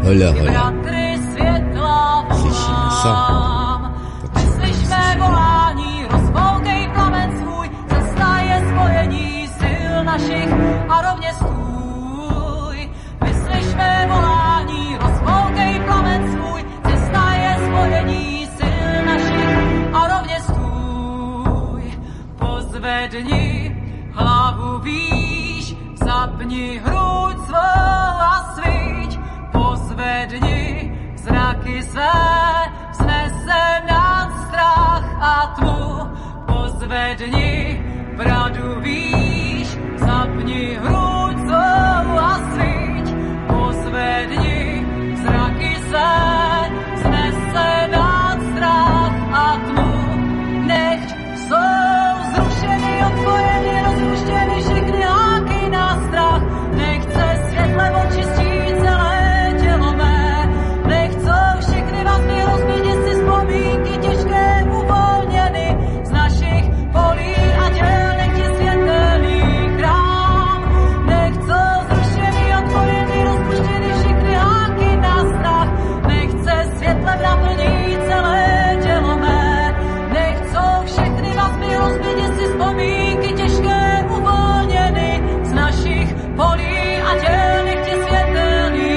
hola, hola. Slyšíme se. Vyslyšme volání, rozpoutej plamen svůj, cesta je spojení sil našich a rovně stůj. Vyslyšme volání, rozpoutej plamen svůj, cesta je spojení sil našich a rovně stůj. Pozvedni hlavu výš, zapni hruď svou a svíť, pozvedni zraky své, vznese nad strach a tmu, pozvedni bradu výš, zapni hruď svou a svíť, pozvedni zraky své, vznese nad strach a tmu, nechť jsou zrušeny, odpojeny, rozpuštěny všechny háky na strach, nechť se světle očistí celé tělo mé, nechť jsou všechny vazby rozbíti si vzpomínky těžké uvolněny z našich polí a těl, nechť je světelný chrám, nechť jsou zrušeny, odpojeny, rozpuštěny všechny háky na strach, nechť se světle naplní celé tělo mé, nechť jsou všechny vazby rozbíti si vzpomínky těžké uvolněny z našich polí a těl, nechť je světelný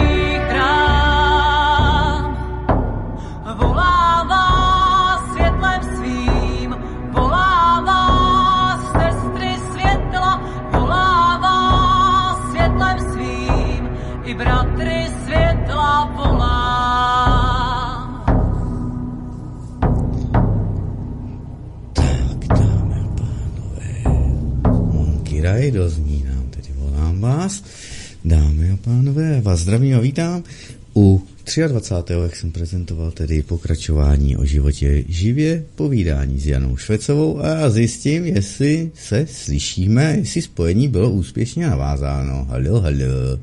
chrám. Volá vás světlem svým, volá vás sestry světla, volá vás světlem svým, i bratry světla volá. Tak, dámy a pánové, Monkey Ride zní nám, tedy volám vás. Dámy a pánové, vás zdravím a vítám u 23. jak jsem prezentoval, tedy pokračování o životě živě, povídání s Janou Švecovou a já zjistím, jestli se slyšíme, jestli spojení bylo úspěšně navázáno. Halo, halo.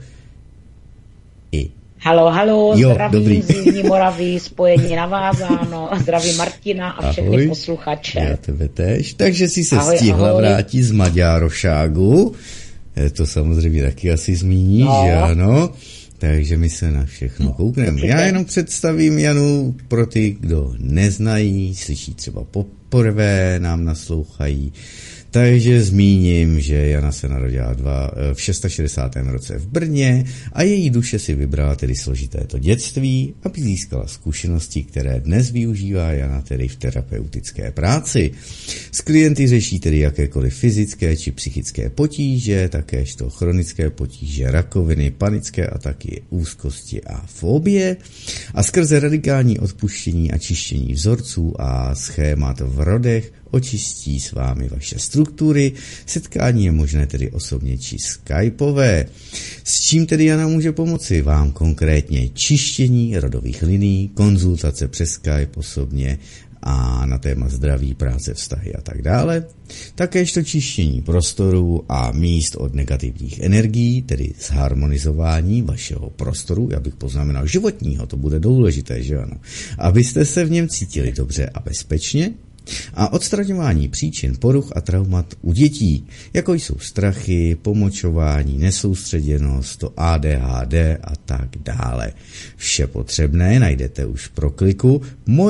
Halo, Jo, zdravím dobrý. z Jižní Moravy, spojení navázáno, zdravím Martina a všechny Ahoj. posluchače. Já tebe tež. Takže si se Ahoj, stihla ahoj. vrátit z Maďárošágu. To samozřejmě taky asi zmíníš, No. že ano? Takže my se na všechno koukneme. Já jenom představím Janu pro ty, kdo neznají, slyší třeba poprvé, nám naslouchají. Takže zmíním, že Jana se narodila v 660. roce v Brně a její duše si vybrala tedy složité to dětství, aby získala zkušenosti, které dnes využívá Jana tedy v terapeutické práci. S klienty řeší tedy jakékoliv fyzické či psychické potíže, takéž to chronické potíže, rakoviny, panické ataky, úzkosti a fobie a skrze radikální odpuštění a čištění vzorců a schémat v rodech očistí s vámi vaše struktury. Setkání je možné tedy osobně či skypové. S čím tedy Jana může pomoci vám konkrétně? Čištění rodových linií, konzultace přes Skype osobně a na téma zdraví, práce, vztahy a tak dále. Takéž to čištění prostoru a míst od negativních energií, tedy zharmonizování vašeho prostoru, já bych poznamenal životního, to bude důležité, že ano, abyste se v něm cítili dobře a bezpečně, a odstraňování příčin poruch a traumat u dětí, jako jsou strachy, pomočování, nesoustředěnost, to ADHD a tak dále. Vše potřebné najdete už pro kliku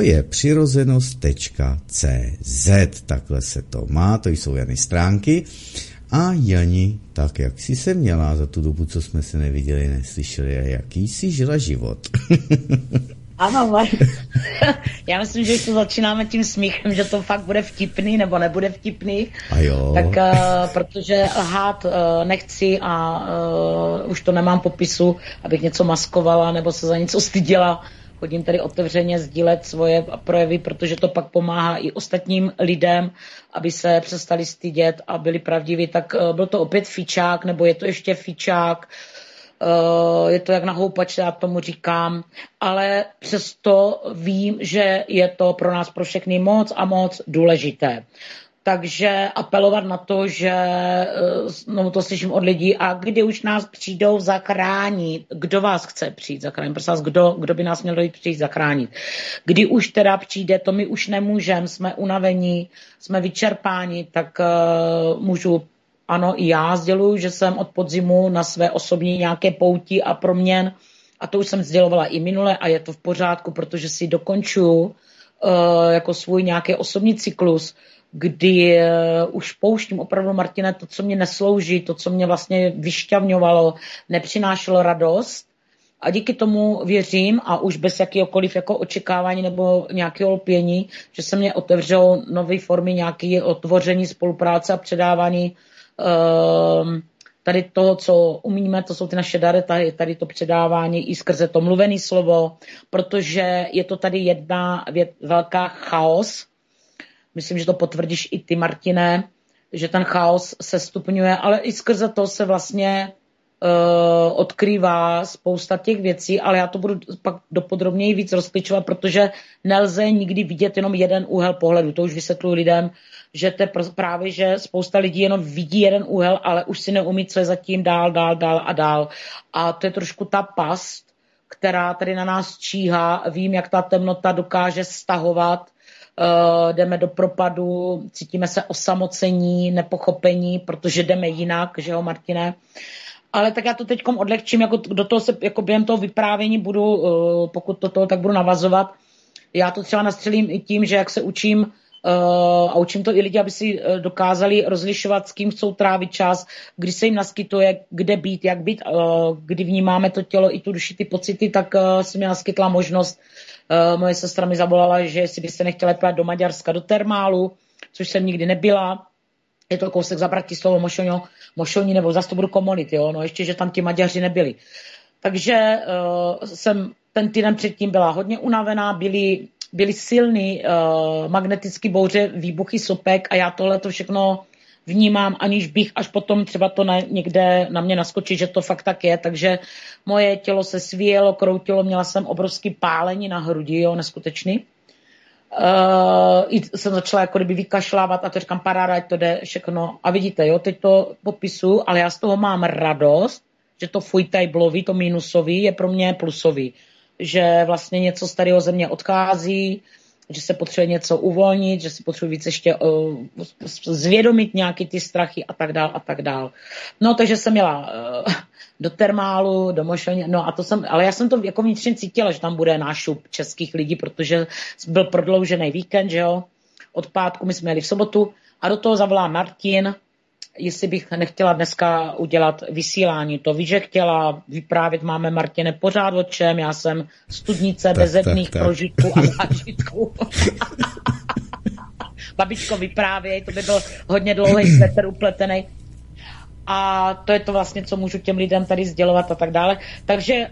mojepřirozenost.cz. Takhle se to má, to jsou Jany stránky. A Jani, tak jak jsi se měla za tu dobu, co jsme se neviděli, neslyšeli, a jaký jsi žila život? Ano, já myslím, že už to začínáme tím smíchem, že to fakt bude vtipný nebo nebude vtipný. A jo. Tak protože lhát nechci a už to nemám popisu, abych něco maskovala nebo se za něco styděla. Chodím tady otevřeně sdílet svoje projevy, protože to pak pomáhá i ostatním lidem, aby se přestali stydět a byli pravdiví. Tak byl to opět fičák, nebo je to ještě fičák. Je to jak na houpačce, já tomu říkám, ale přesto vím, že je to pro nás, pro všechny moc a moc důležité. Takže apelovat na to, že, no to slyším od lidí, a kdy už nás přijdou zachránit, kdo vás chce přijít zachránit, prosím vás, kdo by nás měl dojít přijít zachránit. Kdy už teda přijde, to my už nemůžeme, jsme unavení, jsme vyčerpáni, tak můžu. Ano, i já sděluju, že jsem od podzimu na své osobní nějaké pouti a proměn a to už jsem sdělovala i minule a je to v pořádku, protože si dokončuju jako svůj nějaký osobní cyklus, kdy už pouštím opravdu, Martine, to, co mě neslouží, to, co mě vlastně vyšťavňovalo, nepřinášelo radost. A díky tomu věřím a už bez jakýkoliv jako očekávání nebo nějakého lpění, že se mě otevřou nové formy nějaké otvoření, spolupráce a předávání tady toho, co umíme, to jsou ty naše dary, tady to předávání i skrze to mluvené slovo, protože je to tady jedna velká chaos. Myslím, že to potvrdíš i ty, Martine, že ten chaos se stupňuje, ale i skrze to se vlastně odkrývá spousta těch věcí, ale já to budu pak dopodrobněji víc rozklíčovat, protože nelze nikdy vidět jenom jeden úhel pohledu. To už vysvětluji lidem, že to je právě, že spousta lidí jenom vidí jeden úhel, ale už si neumí, co je zatím dál a dál. A to je trošku ta past, která tady na nás číhá. Vím, jak ta temnota dokáže stahovat, jdeme do propadu, cítíme se osamocení, nepochopení, protože jdeme jinak, že jo, Martine? Ale tak já to teďkom odlehčím, jako do toho se, jako během toho vyprávění budu, pokud to tak budu navazovat. Já to třeba nastřelím i tím, že jak se učím a učím to i lidi, aby si dokázali rozlišovat, s kým chcou trávit čas, kdy se jim naskytuje, kde být, jak být, kdy vnímáme to tělo i tu duši, ty pocity, tak si mi naskytla možnost. Moje sestra mi zavolala, že jestli byste nechtěla pojít do Maďarska, do termálu, což jsem nikdy nebyla. Je to kousek za Bratislavou, Mošoní, nebo zase to budu komolit, jo, no ještě, že tam ti Maďaři nebyli. Takže jsem ten týden předtím byla hodně unavená, byly silný magnetický bouře, výbuchy sopek a já tohle to všechno vnímám, aniž bych až potom třeba to někde na mě naskočí, že to fakt tak je, takže moje tělo se svíjelo, kroutilo, měla jsem obrovský pálení na hrudi, jo, neskutečný. Jsem začala jako kdyby vykašlávat a to říkám, paráda, ať to jde všechno. A vidíte, jo, teď to popisu, ale já z toho mám radost, že to fujtajblový, to minusový je pro mě plusový. Že vlastně něco starého ze mě odchází, že se potřebuje něco uvolnit, že si potřebuje víc ještě zvědomit nějaký ty strachy a tak dál. No, takže jsem jela do termálu, do Mošoně, no a to jsem, ale já jsem to jako vnitřně cítila, že tam bude nášup českých lidí, protože byl prodloužený víkend, že jo, od pátku my jsme jeli v sobotu a do toho zavolá Martin, jestli bych nechtěla dneska udělat vysílání. To víš, že chtěla vyprávět, máme, Martine, pořád o čem, já jsem studnice bezedných prožitků a zážitků. Babičko, vyprávěj, to by byl hodně dlouhý svetr upletený. A to je to vlastně, co můžu těm lidem tady sdělovat a tak dále. Takže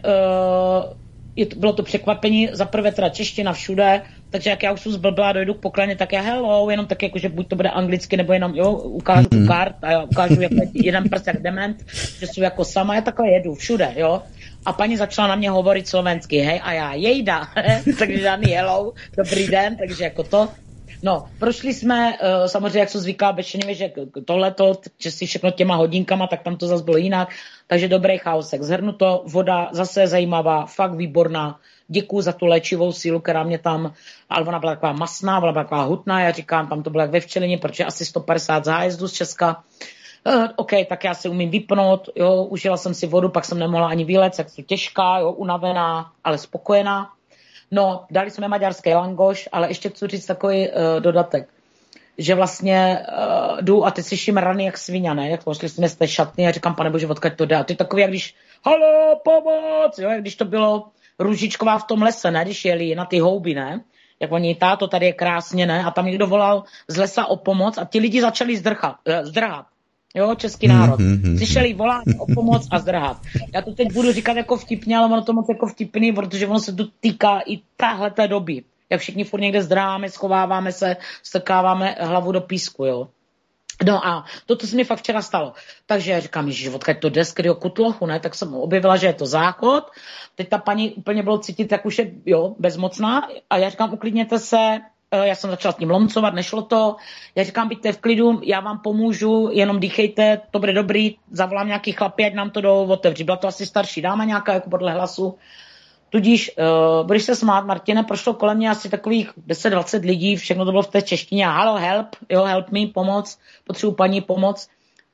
bylo to překvapení, za prvé teda čeština všude, takže jak já už jsem zblbila, dojdu k pokladně, tak já hello, jenom tak jako, že buď to bude anglicky, nebo jenom, jo, ukážu tu kart a já ukážu jako jeden prst jak dement, že jsou jako sama, já takhle jedu všude, jo. A paní začala na mě hovorit slovensky, hej, a já jejda, takže žádný hello, dobrý den, takže jako to. No, prošli jsme, samozřejmě, jak jsem zvyklá, Bečeněvi, že tohleto, že si všechno těma hodinkama, tak tam to zase bylo jinak, takže dobrý chaosek. Zhrnuto, voda zase zajímavá, fakt výborná. Děkuju za tu léčivou sílu, která mě tam, ale ona byla taková masná, byla taková hutná, já říkám, tam to bylo jak ve včelině, protože asi 150 zájezdů z Česka. OK, tak já si umím vypnout, jo, užila jsem si vodu, pak jsem nemohla ani výlet, jak jsem těžká, jo, unavená, ale spokojená. No, dali jsme maďarský langoš, ale ještě chci říct takový dodatek, že vlastně jdu a teď si šimraný jak svině, ne? Jak pošli jsme z té šatny a říkám, pane bože, odkud to jde? A ty takový, jak když, halo, pomoc, jo, jak když to bylo Růžičková v tom lese, ne? Když jeli na ty houby, ne? Jak oni, táto, tady je krásně, ne? A tam někdo volal z lesa o pomoc a ti lidi začali zdrhat. Jo, český národ. Slyšeli volání o pomoc a zdrhat. Já to teď budu říkat jako vtipně, ale ono to moc jako vtipný, protože ono se to týká i téhleté doby. Jak všichni furt někde zdráme, schováváme se, strkáváme hlavu do písku, jo. No a to se mi fakt včera stalo. Takže já říkám, ježiš, odkud to jde z kterého kutlochu, ne? Tak jsem objevila, že je to záchod. Teď ta paní úplně bylo cítit, jak už je, jo, bezmocná. A já říkám, uklidněte se. Já jsem začala s tím lomcovat, nešlo to. Já říkám, buďte v klidu, já vám pomůžu, jenom dýchejte, to bude dobrý, zavolám nějaký chlapi, ať nám to jdou otevřít. Byla to asi starší dáma nějaká, jako podle hlasu. Tudíž, budeš se smát, Martine, prošlo kolem mě asi takových 10-20 lidí, všechno to bylo v té češtině, halo, help, jo, help me, pomoc, potřebuji paní pomoc.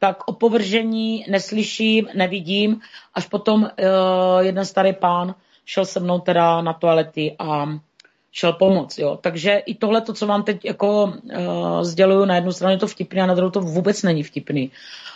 tak opovržení neslyším, nevidím, až potom jeden starý pán šel se mnou teda na toalety a šel pomoct, jo. Takže i tohle, co vám teď jako sděluju, na jednu stranu je to vtipný a na druhou to vůbec není vtipný.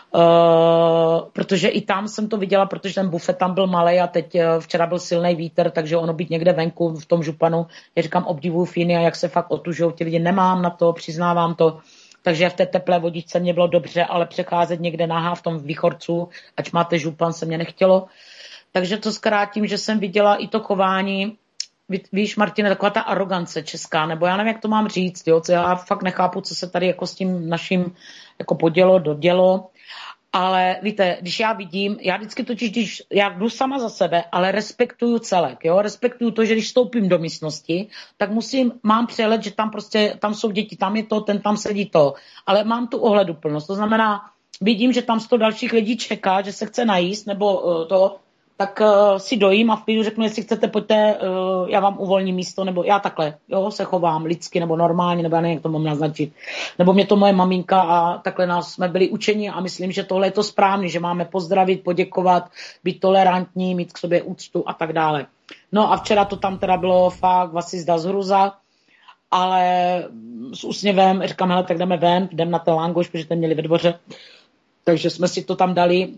Protože i tam jsem to viděla, protože ten bufet tam byl malej a teď včera byl silný vítr, takže ono být někde venku v tom županu, já říkám, obdivuju Fíny a jak se fakt otužujou ti lidi, nemám na to, přiznávám to, takže v té teplé vodičce mě bylo dobře, ale přecházet někde nahá v tom výchorcu, ať máte župan, se mě nechtělo. Takže to zkrátím, že jsem viděla i to chování. Víš, Martine, taková ta arogance česká, nebo já nevím, jak to mám říct, jo, co já fakt nechápu, co se tady jako s tím naším jako podělo, dodělo, ale víte, když já vidím, já vždycky totiž, když já jdu sama za sebe, ale respektuju celek, jo, respektuju to, že když vstoupím do místnosti, tak mám přehled, že tam prostě, tam jsou děti, tam je to, ten tam sedí to, ale mám tu ohleduplnost, to znamená, vidím, že tam 100 dalších lidí čeká, že se chce najíst, nebo tak si dojím a v klidu řeknu, jestli chcete, pojďte, já vám uvolním místo, nebo já takhle, jo, se chovám lidsky, nebo normálně, nebo já nevím, jak to mám naznačit. Nebo mě to moje maminka a takhle nás jsme byli učeni a myslím, že tohle je to správný, že máme pozdravit, poděkovat, být tolerantní, mít k sobě úctu a tak dále. No a včera to tam teda bylo fakt asi zda zhruza, ale s úsměvem říkám, hele, tak jdem na ten langoš, protože ten měli ve dvoře, takže jsme si to tam dali.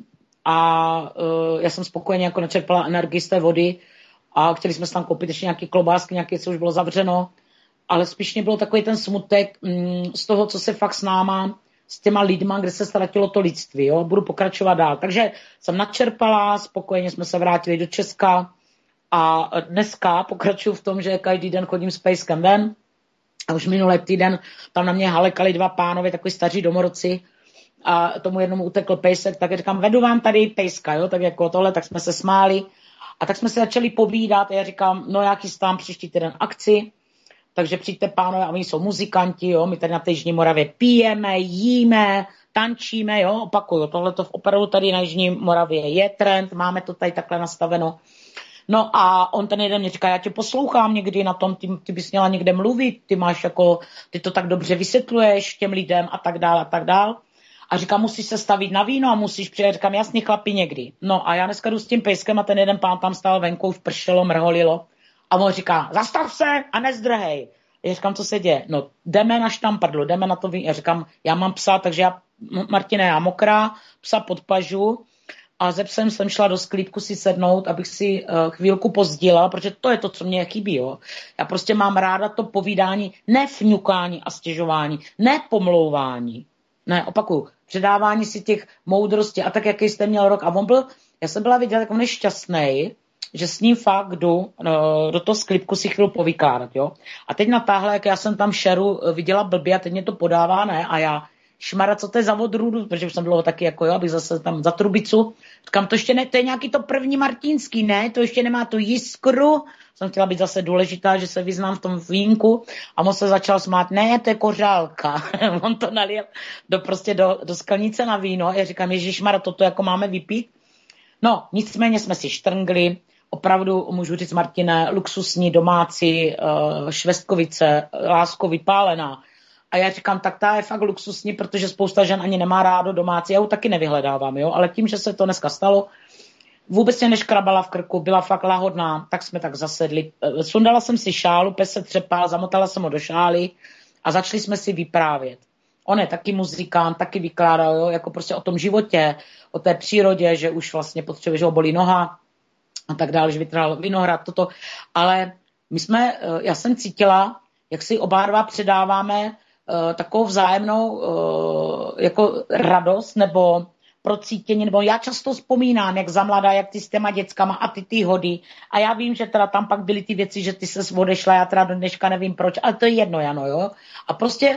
A já jsem spokojeně jako načerpala energii z té vody a chtěli jsme si tam koupit ještě nějaké klobásky, nějaké, co už bylo zavřeno, ale spíš mě bylo takový ten smutek z toho, co se fakt s náma, s těma lidma, kde se ztratilo to lidství, jo, budu pokračovat dál. Takže jsem načerpala, spokojeně jsme se vrátili do Česka a dneska pokračuju v tom, že každý den chodím s pejskem ven a už minulý týden tam na mě halekali 2 pánové, takový staří domorodci, a tomu jednomu utekl pejsek, tak říkám, vedu vám tady pejska, jo, tak jako tohle, tak jsme se smáli a tak jsme se začali povídat a já říkám, no já chystám příští týden akci, takže přijďte pánové a oni jsou muzikanti, jo, my tady na té Jižní Moravě pijeme, jíme, tančíme, jo, opakuju, tohle to v opravdu tady na Jižní Moravě je trend, máme to tady takhle nastaveno. No a on ten jeden mě říká, já tě poslouchám někdy na tom, ty bys měla někde mluvit, ty to tak dobře vysvětluješ těm lidem a tak dál a tak dál. A říkám, musíš se stavit na víno a musíš přijet. Říkám, jasný chlapi někdy. No a já dneska jdu s tím pejskem a ten jeden pán tam stál venku, už pršelo, mrholilo. A on říká, zastav se a nezdrhej. Já říkám, co se děje? No, jdeme na štamprdlu, jdeme na to víno. Já říkám, já mám psa, takže Martine, já mokrá, psa pod pažu. A ze psem jsem šla do sklípku si sednout, abych si chvílku pozdílela, protože to je to, co mě chybí. Jo. Já prostě mám ráda to povídání, ne fňukání a stěžování, ne pomlouvání. Ne, opakuju, předávání si těch moudrostí a tak, jaký jste měl rok. A já jsem byla vidět, jak on je šťastnej, že s ním fakt jdu do toho sklipku si chvíli povykládat, jo. A teď natáhle, jak já jsem tam šeru viděla blbě a teď mě to podává, ne, a já, šmara, co to je za odrůdu, protože už jsem dlouho taky jako jo, abych zase tam za trubicu, říkám, to ještě ne, to je nějaký to první martinský, ne, to ještě nemá tu jiskru, jsem chtěla být zase důležitá, že se vyznám v tom vínku a on se začal smát, ne, to je kořálka, on to nalil do sklenice na víno a já říkám, ježišmara, toto jako máme vypít. No, nicméně jsme si štrngli, opravdu můžu říct, Martine, luxusní domácí švestkovice, lásko vypálená. A já říkám, tak ta je fakt luxusní, protože spousta žen ani nemá rádo domácí, já ho taky nevyhledávám, jo, ale tím, že se to dneska stalo, vůbec mě neškrabala v krku, byla fakt lahodná, tak jsme tak zasedli. Sundala jsem si šálu, pes se třepal, zamotala jsem ho do šály a začali jsme si vyprávět. On je taky muzikant, taky vykládal, jo, jako prostě o tom životě, o té přírodě, že už vlastně potřebuje, že ho bolí noha a tak dále, že vytrhal vinohrad, toto. Ale já jsem cítila, jak si oba dva předáváme takovou vzájemnou jako radost nebo procítění, nebo já často vzpomínám, jak za mladá, jak ty s těma dětskama a ty hody. A já vím, že teda tam pak byly ty věci, že ty ses odešla, já teda do dneška nevím proč, ale to je jedno, Jano, jo. A prostě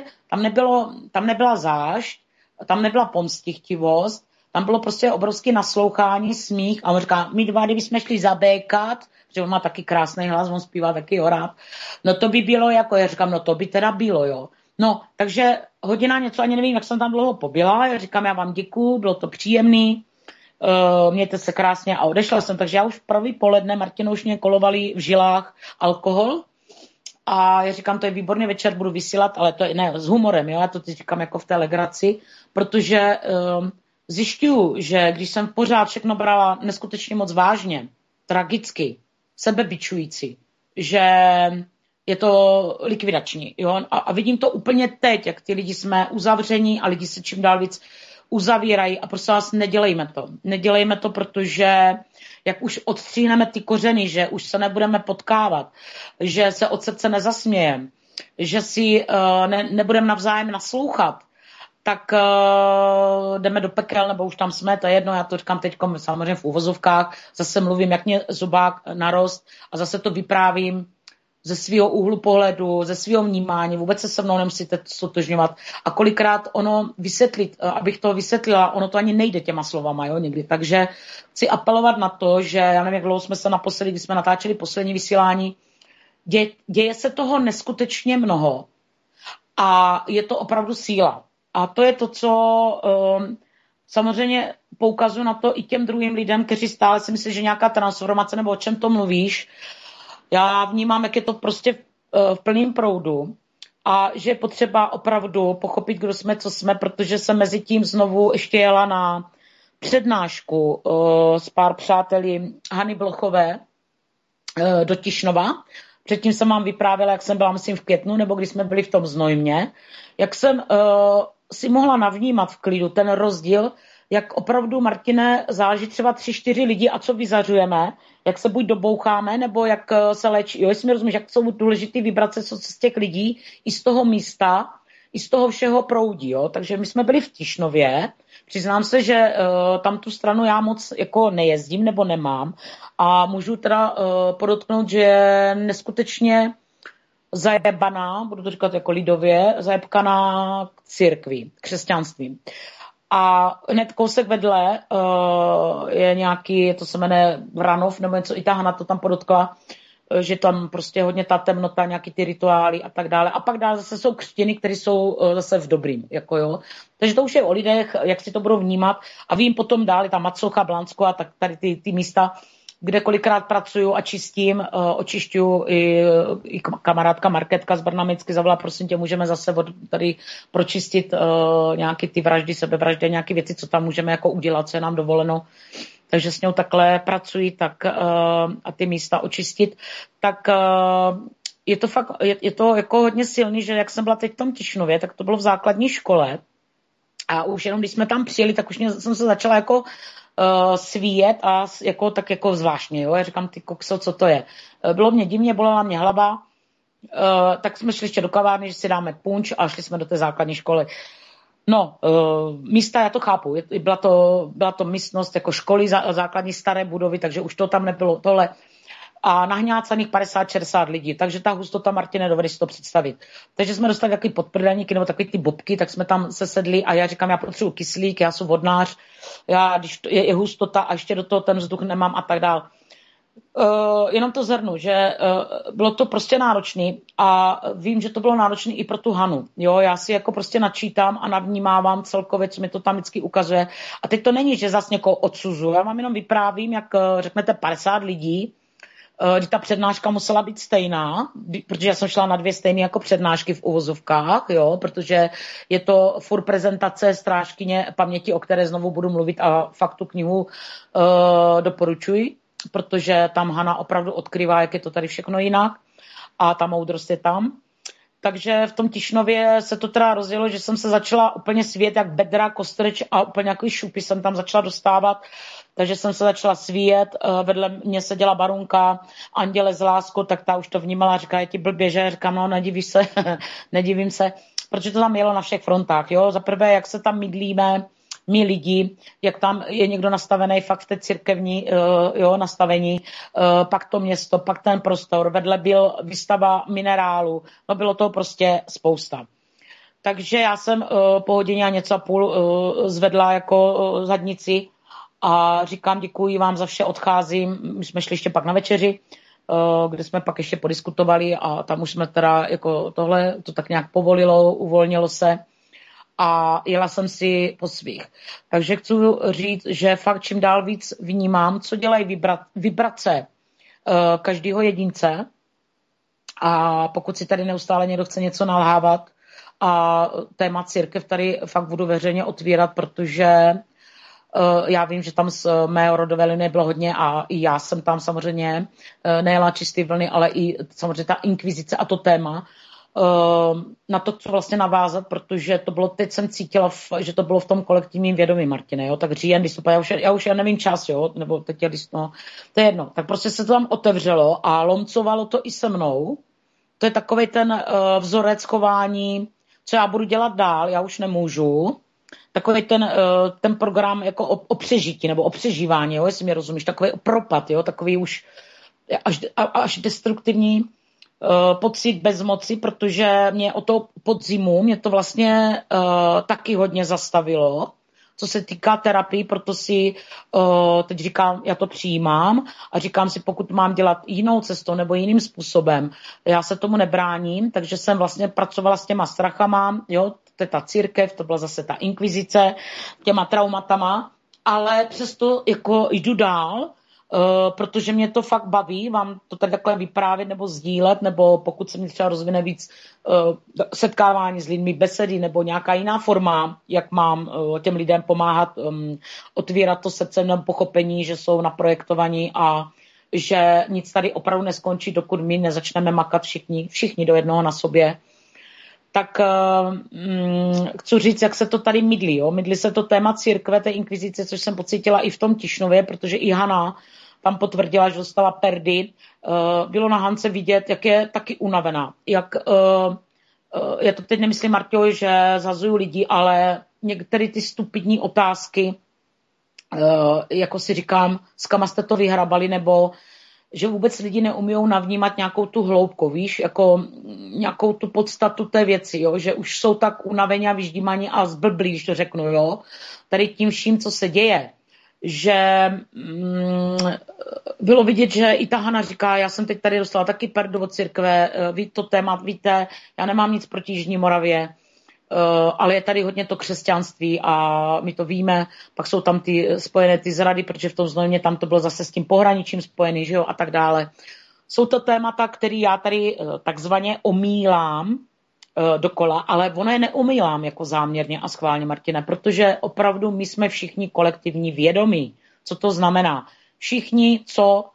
tam nebyla zášť, tam nebyla pomstichtivost, tam bylo prostě obrovské naslouchání, smích a on říká, my dva, kdybychom šli zabékat, protože on má taky krásný hlas, on zpívá taky rád, no to by bylo jako, já říkám, no to by teda bylo, jo. No, takže hodina něco, ani nevím, jak jsem tam dlouho pobyla, já říkám, já vám děkuju, bylo to příjemný, mějte se krásně a odešla jsem, takže já už v pravý poledne, Martino, už mě kolovali v žilách alkohol a já říkám, to je výborný večer, budu vysílat, ale to je, ne, s humorem, jo, já to teď říkám jako v té legraci, protože zjišťuju, že když jsem pořád všechno brala neskutečně moc vážně, tragicky, sebebičující, že je to likvidační. Jo? A vidím to úplně teď, jak ty lidi jsme uzavření a lidi se čím dál víc uzavírají a prostě vás nedělejme to. Nedělejme to, protože jak už odstříneme ty kořeny, že už se nebudeme potkávat, že se od srdce nezasmějeme, že si nebudeme navzájem naslouchat, tak jdeme do pekel, nebo už tam jsme, to je jedno, já to říkám teď samozřejmě v uvozovkách, zase mluvím, jak mě zubák narost a zase to vyprávím ze svého úhlu pohledu, ze svého vnímání, vůbec se mnou nemusíte stotožňovat. A kolikrát ono vysvětlit, abych to vysvětlila, ono to ani nejde těma slovama, jo, někdy. Takže chci apelovat na to, že já nevím, jak dlouho jsme se naposledy, když jsme natáčeli poslední vysílání, děje se toho neskutečně mnoho a je to opravdu síla. A to je to, co samozřejmě poukazuji na to i těm druhým lidem, kteří stále si myslí, že nějaká transformace, nebo o čem to mluvíš. Já vnímám, jak je to prostě v plném proudu a že je potřeba opravdu pochopit, kdo jsme, co jsme, protože jsem mezi tím znovu ještě jela na přednášku s pár přáteli Hany Blochové do Tišnova. Předtím jsem vám vyprávěla, jak jsem byla, myslím, v květnu, nebo když jsme byli v tom Znojmě, jak jsem si mohla navnímat v klidu ten rozdíl, jak opravdu, Martine, záleží třeba 3-4 lidi a co vyzařujeme, jak se buď doboucháme, nebo jak se léčí. Jo, jestli mi rozumíš, jak jsou důležitý vibrace, co z těch lidí, i z toho místa, i z toho všeho proudí. Jo? Takže my jsme byli v Tišnově, přiznám se, že tam tu stranu já moc jako nejezdím nebo nemám a můžu teda podotknout, že je neskutečně zajebaná, budu to říkat jako lidově, zajebkaná k církvi, křesťanství. A hned kousek vedle je nějaký, to se jmenuje Vranov, nebo něco, i ta Hana to tam podotkla, že tam prostě hodně ta temnota, nějaký ty rituály a tak dále. A pak dále zase jsou křtěny, které jsou zase v dobrým. Jako jo. Takže to už je o lidech, jak si to budou vnímat. A vím potom dál, ta Macocha, Blansko a tak tady ty místa, kde kolikrát pracuju a čistím, očišťuju i kamarádka Marketka z Brna mi vždycky zavolala, prosím tě, můžeme zase tady pročistit nějaké ty vraždy, sebevraždy, nějaké věci, co tam můžeme jako udělat, co je nám dovoleno. Takže s ňou takhle pracuji tak, a ty místa očistit. Tak je to fakt, je to jako hodně silný, že jak jsem byla teď v tom Tišnově, tak to bylo v základní škole a už jenom když jsme tam přijeli, tak už jsem se začala jako svíjet a jako, tak jako zvláštně, jo. Já říkám, ty kokso, co to je? Bylo mě divně, bolela mě hlava, tak jsme šli ještě do kavárny, že si dáme punč a šli jsme do té základní školy. No, místa, já to chápu, byla to místnost jako školy, základní staré budovy, takže už to tam nebylo tohle. A nahňácaných 50-60 lidí, takže ta hustota, Martine, dovedeš si to představit. Takže jsme dostali takový podprdelníky nebo takový ty bobky, tak jsme tam se sedli a já říkám, já potřebuji kyslík, já jsem vodnář, já, když je hustota a ještě do toho ten vzduch nemám a tak dál. Jenom to zhrnu, že bylo to prostě náročný a vím, že to bylo náročný i pro tu Hanu. Jo, já si jako prostě načítám a navnímávám celkově, co mi to tam vždycky ukazuje. A teď to není, že zase někoho odsuzuju, já vám jenom vyprávím, jak řeknete 50 lidí, kdy ta přednáška musela být stejná, protože já jsem šla na 2 stejné jako přednášky v uvozovkách, jo, protože je to furt prezentace strážkyně paměti, o které znovu budu mluvit a fakt tu knihu doporučuji, protože tam Hana opravdu odkrývá, jak je to tady všechno jinak a ta moudrost je tam. Takže v tom Tišnově se to teda rozjelo, že jsem se začala úplně svíjet jak bedra, kostreč a úplně nějaký šupy jsem tam začala dostávat. Takže jsem se začala svíjet, vedle mě seděla Barunka, Anděle z Lásko, tak ta už to vnímala, říká, je ti blbě, že? Říkám, no nedivím se, nedivím se, protože to tam jelo na všech frontách, jo. Za prvé, jak se tam mydlíme, my lidi, jak tam je někdo nastavený fakt v té církevní nastavení, pak to město, pak ten prostor, vedle byl výstava minerálu, no bylo toho prostě spousta. Takže já jsem po hodině a něco a půl zvedla jako zadnici a říkám, děkuji vám za vše, odcházím. My jsme šli ještě pak na večeři, kde jsme pak ještě podiskutovali a tam už jsme teda jako tohle, to tak nějak povolilo, uvolnilo se a jela jsem si po svých. Takže chci říct, že fakt čím dál víc vnímám, co dělají vibrace každého jedince a pokud si tady neustále někdo chce něco nalhávat a téma církev tady fakt budu veřejně otvírat, protože Já vím, že tam z mého rodové linie bylo hodně a i já jsem tam samozřejmě nejela čistý vlny, ale i samozřejmě ta inkvizice a to téma. Na to, co vlastně navázat, protože to bylo, teď jsem cítila, že to bylo v tom kolektivním vědomí, Martine, jo, tak říjen, listopad, já nevím čas, jo, nebo teď je no, to je jedno, tak prostě se to tam otevřelo a lomcovalo to i se mnou, to je takovej ten vzorec chování, co já budu dělat dál, já už nemůžu, takový ten program jako o přežití nebo o přežívání, jo, jestli mě rozumíš, takový propad, jo, takový už až destruktivní pocit bezmoci, protože mě o to podzimu, mě to vlastně taky hodně zastavilo, co se týká terapii, proto si teď říkám, já to přijímám a říkám si, pokud mám dělat jinou cestou nebo jiným způsobem, já se tomu nebráním, takže jsem vlastně pracovala s těma strachama, jo, to je ta církev, to byla zase ta inkvizice, těma traumatama, ale přesto jako jdu dál, protože mě to fakt baví, vám to tady takhle vyprávět nebo sdílet, nebo pokud se mi třeba rozvine víc setkávání s lidmi, besedy nebo nějaká jiná forma, jak mám těm lidem pomáhat otvírat to srdce nebo pochopení, že jsou naprojektovaní a že nic tady opravdu neskončí, dokud my nezačneme makat všichni do jednoho na sobě. Tak chci říct, jak se to tady mydlí. Jo? Mydlí se to téma církve, té inkvizice, což jsem pocítila i v tom Tišnově, protože i Hana tam potvrdila, že dostala perdy. Bylo na Hance vidět, jak je taky unavená. Já to teď nemyslím, Marťo, že zhazuju lidi, ale některé ty stupidní otázky, jako si říkám, s kama jste to vyhrabali, nebo že vůbec lidi neumíjou navnímat nějakou tu hloubku, víš, jako nějakou tu podstatu té věci, jo? Že už jsou tak unavení a vyždímaní a zblblí, když to řeknu, jo, tady tím vším, co se děje, že bylo vidět, že i ta Hana říká, já jsem teď tady dostala taky perdu od církve, ví to téma, víte, já nemám nic proti Jižní Moravě, ale je tady hodně to křesťanství a my to víme, pak jsou tam ty spojené ty zrady, protože v tom Znojmě tam to bylo zase s tím pohraničím spojený, že jo, a tak dále. Jsou to témata, které já tady takzvaně omílám dokola, ale ono je neomílám jako záměrně a schválně, Martine, protože opravdu my jsme všichni kolektivní vědomí. Co to znamená? Všichni, co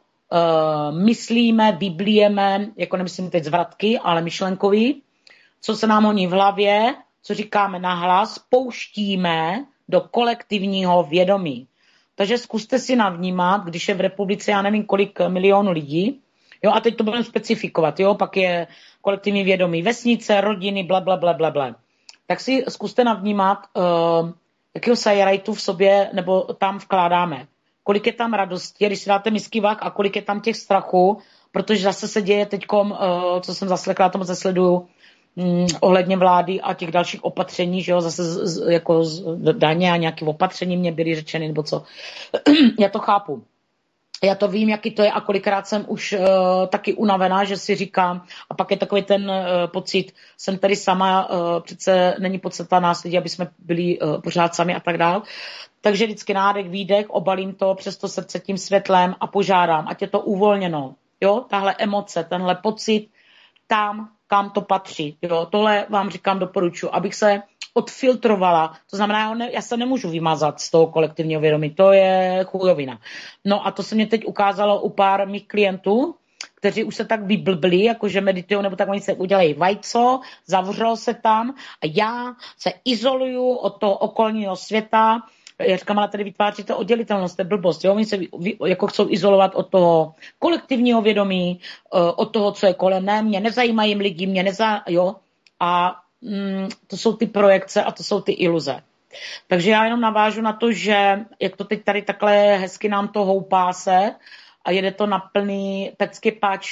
myslíme, biblieme, jako nemyslím teď zvratky, ale myšlenkový, co se nám honí v hlavě, co říkáme nahlas, pouštíme do kolektivního vědomí. Takže zkuste si navnímat, když je v republice, já nevím kolik milionů lidí, jo, a teď to budeme specifikovat, jo, pak je kolektivní vědomí vesnice, rodiny, blablabla. Tak si zkuste navnímat, jakého sajrajtu v sobě nebo tam vkládáme. Kolik je tam radosti, když si dáte misky vah a kolik je tam těch strachů, protože zase se děje teďkom, co jsem zaslechla, tomu zasleduju, ohledně vlády a těch dalších opatření, že jo, zase jako daně a nějaké opatření mě byly řečeny, nebo co. Já to chápu. Já to vím, jaký to je a kolikrát jsem už taky unavená, že si říkám, a pak je takový ten pocit, jsem tady sama, přece není podstata nás lidí, aby jsme byli pořád sami a tak dál. Takže vždycky nádech, výdech, obalím to přes to srdce tím světlem a požádám, ať je to uvolněno. Jo, tahle emoce, tenhle pocit tam, kam to patří. Jo, tohle vám říkám, doporučuji, abych se odfiltrovala. To znamená, já se nemůžu vymazat z toho kolektivního vědomí. To je chujovina. No a to se mě teď ukázalo u pár mých klientů, kteří už se tak vyblbli, jakože meditují, nebo tak oni se udělají vajco, zavřou se tam a já se izoluju od toho okolního světa. Já říkám, ale tady vytváříte oddělitelnost, to je blbost. Jo? Oni se jako chcou izolovat od toho kolektivního vědomí, od toho, co je kolem. Ne, mě nezajímají lidi, jo. A to jsou ty projekce a to jsou ty iluze. Takže já jenom navážu na to, že jak to teď tady takhle hezky nám to houpá se a jede to na plný pecky pač,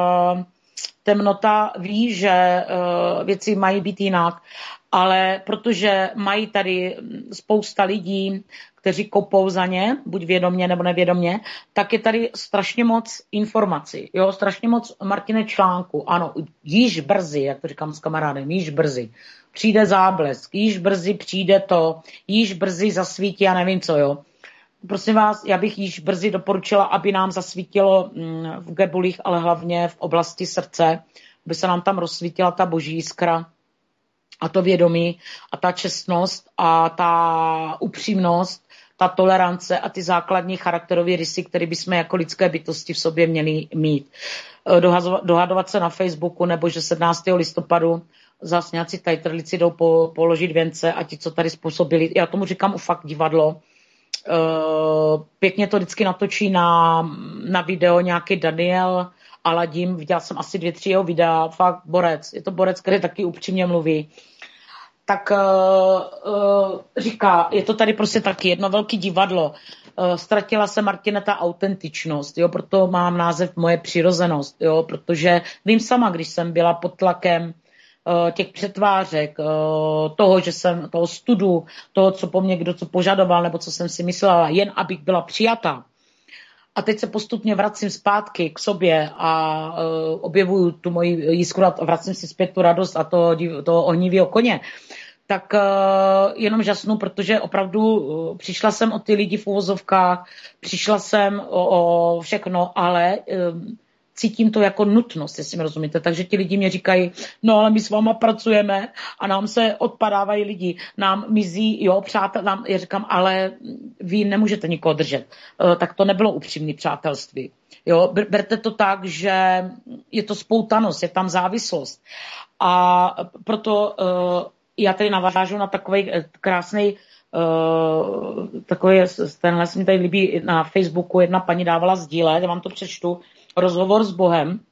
temnota ví, že věci mají být jinak, ale protože mají tady spousta lidí, kteří kopou za ně, buď vědomě nebo nevědomě, tak je tady strašně moc informací, jo, strašně moc, Martine, článku. Ano, již brzy, jak to říkám s kamarádem, již brzy přijde záblesk, již brzy přijde to, již brzy zasvítí, já nevím co, jo. Prosím vás, já bych již brzy doporučila, aby nám zasvítilo v gebulích, ale hlavně v oblasti srdce, aby se nám tam rozsvítila ta boží jiskra a to vědomí a ta čestnost a ta upřímnost, ta tolerance a ty základní charakterové rysy, které bychom jako lidské bytosti v sobě měli mít. Dohadovat se na Facebooku, nebo že 17. listopadu zase nějací tajtrlici jdou položit věnce a ti, co tady způsobili, já tomu říkám fakt divadlo, pěkně to vždycky natočí na video nějaký Daniel Aladim, viděla jsem asi 2-3 jeho videa, fakt borec, je to borec, který taky upřímně mluví. Tak říká, je to tady prostě taky jedno velké divadlo. Ztratila se, Martine, ta autentičnost, jo, proto mám název Moje přirozenost, jo, protože vím sama, když jsem byla pod tlakem těch přetvářek, toho studu, toho, co po mně kdo co požadoval, nebo co jsem si myslela, jen abych byla přijata. A teď se postupně vracím zpátky k sobě a objevuju tu moji jiskru a vracím si zpět tu radost a toho ohnivého koně. Tak jenom žasnu, protože opravdu přišla jsem o ty lidi v uvozovkách, přišla jsem o všechno, ale cítím to jako nutnost, jestli mi rozumíte. Takže ti lidi mě říkají, no ale my s váma pracujeme a nám se odpadávají lidi, nám mizí, jo, přátel, já říkám, ale vy nemůžete nikoho držet. Tak to nebylo upřímné přátelství. Jo, berte to tak, že je to spoutanost, je tam závislost. A proto já tady navážu na takový krásný, tenhle se mi tady líbí na Facebooku, jedna paní dávala sdílet, já vám to přečtu, rozhovor s Bohem.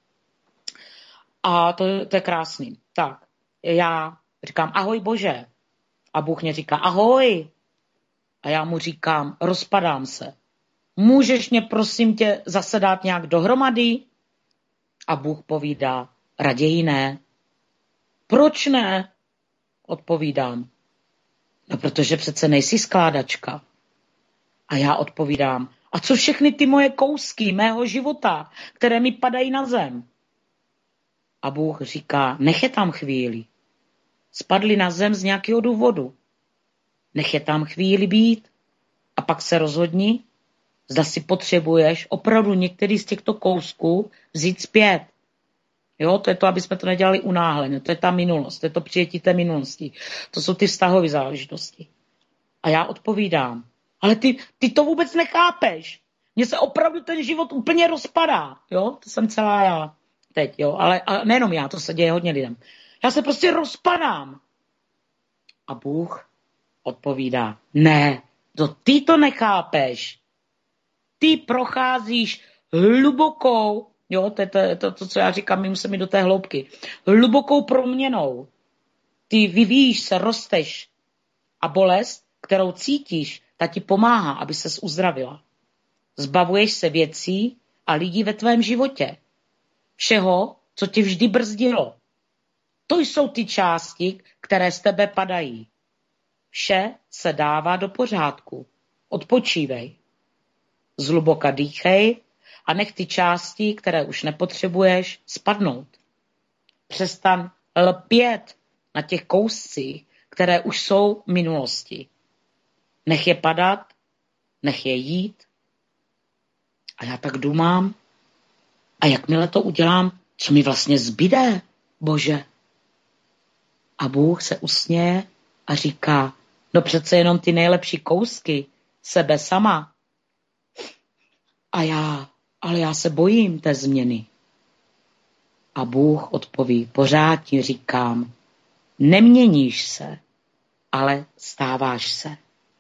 A to je krásný. Tak, já říkám, ahoj Bože. A Bůh mě říká, ahoj. A já mu říkám, rozpadám se. Můžeš mě, prosím tě, zase dát nějak dohromady? A Bůh povídá, raději ne. Proč ne? Odpovídám. No, protože přece nejsi skládačka. A já odpovídám, a co všechny ty moje kousky mého života, které mi padají na zem? A Bůh říká, nech je tam chvíli. Spadly na zem z nějakého důvodu. Nech je tam chvíli být a pak se rozhodni, zda si potřebuješ opravdu některý z těchto kousků vzít zpět. Jo, to je to, aby jsme to nedělali unáhleně. To je ta minulost, to je to přijetí té minulosti. To jsou ty vztahové záležitosti. A já odpovídám, ale ty to vůbec nechápeš. Mně se opravdu ten život úplně rozpadá. Jo, to jsem celá já teď, jo, ale nejenom já, to se děje hodně lidem. Já se prostě rozpadám. A Bůh odpovídá, ne, ty to nechápeš. Ty procházíš hlubokou, jo, to je to, co já říkám, my musíme jít do té hloubky, hlubokou proměnou. Ty vyvíjíš se, rosteš a bolest, kterou cítíš, ta ti pomáhá, aby ses uzdravila. Zbavuješ se věcí a lidí ve tvém životě. Všeho, co tě vždy brzdilo. To jsou ty části, které z tebe padají. Vše se dává do pořádku. Odpočívej. Zhluboka dýchej a nech ty části, které už nepotřebuješ, spadnout. Přestaň lpět na těch kouscích, které už jsou v minulosti. Nech je padat, nech je jít. A já tak dumám. A jakmile to udělám, co mi vlastně zbyde, Bože? A Bůh se usměje a říká, no přece jenom ty nejlepší kousky, sebe sama. Ale já se bojím té změny. A Bůh odpoví, pořád ti říkám, neměníš se, ale stáváš se.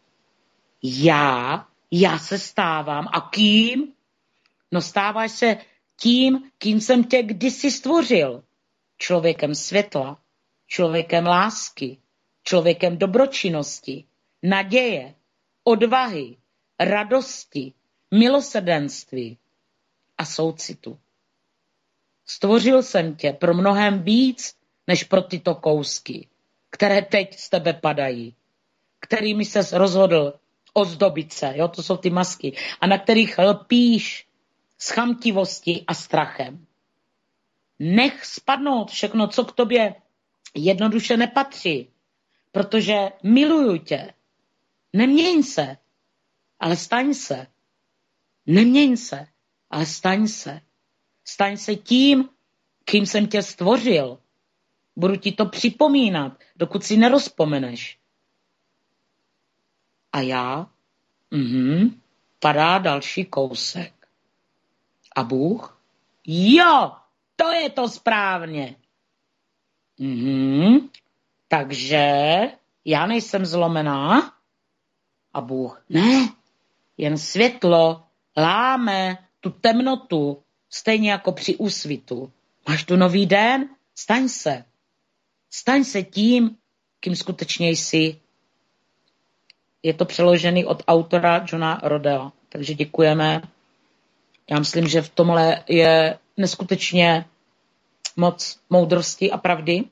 Já se stávám. A kým? No stáváš se tím, kým jsem tě kdysi stvořil. Člověkem světla, člověkem lásky, člověkem dobročinnosti, naděje, odvahy, radosti, milosrdenství a soucitu. Stvořil jsem tě pro mnohem víc, než pro tyto kousky, které teď z tebe padají, kterými ses rozhodl ozdobit se, jo, to jsou ty masky, a na kterých lpíš s chamtivostí a strachem. Nech spadnout všechno, co k tobě jednoduše nepatří, protože miluju tě. Neměň se, ale staň se. Neměň se, ale staň se. Staň se tím, kým jsem tě stvořil. Budu ti to připomínat, dokud si nerozpomeneš. A já Padá další kousek. A Bůh? Jo, to je to správně. Takže já nejsem zlomená. A Bůh? Ne, jen světlo láme tu temnotu, stejně jako při úsvitu. Máš tu nový den? Staň se. Staň se tím, kým skutečně jsi. Je to přeložený od autora Johna Rodela. Takže děkujeme. Já myslím, že v tomhle je neskutečně moc moudrosti a pravdy.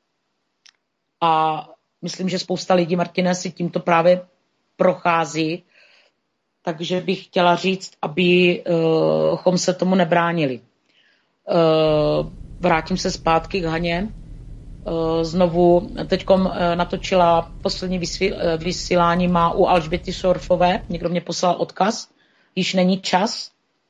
A myslím, že spousta lidí, Martine, si tímto právě prochází. Takže bych chtěla říct, abychom se tomu nebránili. Vrátím se zpátky k Haně. Znovu teďkom natočila poslední vysílání má u Alžběty Šorfové. Někdo mě poslal odkaz. Již není čas.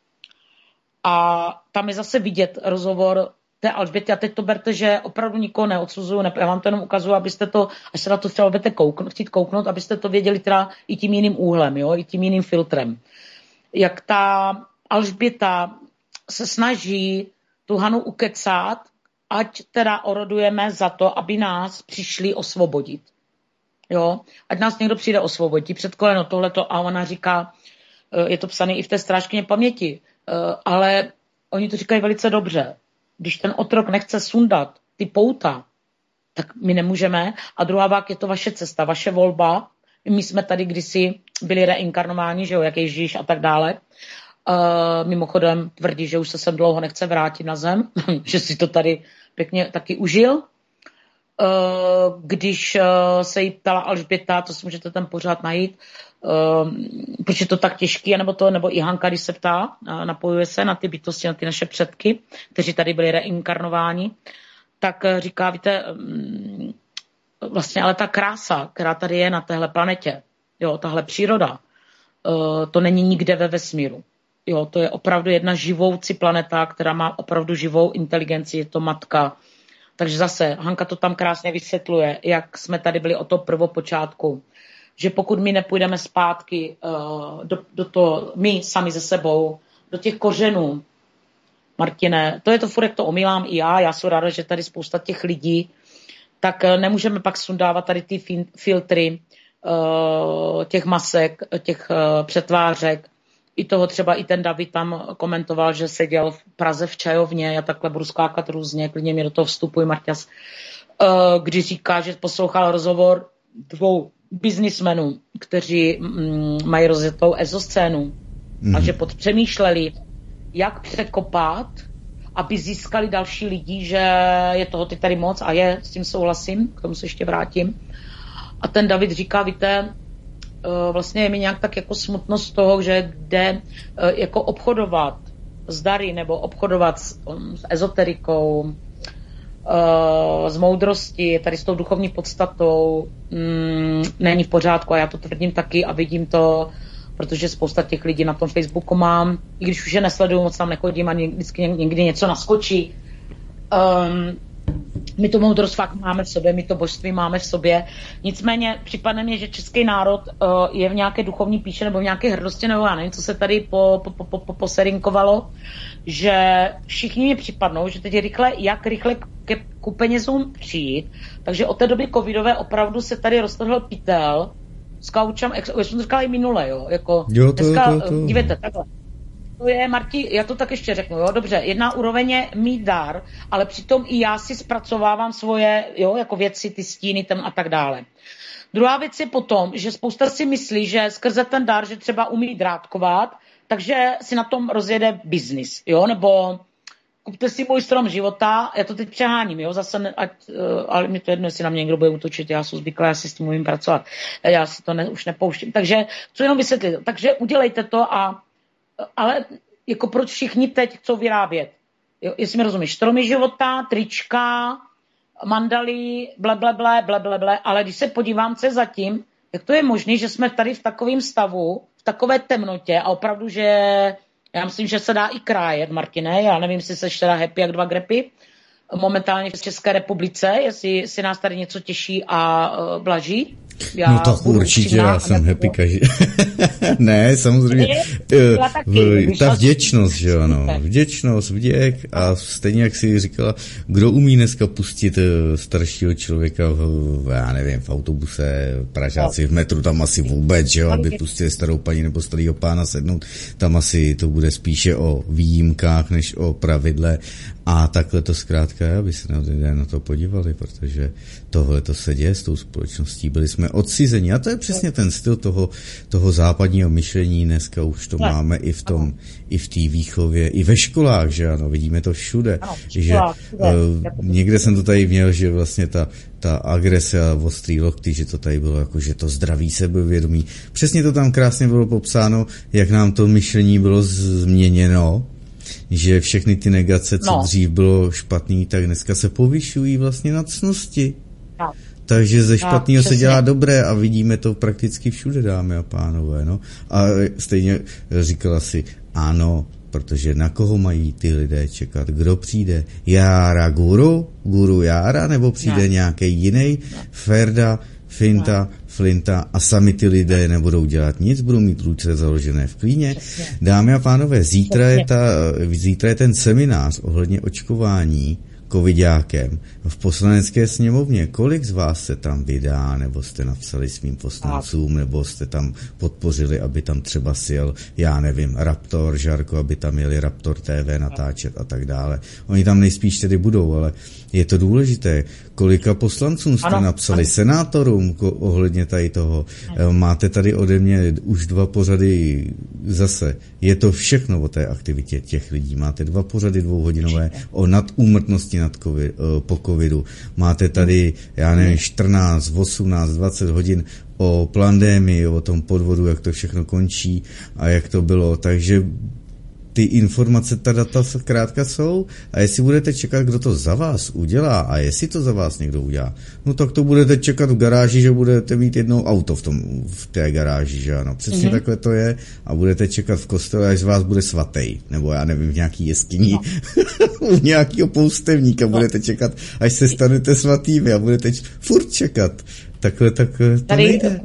A tam je zase vidět rozhovor té Alžběty. A teď to berte, že opravdu nikoho neodsuzuju. Já vám to jenom ukazuju, abyste to, až se na to třeba budete chtít kouknout, abyste to věděli teda i tím jiným úhlem, jo? I tím jiným filtrem. Jak ta Alžběta se snaží tu Hanu ukecat, ať teda orodujeme za to, aby nás přišli osvobodit. Jo? Ať nás někdo přijde osvobodit před koleno tohleto a ona říká, je to psané i v té strážkyně paměti, ale oni to říkají velice dobře. Když ten otrok nechce sundat ty pouta, tak my nemůžeme. A druhá vák je to vaše cesta, vaše volba. My jsme tady kdysi byli reinkarnováni, že jo, jak Ježíš a tak dále. Mimochodem tvrdí, že už se sem dlouho nechce vrátit na zem, že si to tady pěkně taky užil. Když se jí ptala Alžběta, to si můžete tam pořád najít, proč je to tak těžký, nebo i Hanka, když se ptá, napojuje se na ty bytosti, na ty naše předky, kteří tady byli reinkarnováni, tak říká, víte, vlastně ale ta krása, která tady je na téhle planetě, jo, tahle příroda, to není nikde ve vesmíru. Jo, to je opravdu jedna živoucí planeta, která má opravdu živou inteligenci, je to matka. Takže zase, Hanka to tam krásně vysvětluje, jak jsme tady byli od toho prvopočátku. Že pokud my nepůjdeme zpátky do toho, my sami ze sebou, do těch kořenů, Martine, to je to furt, jak to omílám i já jsem ráda, že tady spousta těch lidí, tak nemůžeme pak sundávat tady ty filtry těch masek, těch přetvářek. I toho třeba i ten David tam komentoval, že seděl v Praze v čajovně, já takhle budu skákat různě, klidně mi do toho vstupuj, Marťas, když říká, že poslouchal rozhovor 2 biznismenů, kteří mají rozjetou ezoscénu a že přemýšleli, jak překopat, aby získali další lidi, že je toho teď tady moc a s tím souhlasím, k tomu se ještě vrátím. A ten David říká, víte, vlastně je mi nějak tak jako smutno z toho, že jde jako obchodovat s dary nebo obchodovat s ezoterikou, s moudrostí, tady s tou duchovní podstatou není v pořádku a já to tvrdím taky a vidím to, protože spousta těch lidí na tom Facebooku mám, i když už je nesleduju, moc tam nechodím a vždycky někdy něco naskočí. My to moudrost fakt máme v sobě, my to božství máme v sobě. Nicméně připadne mně, že český národ je v nějaké duchovní píše nebo v nějaké hrdosti, nebo já nevím, co se tady poserinkovalo, že všichni mi připadnou, že teď je jak rychle ku penězům přijít. Takže od té doby covidové opravdu se tady roztrhl pytel s kaučem, já jsem to říkala i minule, jo, jako dneska, dívejte, takhle. To je, Marti, já to tak ještě řeknu, jo, dobře, jedna úroveň je mít dar, ale přitom i já si zpracovávám svoje, jo, jako věci, ty stíny tam a tak dále. Druhá věc je potom, že spousta si myslí, že skrze ten dar, že třeba umí drátkovat, takže si na tom rozjede biznis, jo, nebo kupte si můj strom života, já to teď přeháním, jo, zase, ale mi to jedno, jestli na mě někdo bude útočit, já jsem zvyklá, já si s tím umím pracovat, já si to už nepouštím, takže chci jenom vysvětlit, takže udělejte to ale jako proč všichni teď chcou vyrábět? Jo, jestli mi rozumíš, stromy života, trička, mandaly, blablabla, ale když se podívám, co je zatím, jak to je možné, že jsme tady v takovém stavu, v takové temnotě a opravdu, že já myslím, že se dá i krájet, Martine, já nevím, jestli seš teda happy jak 2 grepy, momentálně v České republice, jestli si nás tady něco těší a blaží. No tak určitě, já jsem happy každý. Ne, samozřejmě. Ta vděčnost, že ano. Vděčnost, vděk a stejně jak si říkala, kdo umí dneska pustit staršího člověka já nevím, v autobuse, Pražáci v metru, tam asi vůbec, že jo, aby pustili starou paní nebo starýho pána sednout, tam asi to bude spíše o výjimkách, než o pravidle a takhle to zkrátka je, aby se lidé na to podívali, protože tohle to se děje s tou společností, byli jsme odcizení a to je přesně ten styl toho západního myšlení, dneska už to máme i v té výchově, i ve školách, že ano, vidíme to všude, že někde jsem to tady měl, že vlastně ta agrese a ostrý lokty, že to tady bylo jako, že to zdraví sebevědomí. Přesně to tam krásně bylo popsáno, jak nám to myšlení bylo změněno, že všechny ty negace, co dřív bylo špatný, tak dneska se povyšují vlastně na ctnosti. No. Takže ze špatného se dělá dobré a vidíme to prakticky všude, dámy a pánové. No. A stejně říkala si, ano, protože na koho mají ty lidé čekat? Kdo přijde? Jára guru Jára, nebo přijde nějaký jiný? Ferda, Finta, Flinta a sami ty lidé nebudou dělat nic, budou mít ruce založené v klíně. Dámy a pánové, zítra je ten seminář ohledně očkování covidákem v Poslanecké sněmovně. Kolik z vás se tam vydá, nebo jste napsali svým poslancům, nebo jste tam podpořili, aby tam třeba sjel, já nevím, Raptor, Žarko, aby tam jeli Raptor TV natáčet a tak dále. Oni tam nejspíš tedy budou, ale je to důležité. Kolika poslancům jste napsali, senátorům ohledně tady toho. Máte tady ode mě už 2 pořady zase. Je to všechno o té aktivitě těch lidí. Máte 2 pořady 2hodinové o nadúmrtnosti po covidu. Máte tady, já nevím, 14, 18, 20 hodin o pandemii, o tom podvodu, jak to všechno končí a jak to bylo. Takže ty informace, ta data zkrátka jsou a jestli budete čekat, kdo to za vás udělá a jestli to za vás někdo udělá, no tak to budete čekat v garáži, že budete mít jednou auto v té garáži, že ano. Přesně takhle to je a budete čekat v kostele, až z vás bude svatý, nebo já nevím, v nějaký jeskyni, u nějakého poustevníka budete čekat, až se stanete svatými a budete furt čekat. Takhle to nejde.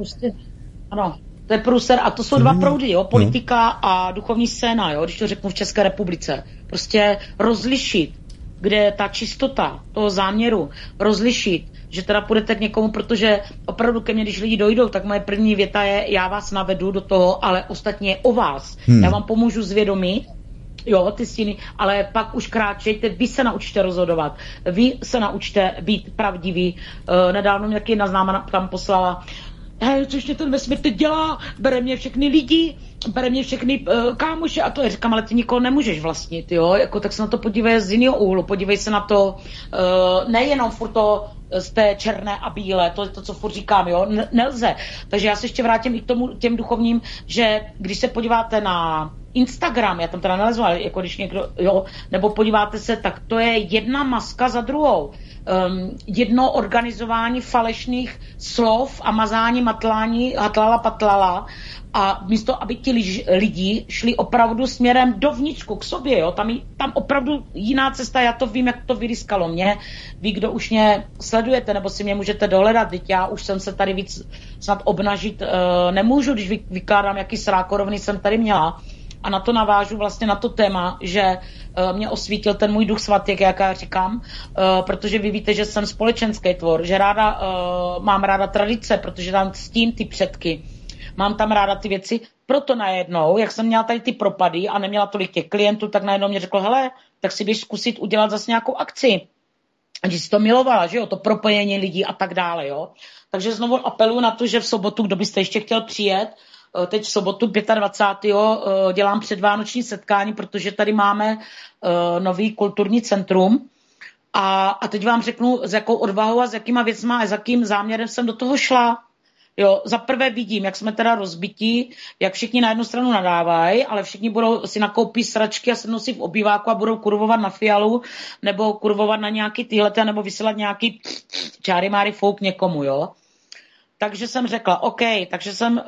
Ano. To je průser a to jsou 2 proudy, jo, politika a duchovní scéna, jo, když to řeknu v České republice. Prostě rozlišit, kde je ta čistota toho záměru, rozlišit, že teda půjdete k někomu, protože opravdu ke mně, když lidi dojdou, tak moje první věta je, já vás navedu do toho, ale ostatně je o vás. Já vám pomůžu zvědomit, jo, ty stíny, ale pak už kráčejte, vy se naučte rozhodovat, vy se naučte být pravdiví. Nedávno mě taky jedna známa tam poslala, což mě ten vesmír teď dělá, bere mě všechny lidi, bere mě všechny kámoše a to je, říkám, ale ty nikoho nemůžeš vlastnit, jo, jako tak se na to podívej z jiného úhlu, podívej se na to, nejenom furt to z té černé a bílé, to je to, co furt říkám, jo, nelze. Takže já se ještě vrátím i k tomu, těm duchovním, že když se podíváte na Instagram, já tam teda nalezu, ale jako když někdo, jo, nebo podíváte se, tak to je jedna maska za druhou. Jedno organizování falešných slov a mazání, matlání, hatlala, patlala a místo, aby ti lidi šli opravdu směrem dovnitřku k sobě, jo, tam opravdu jiná cesta, já to vím, jak to vyryskalo mě, vy, kdo už mě sledujete, nebo si mě můžete dohledat, teď já už jsem se tady víc snad obnažit nemůžu, když vykládám, jaký srákorovny jsem tady měla. A na to navážu vlastně na to téma, že mě osvítil ten můj duch svatý, jak já říkám, protože vy víte, že jsem společenský tvor, že mám ráda tradice, protože tam ctím ty předky, mám tam ráda ty věci, proto najednou, jak jsem měla tady ty propady a neměla tolik těch klientů, tak najednou mě řeklo, hele, tak si běž zkusit udělat zase nějakou akci. A když jsi to milovala, že jo, to propojení lidí a tak dále, jo. Takže znovu apeluju na to, že v sobotu, kdo byste ještě chtěl přijet, teď v sobotu 25. dělám předvánoční setkání, protože tady máme nový kulturní centrum a teď vám řeknu, s jakou odvahou a s jakýma věcma a s jakým záměrem jsem do toho šla. Jo, za prvé vidím, jak jsme teda rozbití, jak všichni na jednu stranu nadávají, ale všichni budou si nakoupit sračky a sednou si v obýváku a budou kurvovat na Fialu, nebo kurvovat na nějaký tyhlety, nebo vysílat nějaký čáry máry fouk někomu, jo. Takže jsem řekla, OK, takže jsem,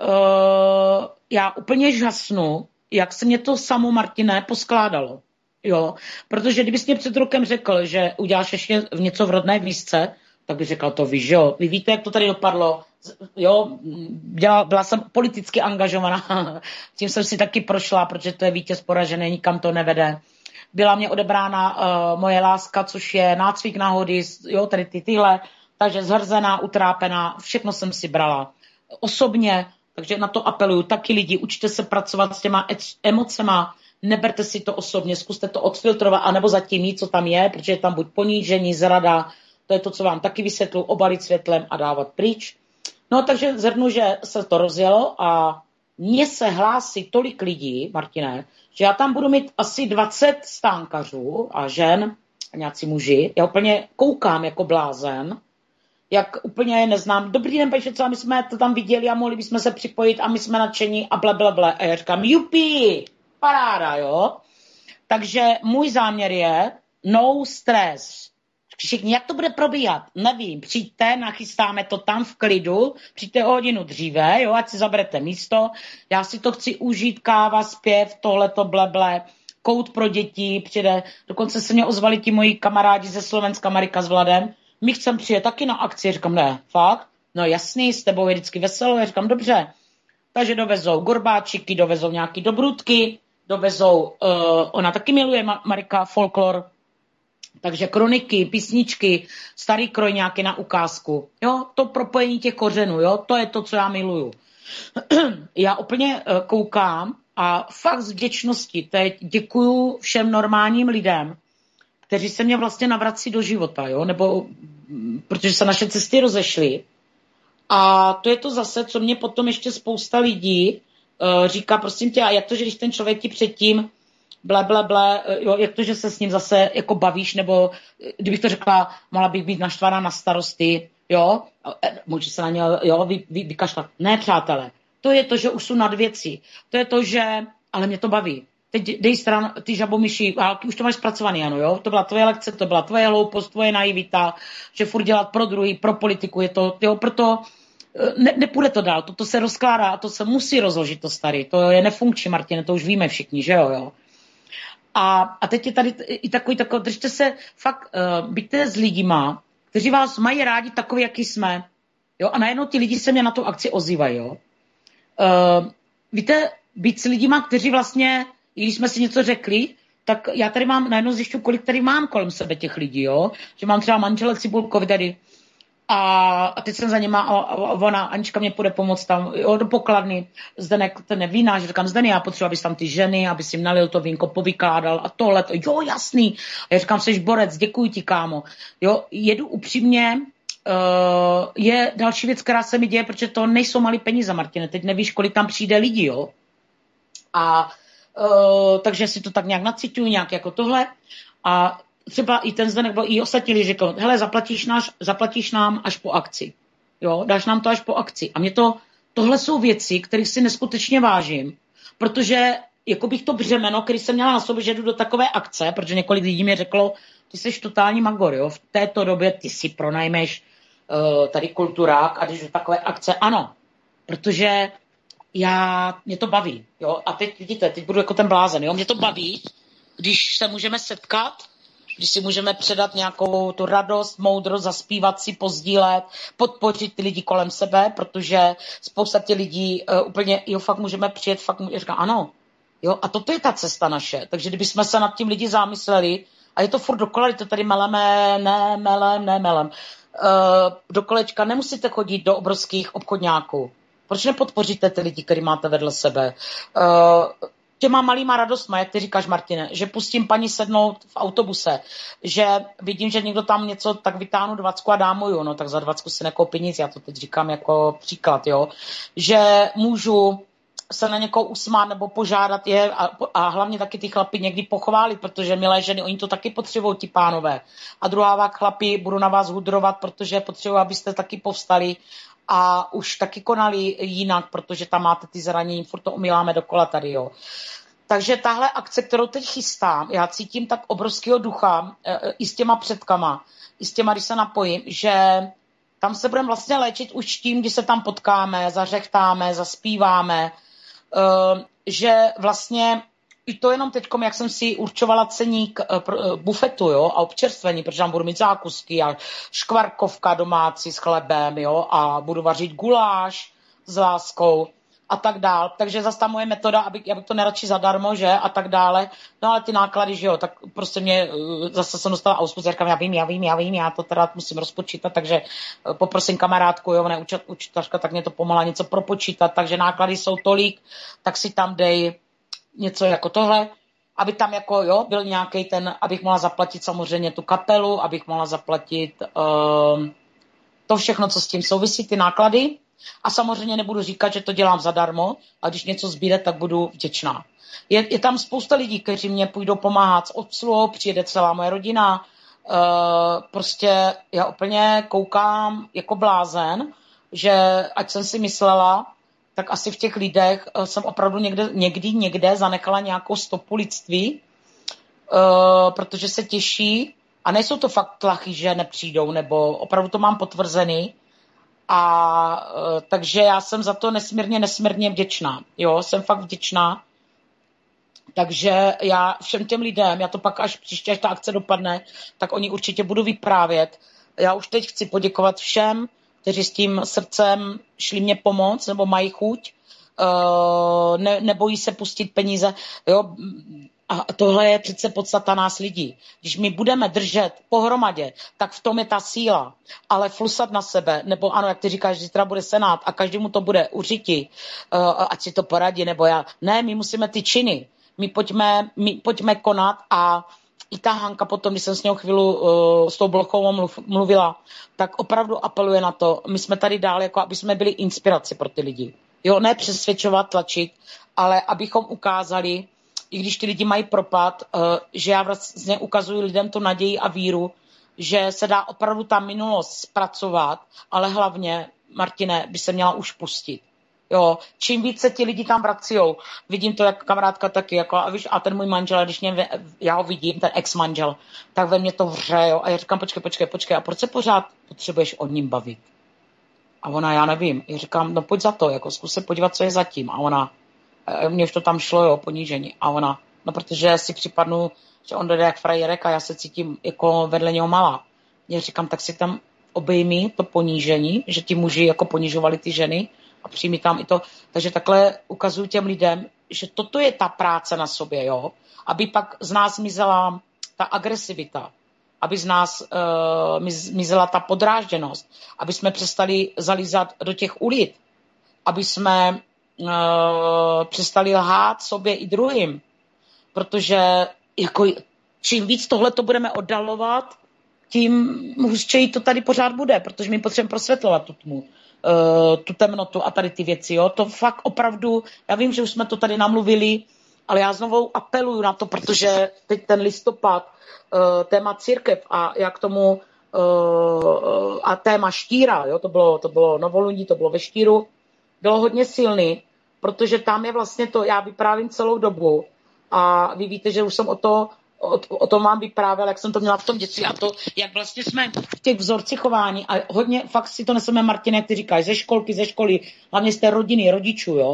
já úplně žasnu, jak se mě to samo, Martine, poskládalo. Jo, protože kdybys mě před rokem řekl, že uděláš ještě něco v rodné výšce, tak bych řekla, to víš, jo. Vy víte, jak to tady dopadlo, jo, byla jsem politicky angažovaná, tím jsem si taky prošla, protože to je vítěz poražený, nikam to nevede. Byla mě odebrána moje láska, což je nácvik náhody, jo, tady tyhle, takže zhrzená, utrápená, všechno jsem si brala osobně, takže na to apeluju taky lidi, učte se pracovat s těma emocema, neberte si to osobně, zkuste to odfiltrovat, anebo zatím jít, co tam je, protože je tam buď ponížení, zrada, to je to, co vám taky vysvětlu, obalit světlem a dávat pryč. No takže zhrnu, že se to rozjelo a mně se hlásí tolik lidí, Martine, že já tam budu mít asi 20 stánkařů a žen a nějací muži. Já úplně koukám jako blázen, jak úplně je neznám. Dobrý den, Pejše, co my jsme to tam viděli a mohli bychom se připojit a my jsme nadšení a blablabla. A já říkám, jupi, paráda, jo. Takže můj záměr je no stres. Všichni, jak to bude probíhat? Nevím, přijďte, nachystáme to tam v klidu, přijďte o hodinu dříve, jo, ať si zaberete místo, já si to chci užít, káva, zpěv, tohleto bleble, kout pro děti, přijde, dokonce se mě ozvali ti moji kamarádi ze Slovenska, Marika s Vladem, my chcem přijet taky na akci, říkám, ne, fakt? No jasný, s tebou je vždycky veselo, já říkám, dobře, takže dovezou gorbáčiky, dovezou nějaký dobrutky, dovezou, ona taky miluje Marika folklor, takže kroniky, písničky, starý kroj nějaký na ukázku. Jo, to propojení těch kořenů, jo, to je to, co já miluju. Já úplně koukám a fakt z vděčnosti teď děkuju všem normálním lidem, kteří se mě vlastně navrací do života, jo, nebo protože se naše cesty rozešly. A to je to zase, co mě potom ještě spousta lidí říká, prosím tě, a jak to, že když ten člověk ti předtím blablabla, jo, jak to, že se s ním zase jako bavíš, nebo kdybych to řekla, mohla bych být naštvaná na starosty, jo, může se na ně, jo, vykašlat. Ne, přátelé, to je to, že už jsou nad věci. To je to, že, ale mě to baví. Teď dej stran, ty žabomyší, už to máš zpracovaný, ano, jo, to byla tvoje lekce, to byla tvoje hloupost, tvoje naivita, že furt dělat pro druhý, pro politiku, je to, jo, proto nepůjde to dál, to se rozkládá a to se musí rozložit, to starý, to je nefunkční, Martine, to už víme všichni, že jo. A teď je tady i takový, držte se fakt, byďte s lidima, kteří vás mají rádi takový, jaký jsme, jo, a najednou ti lidi se mě na tu akci ozývají, jo. Víte, být s lidima, kteří vlastně, když jsme si něco řekli, tak já tady mám, najednou zjišťuji, kolik tady mám kolem sebe těch lidí, jo, že mám třeba manžele Cibulkovi tady, a teď jsem za něma a ona, Anička mě půjde pomoct tam, jo, do pokladny, Zdenek, ten nevínáš, říkám, Zdeny, já potřebuji, abys tam ty ženy, abys jim nalil to vínko, povykládal a tohle, jo, jasný. A já říkám, seš borec, děkuji ti, kámo. Jo, jedu upřímně, je další věc, která se mi děje, protože to nejsou malý peníze, Martine, teď nevíš, kolik tam přijde lidí, jo. A takže si to tak nějak nacituju, nějak jako tohle a třeba i ten Zdenek, i ostatní lidi řekl, hele, zaplatíš nám až po akci. Jo, dáš nám to až po akci. A mě tohle jsou věci, kterých si neskutečně vážím, protože jako bych to břemeno, který jsem měla na sobě, že jdu do takové akce, protože několik lidí mi řeklo, ty jsi totální magor, jo, v této době ty si pronajmeš tady kulturák a když do takové akce, ano, protože mě to baví, jo, a teď vidíte, teď budu jako ten blázen, jo, mě to baví, když se můžeme setkat, když si můžeme předat nějakou tu radost, moudrost, zaspívat si, pozdílet, podpořit ty lidi kolem sebe, protože spousta těch lidí úplně, jo, fakt můžeme přijet, říkám, ano, jo, a toto je ta cesta naše, takže kdybychom se nad tím lidi zamysleli, a je to furt dokola, to tady melem, do kolečka, nemusíte chodit do obrovských obchodňáků, proč nepodpoříte ty lidi, který máte vedle sebe, těma malýma radostma, jak ty říkáš, Martine, že pustím paní sednout v autobuse, že vidím, že někdo tam něco, tak vytáhnu 20 a dám mu, jo, no tak za 20 si nekoupí nic, já to teď říkám jako příklad, jo, že můžu se na někoho usmát nebo požádat je a hlavně taky ty chlapi někdy pochválit, protože milé ženy, oni to taky potřebují, ti pánové. A druhá vák, chlapi, budu na vás hudrovat, protože potřebuji, abyste taky povstali a už taky konali jinak, protože tam máte ty zranění, furt to umíláme dokola tady, jo. Takže tahle akce, kterou teď chystám, já cítím tak obrovského ducha i s těma předkama, i s těma, když se napojím, že tam se budeme vlastně léčit už tím, když se tam potkáme, zařechtáme, zaspíváme, že vlastně i to jenom teďkom, jak jsem si určovala ceník bufetu, jo, a občerstvení, protože tam budu mít zákusky a škvarkovka domácí s chlebem, jo, a budu vařit guláš s láskou a tak dál. Takže zase ta moje metoda, abych to neradši zadarmo, že, a tak dále. No ale ty náklady, že jo, tak prostě mě zase jsem dostala auspuc, říkám, já to teda musím rozpočítat, takže poprosím kamarádku, jo, ne učitařka, tak mě to pomohla něco propočítat, takže náklady jsou tolik, tak si tam dej něco jako tohle, aby tam jako, jo, byl nějaký ten, abych mohla zaplatit samozřejmě tu kapelu, abych mohla zaplatit to všechno, co s tím souvisí, ty náklady. A samozřejmě nebudu říkat, že to dělám zadarmo, a když něco zbyde, tak budu vděčná. Je tam spousta lidí, kteří mě půjdou pomáhat s obsluhou, přijede celá moje rodina. Prostě já úplně koukám jako blázen, že ať jsem si myslela, tak asi v těch lidech jsem opravdu někde zanechala nějakou stopu lidství, protože se těší a nejsou to fakt tlachy, že nepřijdou, nebo opravdu to mám potvrzený. A takže já jsem za to nesmírně vděčná. Jo, jsem fakt vděčná. Takže já všem těm lidem, já to pak až příště, až ta akce dopadne, tak oni určitě budu vyprávět. Já už teď chci poděkovat všem, kteří s tím srdcem šli mě pomoct, nebo mají chuť, nebojí se pustit peníze. Jo? A tohle je přece podstata nás lidí. Když my budeme držet pohromadě, tak v tom je ta síla. Ale flusat na sebe, nebo ano, jak ty říkáš, že zítra bude senát a každému to bude uřiti, ať si to poradí, nebo já. Ne, my musíme ty činy. My pojďme konat a i ta Hanka potom, když jsem s něho chvíli s tou Blochovou mluvila, tak opravdu apeluje na to. My jsme tady dál, jako aby jsme byli inspiraci pro ty lidi. Jo, ne přesvědčovat, tlačit, ale abychom ukázali, i když ty lidi mají propad, že já vlastně ukazuji lidem tu naději a víru, že se dá opravdu ta minulost zpracovat, ale hlavně, Martine, by se měla už pustit. Jo, čím více ti lidi tam vracujou, vidím to jak kamarádka taky, jako, a ten můj manžel, když já ho vidím, ten ex-manžel, tak ve mně to vře, jo, a já říkám, počkej, a proč se pořád potřebuješ o ním bavit? A ona, já nevím, já říkám, no pojď za to, jako zkus se podívat, co je zatím, a ona, mně už to tam šlo, jo, ponížení, a ona, no protože si připadnu, že on dojde jak frajerek a já se cítím jako vedle něho malá. Já říkám, tak si tam obejmi to ponížení, že ti muži jako ponižovali ty ženy, a přijmi tam i to. Takže takhle ukazuju těm lidem, že toto je ta práce na sobě, jo. Aby pak z nás mizela ta agresivita, aby z nás mizela ta podrážděnost, aby jsme přestali zalízat do těch ulic, aby jsme přestali lhát sobě i druhým. Protože jako, čím víc tohle to budeme oddalovat, tím hustřeji to tady pořád bude, protože my potřebujeme prosvětlovat tu tmu. Tu temnotu a tady ty věci, jo. To fakt opravdu, já vím, že už jsme to tady namluvili, ale já znovu apeluju na to, protože teď ten listopad, téma církev a jak tomu a téma štíra, jo, to bylo novolundí, to bylo ve štíru, bylo hodně silný, protože tam je vlastně to, já vyprávím celou dobu a vy víte, že už jsem o tom vám vyprávěl, jak jsem to měla v tom dětství a to, jak vlastně jsme v těch vzorcích chování a hodně fakt si to neseme, Martine, jak ty říkáš, ze školy, hlavně z té rodiny, rodičů, jo.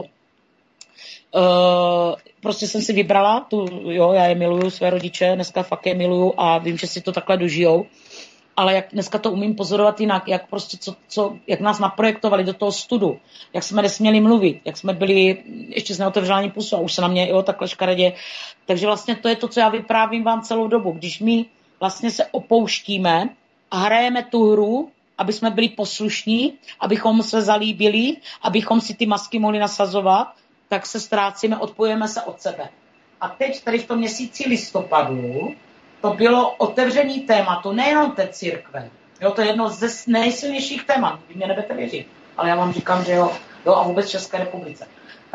Prostě jsem si vybrala, jo, já je miluju, své rodiče, dneska fakt je miluju a vím, že si to takhle dožijou, ale jak dneska to umím pozorovat jinak, jak prostě jak nás naprojektovali do toho studu, jak jsme nesměli mluvit, jak jsme byli ještě s neotevřením pusu a už se na mě, jo, takhle škaredě. Takže vlastně to je to, co já vyprávím vám celou dobu. Když my vlastně se opouštíme a hrajeme tu hru, aby jsme byli poslušní, abychom se zalíbili, abychom si ty masky mohli nasazovat, tak se ztrácíme, odpojujeme se od sebe. A teď tady v tom měsíci listopadu to bylo otevření tématu, nejenom té církve. Jo, to je jedno ze nejsilnějších témat, vy mě nebudete věřit, ale já vám říkám, že jo a vůbec České republice.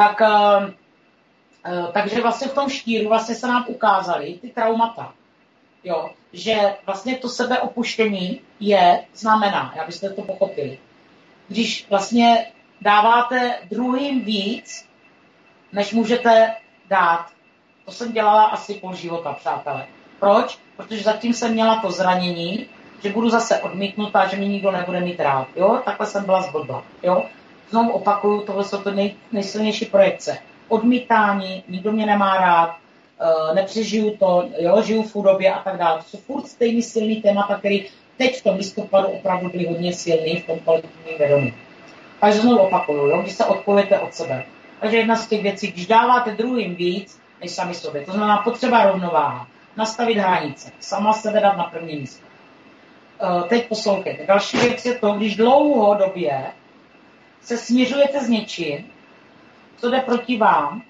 Takže vlastně v tom štíru vlastně se nám ukázaly ty traumata. Jo, že vlastně to sebeopuštění znamená, abyste to pochopili. Když vlastně dáváte druhým víc, než můžete dát. To jsem dělala asi půl života, přátelé. Proč? Protože zatím jsem měla to zranění, že budu zase odmítnutá, že mě nikdo nebude mít rád. Jo? Takhle jsem byla zblbla. Jo? Znovu opakuju, tohle jsou to nejsilnější projekce. Odmítání, nikdo mě nemá rád, nepřežiju to, jo, žiju v chudobě a tak dále. To jsou furt stejný silný témata, který teď v tom listopadu opravdu byly hodně silný v tom kolektivním vědomí. Takže znovu opakuju, jo, když se odpovíte od sebe. Takže jedna z těch věcí, když dáváte druhým víc, než sami sobě. To znamená potřeba rovnováha, nastavit hranice, sama sebe dát na první místo. Teď poslouchejte. Další věc je to, když dlouhodobě se směřujete s něčím, co jde proti vám,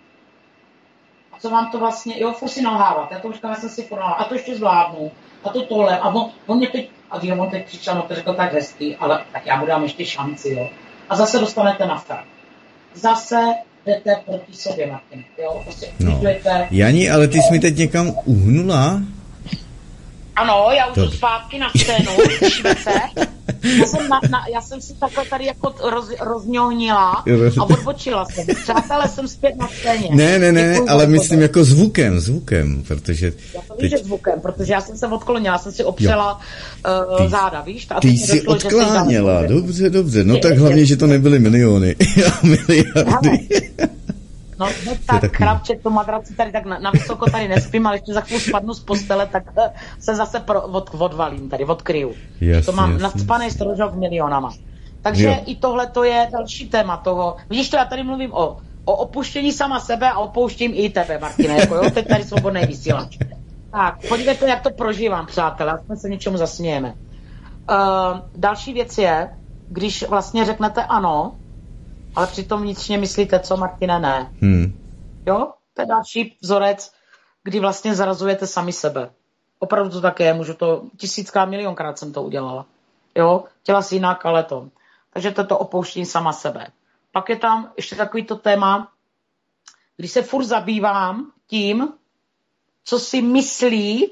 a co vám to vlastně, jo, furt si nalhávat. Já to už říkám, já jsem si furt a to ještě zvládnu, a to tohle, a on mě teď, a on teď přišel, no to řekl tak hezky, ale tak já mu dám ještě šanci, jo. A zase dostanete na frak. Zase jdete proti sobě, Martin, jo, prostě uklidujete. Jani, ale ty jsi mi teď někam uhnula? Ano, já už jdu zpátky na scénu, slyšíme se. Já jsem si takhle tady jako rozňohnila a odbočila jsem. Přátelé, jsem zpět na scéně. Ne, ale myslím jako zvukem, protože... Já to víš, že zvukem, protože já jsem se odklonila, jsem si opřela záda, víš? Ty jsi odkláněla, dobře, no tak hlavně, že to nebyly miliony, miliardy. No tak chrapče, to madraci tady tak na vysoko tady nespím, ale ještě za chvíli spadnu z postele, tak se zase odvalím tady, odkryju. Jasně, to mám nadspanej strožok milionama. Takže i tohle to je další téma toho. Vidíš to, já tady mluvím o opuštění sama sebe a opouštím i tebe, Martine, jako jo, teď tady svobodný vysílač. Tak, podívejte, jak to prožívám, přátelé, jsme se něčemu zasmějeme. Další věc je, když vlastně řeknete ano, ale přitom vnitřně myslíte, co, Martine, ne. Jo? To je další vzorec, kdy vlastně zarazujete sami sebe. Opravdu to tak je, můžu to, 1000krát, milionkrát jsem to udělala. Jo? Chtěla si jinak, ale to. Takže to opouštím sama sebe. Pak je tam ještě takovýto téma, když se furt zabývám tím, co si myslí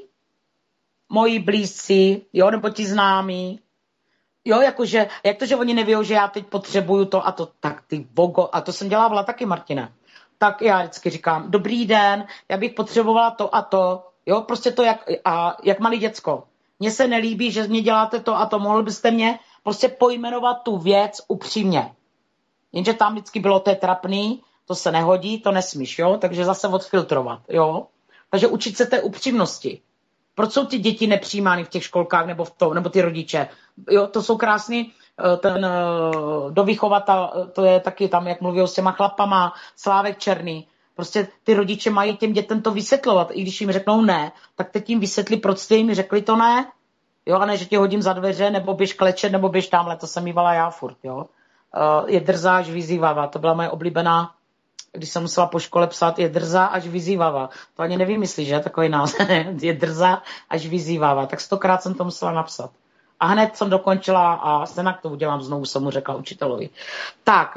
moji blízcí, jo, nebo ti známí. Jo, jakože, jak to, že oni neví, že já teď potřebuju to a to, tak ty vogo, a to jsem dělávala taky, Martine. Tak já vždycky říkám, dobrý den, já bych potřebovala to a to, jo, prostě to jak malý děcko. Mně se nelíbí, že mě děláte to a to, mohl byste mě prostě pojmenovat tu věc upřímně. Jenže tam vždycky bylo, to je trapný, to se nehodí, to nesmíš, jo, takže zase odfiltrovat, jo. Takže učit se té upřímnosti. Proč jsou ty děti nepřijímány v těch školkách nebo ty rodiče? Jo, to jsou krásný, ten dovychovatel, to je taky tam, jak mluví s těma chlapama, Slávek Černý. Prostě ty rodiče mají těm dětem to vysvětlovat. I když jim řeknou ne, tak teď jim vysvětlí, proč jste jim řekli to ne. Jo, a ne, že tě hodím za dveře, nebo běž klečet, nebo běž tamhle, to jsem mývala já furt, jo. Je drzá až vyzývavá, to byla moje oblíbená, když jsem musela po škole psát, je drzá až vyzývavá. To ani nevymyslí, že? Takový název. Je drzá až vyzývavá. Tak 100krát jsem to musela napsat. A hned jsem dokončila a stejnak to udělám znovu, jsem mu řekla učitelovi. Tak,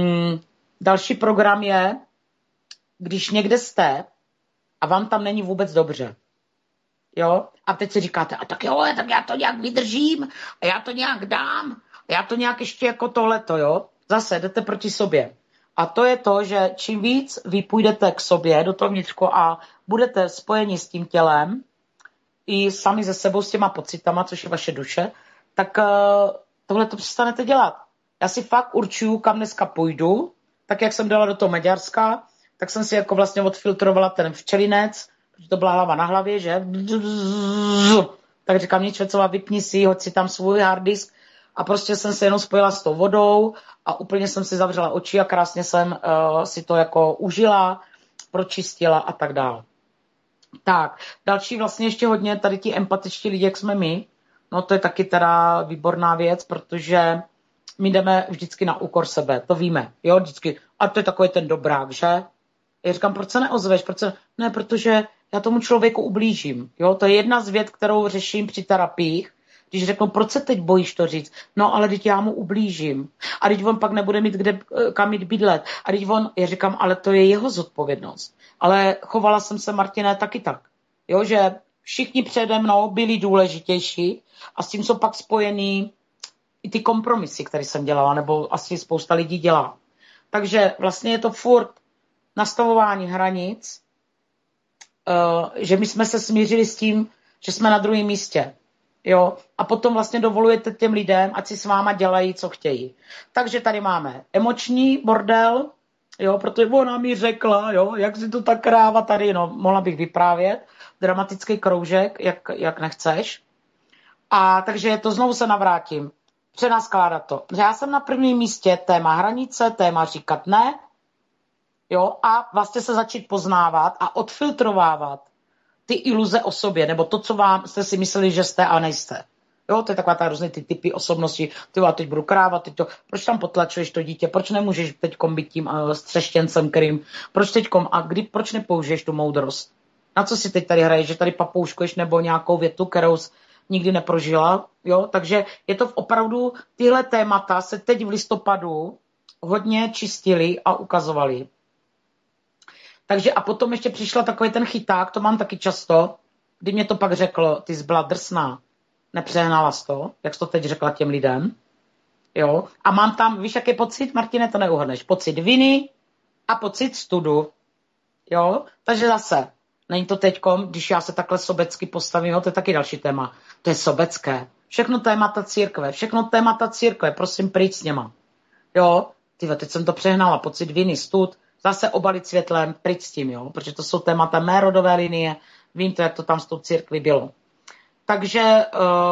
další program je, když někde jste a vám tam není vůbec dobře. Jo? A teď si říkáte, a tak jo, tak já to nějak vydržím, a já to nějak dám, a já to nějak ještě jako tohleto, jo? Zase jdete proti sobě. A to je to, že čím víc vy půjdete k sobě do toho vnitřku a budete spojeni s tím tělem i sami ze sebou s těma pocitama, což je vaše duše, tak tohle to přestanete dělat. Já si fakt určuju, kam dneska půjdu, tak jak jsem dala do toho Maďarska, tak jsem si jako vlastně odfiltrovala ten včelinec, protože to byla hlava na hlavě, že? Tak říkám, nic Švecová, vypni si, hoď si tam svůj hard disk. A prostě jsem se jenom spojila s tou vodou a úplně jsem si zavřela oči a krásně jsem si to jako užila, pročistila a tak dále. Tak, další vlastně ještě hodně, tady ti empatičtí lidi, jak jsme my, no to je taky teda výborná věc, protože my jdeme vždycky na úkor sebe, to víme, jo, vždycky, a to je takový ten dobrák, že? Já říkám, proč se neozveš, ne, protože já tomu člověku ublížím, jo, to je jedna z vět, kterou řeším při terapiích. Když řeknu, proč se teď bojíš to říct? No, ale teď já mu ublížím. A teď on pak nebude mít kam jít bydlet. A teď já říkám, ale to je jeho zodpovědnost. Ale chovala jsem se, Martine, taky tak. Jo, že všichni přede mnou byli důležitější a s tím jsou pak spojený i ty kompromisy, které jsem dělala, nebo asi spousta lidí dělá. Takže vlastně je to furt nastavování hranic, že my jsme se smířili s tím, že jsme na druhém místě. Jo, a potom vlastně dovolujete těm lidem, ať si s váma dělají, co chtějí. Takže tady máme emoční bordel, jo, protože ona mi řekla, jo, jak si to ta kráva tady, no, mohla bych vyprávět, dramatický kroužek, jak nechceš. A takže to znovu se navrátím. Přenaskládat to. Já jsem na prvním místě téma hranice, téma říkat ne, jo, a vlastně se začít poznávat a odfiltrovávat ty iluze o sobě, nebo to, co vám jste si mysleli, že jste a nejste. Jo, to je taková ta různý ty typy osobnosti. Ty teď budu krávat, teď to, proč tam potlačuješ to dítě, proč nemůžeš teďkom být tím střeštěncem, kterým, proč teďkom, a proč nepoužiješ tu moudrost? Na co si teď tady hraješ, že tady papouškuješ nebo nějakou větu, kterou jsi nikdy neprožila, jo, takže je to opravdu, tyhle témata se teď v listopadu hodně čistili a ukazovali. Takže a potom ještě přišla takový ten chyták, to mám taky často, kdy mě to pak řeklo, ty jsi byla drsná, nepřehnala jsi to, jak jsi to teď řekla těm lidem, jo, a mám tam, víš, jaký pocit, Martine, to neuhodneš, pocit viny a pocit studu, jo, takže zase, není to teďkom, když já se takhle sobecky postavím, jo, to je taky další téma, to je sobecké, všechno témata církve, prosím, pryč s něma, jo, tyhle, teď jsem to přehnala, pocit viny, stud, zase obalit světlem, pryč s tím, jo, protože to jsou témata mé rodové linie, vím to, jak to tam s tou církví bylo. Takže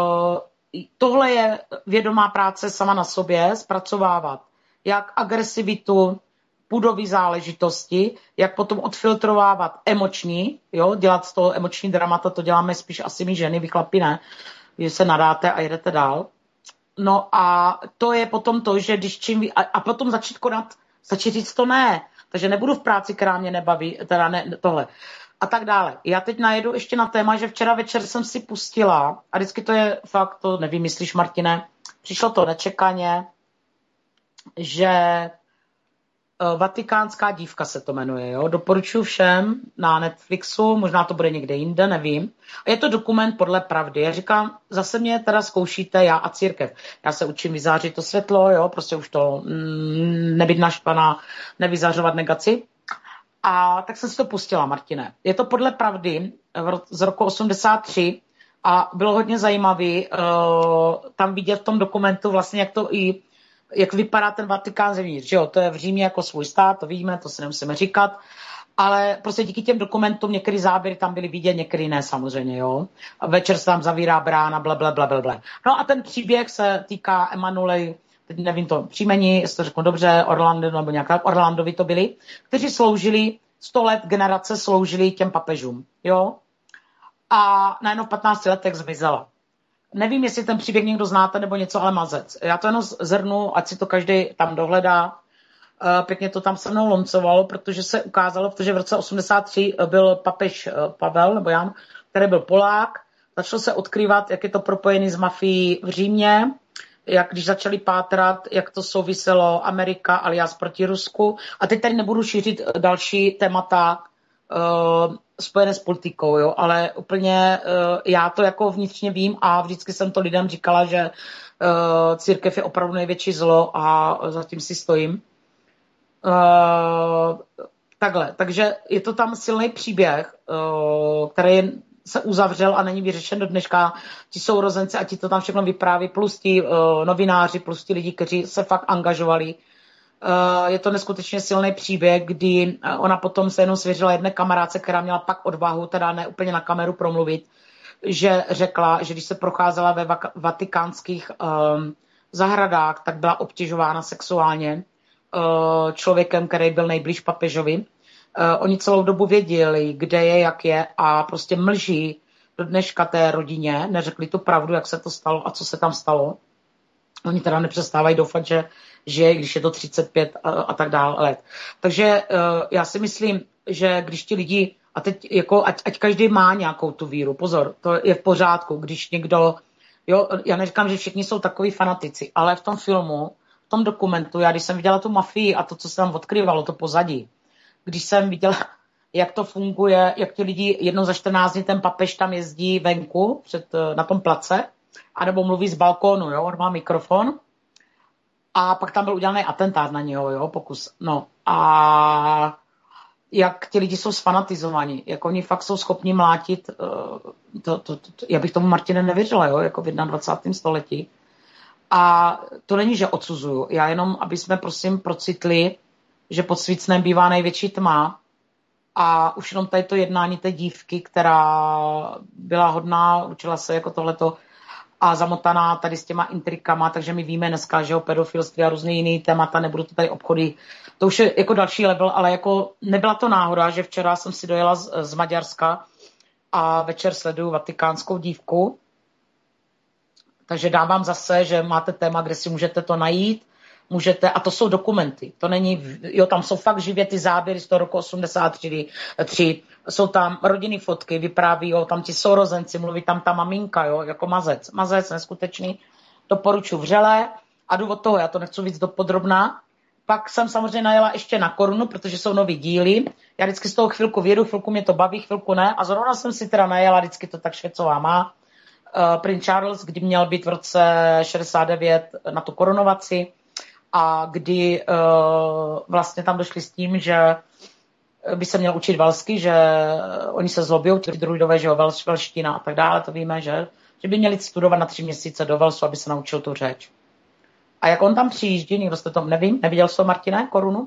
tohle je vědomá práce sama na sobě, zpracovávat jak agresivitu, pudové záležitosti, jak potom odfiltrovávat emoční, jo, dělat z toho emoční dramata, to děláme spíš asi my ženy, vy chlapi ne, že se nadáte a jedete dál. No a to je potom to, že když a potom začít konat, začít říct to ne, takže nebudu v práci, která mě nebaví, teda ne, tohle. A tak dále. Já teď najedu ještě na téma, že včera večer jsem si pustila, a vždycky to je fakt, to nevymyslíš, Martine, přišlo to nečekaně, že Vatikánská dívka se to jmenuje, jo? Doporučuji všem na Netflixu, možná to bude někde jinde, nevím. A je to dokument podle pravdy. Já říkám, zase mě teda zkoušíte já a církev. Já se učím vyzářit to světlo, jo? Prostě už to nebyt naštvaná, nevyzářovat negaci. A tak jsem si to pustila, Martine. Je to podle pravdy z roku 83 a bylo hodně zajímavý tam vidět v tom dokumentu vlastně, jak vypadá ten Vatikán zevnitř, že jo, to je v Římě jako svůj stát, to víme, to si nemusíme říkat, ale prostě díky těm dokumentům některé záběry tam byly vidět, některé ne samozřejmě, jo. A večer se tam zavírá brána, blablabla. No a ten příběh se týká Emanuely, teď nevím to příjmení, jestli to řeknu dobře, Orlando nebo nějaká, Orlandovi to byli, kteří sloužili, 100 let generace sloužili těm papežům, jo. A najednou v 15 letech zmizela. Nevím, jestli ten příběh někdo znáte nebo něco, ale mazec. Já to jenom zhrnu, ať si to každý tam dohledá. Pěkně to tam se mnou loncovalo, protože se ukázalo, protože v roce 83 byl papež Pavel, nebo Jan, který byl Polák. Začalo se odkrývat, jak je to propojený s mafií v Římě, jak když začali pátrat, jak to souviselo Amerika alias proti Rusku. A teď tady nebudu šířit další témata spojené s politikou, jo, ale úplně já to jako vnitřně vím a vždycky jsem to lidem říkala, že církev je opravdu největší zlo a zatím si stojím. Takhle, takže je to tam silný příběh, který se uzavřel a není vyřešen do dneška. Ti sourozenci a ti to tam všechno vypráví, plus ti novináři, plus ti lidi, kteří se fakt angažovali. Je to neskutečně silný příběh, kdy ona potom se jenom svěřila jedné kamarádce, která měla pak odvahu, teda ne úplně na kameru promluvit, že řekla, že když se procházela ve vatikánských zahradách, tak byla obtěžována sexuálně člověkem, který byl nejblíž papežovi. Oni celou dobu věděli, kde je, jak je a prostě mlží do dneška té rodině, neřekli tu pravdu, jak se to stalo a co se tam stalo. Oni teda nepřestávají doufat, že žije, když je to 35 a tak dále let. Takže já si myslím, že když ti lidi, a teď jako, ať každý má nějakou tu víru, pozor, to je v pořádku, když někdo, jo, já neříkám, že všichni jsou takový fanatici, ale v tom filmu, v tom dokumentu, já když jsem viděla tu mafii a to, co se tam odkrývalo, to pozadí, když jsem viděla, jak to funguje, jak ti lidi jednou za 14 dní ten papež tam jezdí venku na tom place, anebo mluví z balkónu, jo, on má mikrofon a pak tam byl udělaný atentát na něho, jo, pokus. No a jak ti lidi jsou sfanatizovaní, jak oni fakt jsou schopni mlátit, já bych tomu, Martine, nevěřila, jo, jako v 21. století. A to není, že odsuzuju, já jenom, aby jsme prosím procitli že pod svícnem bývá největší tma a už jenom tady to jednání té dívky, která byla hodná, učila se jako tohleto a zamotaná tady s těma intrikama, takže my víme dneska, že o pedofilství a různý jiný témata, nebudu to tady obchody, to už je jako další level, ale jako nebyla to náhoda, že včera jsem si dojela z Maďarska a večer sleduju Vatikánskou dívku, takže dávám zase, že máte téma, kde si můžete to najít, můžete, a to jsou dokumenty, to není, jo, tam jsou fakt živě ty záběry z toho roku 83, jsou tam rodinný fotky, vypráví, jo, tam ti sourozenci, mluví tam ta maminka, jo, jako mazec neskutečný, doporučuji vřele a jdu od toho, já to nechci víc dopodrobná. Pak jsem samozřejmě najela ještě na Korunu, protože jsou nový díly, já vždycky z toho chvilku vědu, chvilku mě to baví, chvilku ne a zrovna jsem si teda najela, vždycky to tak Švecová má, Prince Charles, kdy měl být v roce 69 na tu korunovaci, a kdy vlastně tam došli s tím, že by se měl učit valsky, že oni se zlobijou, ty druidové, že jo, velština a tak dále, to víme, že by měli studovat na 3 měsíce do Velsu, aby se naučil tu řeč. A jak on tam přijíždí, někdo jste to, nevím, neviděl jsi to, Martine, Korunu?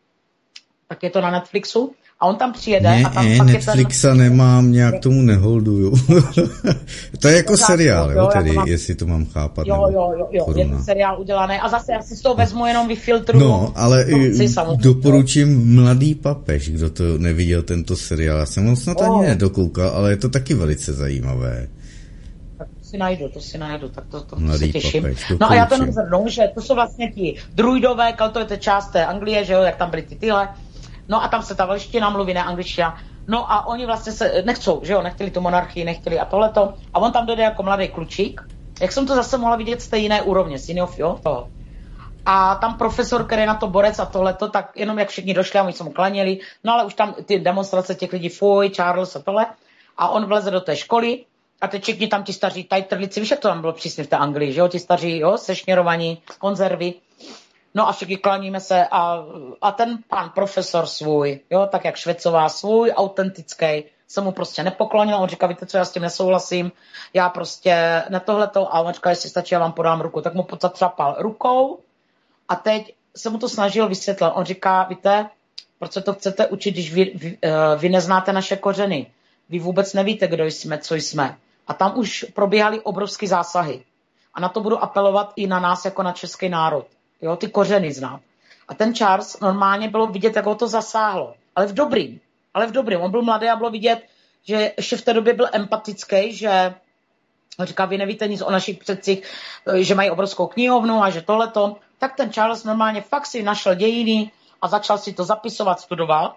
Tak je to na Netflixu. A on tam přijede a tam pak Netflixa je ten... nemám, nějak tomu neholduju. To je jako seriál, jo, tedy, mám... jestli to mám chápat. Jo, je to seriál udělaný a zase já si z toho vezmu jenom vyfiltruju. No, ale doporučím Mladý papež, kdo to neviděl tento seriál. Já jsem ho snad ani nedokoukal, ale je to taky velice zajímavé. Tak to si najdu, tak to Mladý se těším. Papež, no a já to jenom zhrnu, že to jsou vlastně ti druidové, to je ta část té Anglie, že jo, jak tam byly tyhle. No a tam se ta velština mluví, ne angličtina. No a oni vlastně se nechcou, že jo, nechtěli tu monarchii, nechtěli a tohleto. A on tam dojde jako mladý klučík. Jak jsem to zase mohla vidět z té jiné úrovně, z jiného, jo, toho. A tam profesor, který je na to borec a tohleto, tak jenom jak všichni došli a my jsme mu klaněli. No ale už tam ty demonstrace těch lidí, fuj, Charles a tohle. A on vleze do té školy a teď všichni tam ti staří tajtrlici, víš, jak to tam bylo přísně v té Anglii, že jo, ti staří, jo, sešněrovaní, konzervy. No a všichni klaníme se a ten pan profesor svůj, jo, tak jak Švecová svůj, autentický, se mu prostě nepoklonil, on říká, víte co, já s tím nesouhlasím, já prostě ne tohleto, a on říká, jestli stačí, já vám podám ruku, tak mu zatrapal rukou a teď se mu to snažil vysvětlit, on říká, víte, proč se to chcete učit, když vy neznáte naše kořeny, vy vůbec nevíte, kdo jsme, co jsme. A tam už probíhaly obrovské zásahy. A na to budu apelovat i na nás, jako na český národ. Jo, ty kořeny znám. A ten Charles normálně bylo vidět, jak ho to zasáhlo. Ale v dobrým. On byl mladý a bylo vidět, že ještě v té době byl empatický, že říká, vy nevíte nic o našich předcích, že mají obrovskou knihovnu a že tohleto. Tak ten Charles normálně fakt si našel dějiny a začal si to zapisovat, studoval.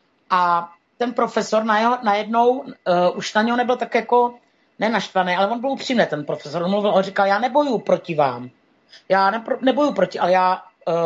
A ten profesor najednou už na něho nebyl tak jako nenaštvaný, ale on byl upřímný, ten profesor. On říkal, já nebojuju proti vám. Já nebojuju proti, ale já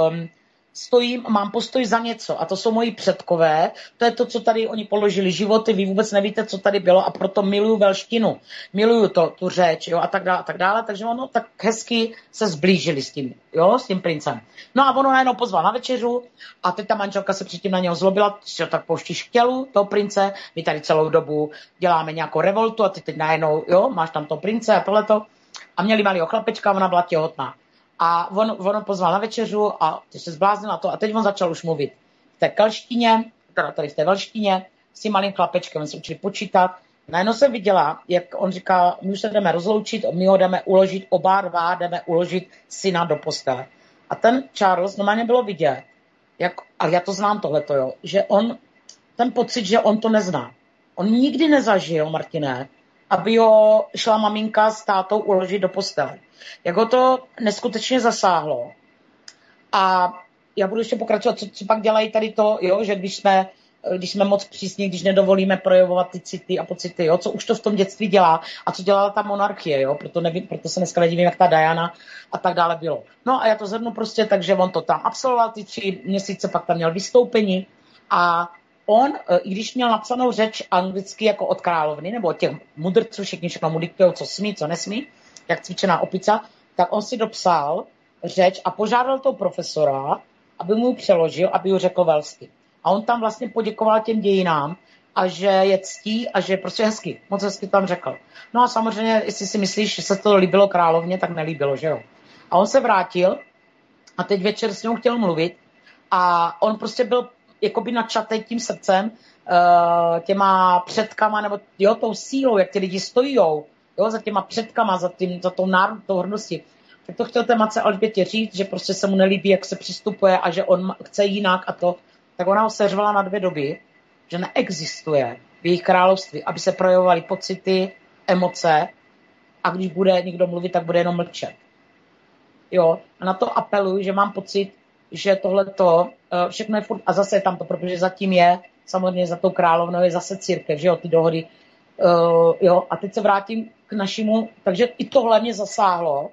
stojím, mám postoj za něco a to jsou moji předkové, to je to, co tady oni položili životy, vy vůbec nevíte, co tady bylo a proto miluju velštinu, miluju tu řeč, jo, a tak dále, takže ono tak hezky se zblížili s tím princem. No a ono najednou pozval na večeřu a teď ta manželka se předtím na něho zlobila, že tak pouštíš k tělu toho prince, my tady celou dobu děláme nějakou revoltu a ty teď najednou, jo, máš tam toho prince a tohleto a měli malýho chlapečka a ona byla těhotná. A on pozval na večeřu a ty se zbláznil na to a teď on začal už mluvit v té kelštině, tady v té velštině, s tím malým chlapečkem, on se učili počítat. Najednou jsem viděla, jak on říká, my už se jdeme rozloučit, my ho jdeme uložit, oba dva jdeme uložit syna do postele. A ten Charles, normálně bylo vidět, ale já to znám tohleto, jo, že on, ten pocit, že on to nezná. On nikdy nezažil, Martine, aby ho šla maminka s tátou uložit do postele. Jak ho to neskutečně zasáhlo. A já budu ještě pokračovat, co pak dělají tady to, jo, že když jsme moc přísní, když nedovolíme projevovat ty city a pocity, jo, co už to v tom dětství dělá a co dělala ta monarchie, jo, proto se dneska nedivím, jak ta Diana a tak dále bylo. No a já to zhrnu prostě, takže on to tam absolvoval, ty 3 měsíce, pak tam měl vystoupení a on, i když měl napsanou řeč anglicky jako od královny, nebo od těch mudrců, všichni všechno mu diktujou, co smí, co nesmí, jak cvičená opica, tak on si dopsal řeč a požádal toho profesora, aby mu přeložil, aby ju řekl velsky. A on tam vlastně poděkoval těm dějinám a že je ctí a že je prostě hezky, moc hezky tam řekl. No a samozřejmě, jestli si myslíš, že se to líbilo královně, tak nelíbilo, že jo. A on se vrátil a teď večer s ním chtěl mluvit A on prostě byl jakoby načatej tím srdcem, těma předkama, nebo jo, tou sílou, jak ty lidi stojijou, jo, za těma předkama, za tou tou hrností. Tak to chtěl té matce Alžbětě říct, že prostě se mu nelíbí, jak se přistupuje a že on chce jinak a to. Tak ona ho seřvala na 2 doby, že neexistuje v jejich království, aby se projevovaly pocity, emoce a když bude někdo mluvit, tak bude jenom mlčet. Jo, a na to apeluji, že mám pocit, že tohleto všechno je furt, a zase je tam to, protože zatím je, samozřejmě za tou královnou je zase církev, že jo, ty dohody. Jo, a teď se vrátím k našemu, takže i tohle mě zasáhlo,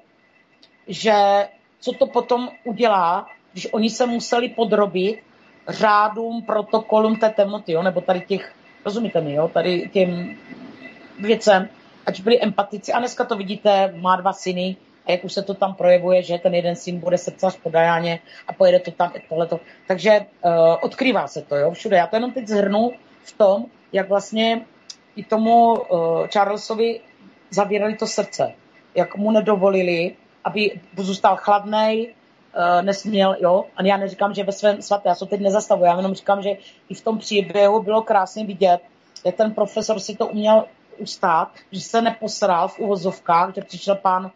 že co to potom udělá, když oni se museli podrobit řádům, protokolům té temnoty, jo, nebo tady těch, rozumíte mi, jo, tady těm věcem, ať byli empatici. A dneska to vidíte, má 2 syny, a jak už se to tam projevuje, že ten jeden syn bude srdcař po Dajáně a pojede to tam i tohleto. Takže odkrývá se to, jo, všude. Já to jenom teď zhrnu v tom, jak vlastně i tomu Charlesovi zavírali to srdce. Jak mu nedovolili, aby zůstal chladnej, nesměl, jo. A já neříkám, že ve svém svaté, já se teď nezastavuji, já jenom říkám, že i v tom příběhu bylo krásně vidět, jak ten profesor si to uměl ustát, že se neposral v uvozovkách, že přišel pán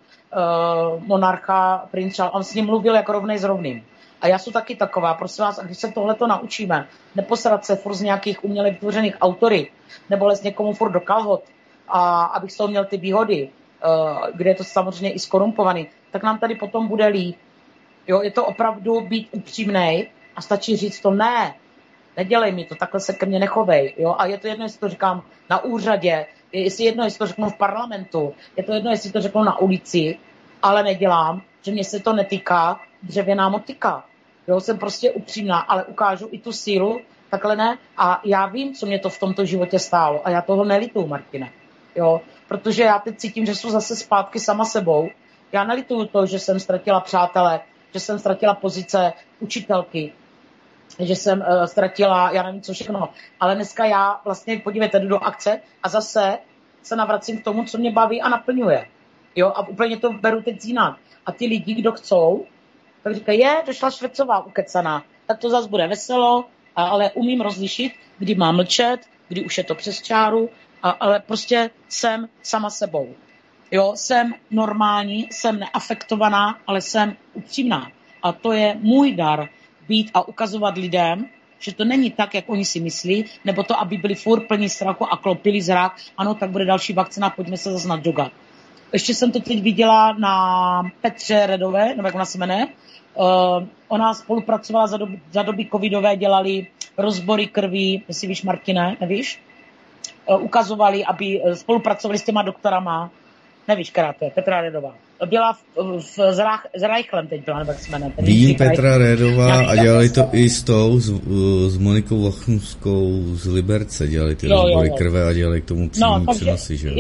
monarcha, princ Charles, on s ním mluvil jako rovnej s rovným. A já jsem taky taková, prosím vás, když se tohleto naučíme, neposrat se furt z nějakých uměle vytvořených autorit, nebo les někomu furt do kalhot, a abych z toho měl ty výhody, kde je to samozřejmě i skorumpovaný, tak nám tady potom bude líp. Jo, je to opravdu být upřímnej a stačí říct to ne, nedělej mi to, takhle se ke mně nechovej. Jo? A je to jedno, jestli to říkám na úřadě, je jedno, jestli to řeknu v parlamentu, je to jedno, jestli to řeknu na ulici, ale nedělám, že mě se to netýká dřevěná motika. Jo, jsem prostě upřímná, ale ukážu i tu sílu, takhle ne. A já vím, co mě to v tomto životě stálo a já toho nelituju, Martine. Jo, protože já teď cítím, že jsou zase zpátky sama sebou. Já nelituju to, že jsem ztratila přátele, že jsem ztratila pozice učitelky, že jsem ztratila, já nevím co všechno. Ale dneska já vlastně, podívejte, jdu do akce a zase se navracím k tomu, co mě baví a naplňuje. Jo, a úplně to beru teď jinak. A ty lidi, kdo chcou, tak říkají, došla Švecová ukecaná, tak to zase bude veselo, ale umím rozlišit, kdy mám mlčet, kdy už je to přes čáru, ale prostě jsem sama sebou. Jo, jsem normální, jsem neafektovaná, ale jsem upřímná. A to je můj dar, být a ukazovat lidem, že to není tak, jak oni si myslí, nebo to, aby byli furt plní strachu a klopili zrak, ano, tak bude další vakcína, pojďme se zase nadžogat. Ještě jsem to teď viděla na Petře Redové, nebo jak ona se jmenuje. Ona spolupracovala za doby covidové, dělali rozbory krví, jestli víš, Martine, nevíš? Ukazovali, aby spolupracovali s těma doktorama. Nevíš, která to je, Petra Redová. Byla s Reichlem teď byla, nebo jak se jmenuje. Vím, Petra Redová a dělali to i s tou, s Monikou Vachnskou z Liberce, dělali ty rozbory krve a dělali k tomu přímý přenosy, že jo?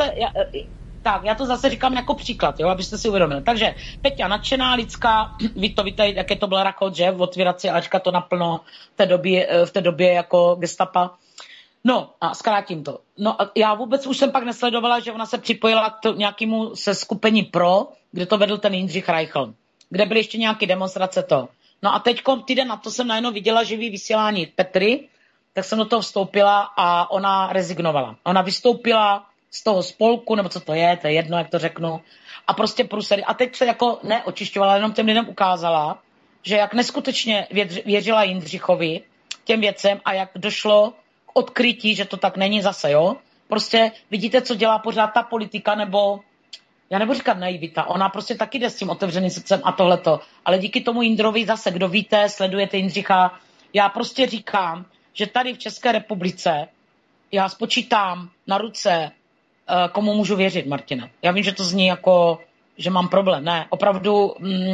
Já to zase říkám jako příklad, jo, abyste si uvědomili. Takže Peťa nadšená, lidská, vy to víte, jaké to byl rachot, že? Otvírací Ačka to naplno v té době jako gestapa. No a zkrátím to. No a já vůbec už jsem pak nesledovala, že ona se připojila k nějakému seskupení pro, kde to vedl ten Jindřich Reichl, kde byly ještě nějaké demonstrace to. No a teď týden na to jsem najednou viděla živý vysílání Petry, tak jsem do toho vstoupila a ona rezignovala. Ona vystoupila z toho spolku, nebo co to je jedno, jak to řeknu. A prostě průsery. A teď se jako neočišťovala, jenom těm lidem ukázala, že jak neskutečně věřila Jindřichovi těm věcem a jak došlo k odkrytí, že to tak není zase, jo. Prostě vidíte, co dělá pořád ta politika, nebo já nebudu říkat naivita, ona prostě taky jde s tím otevřeným srdcem a tohleto. Ale díky tomu Jindrovi zase, kdo víte, sledujete Jindřicha, já prostě říkám, že tady v České republice já spočítám na ruce, komu můžu věřit, Martina. Já vím, že to zní jako, že mám problém. Ne, opravdu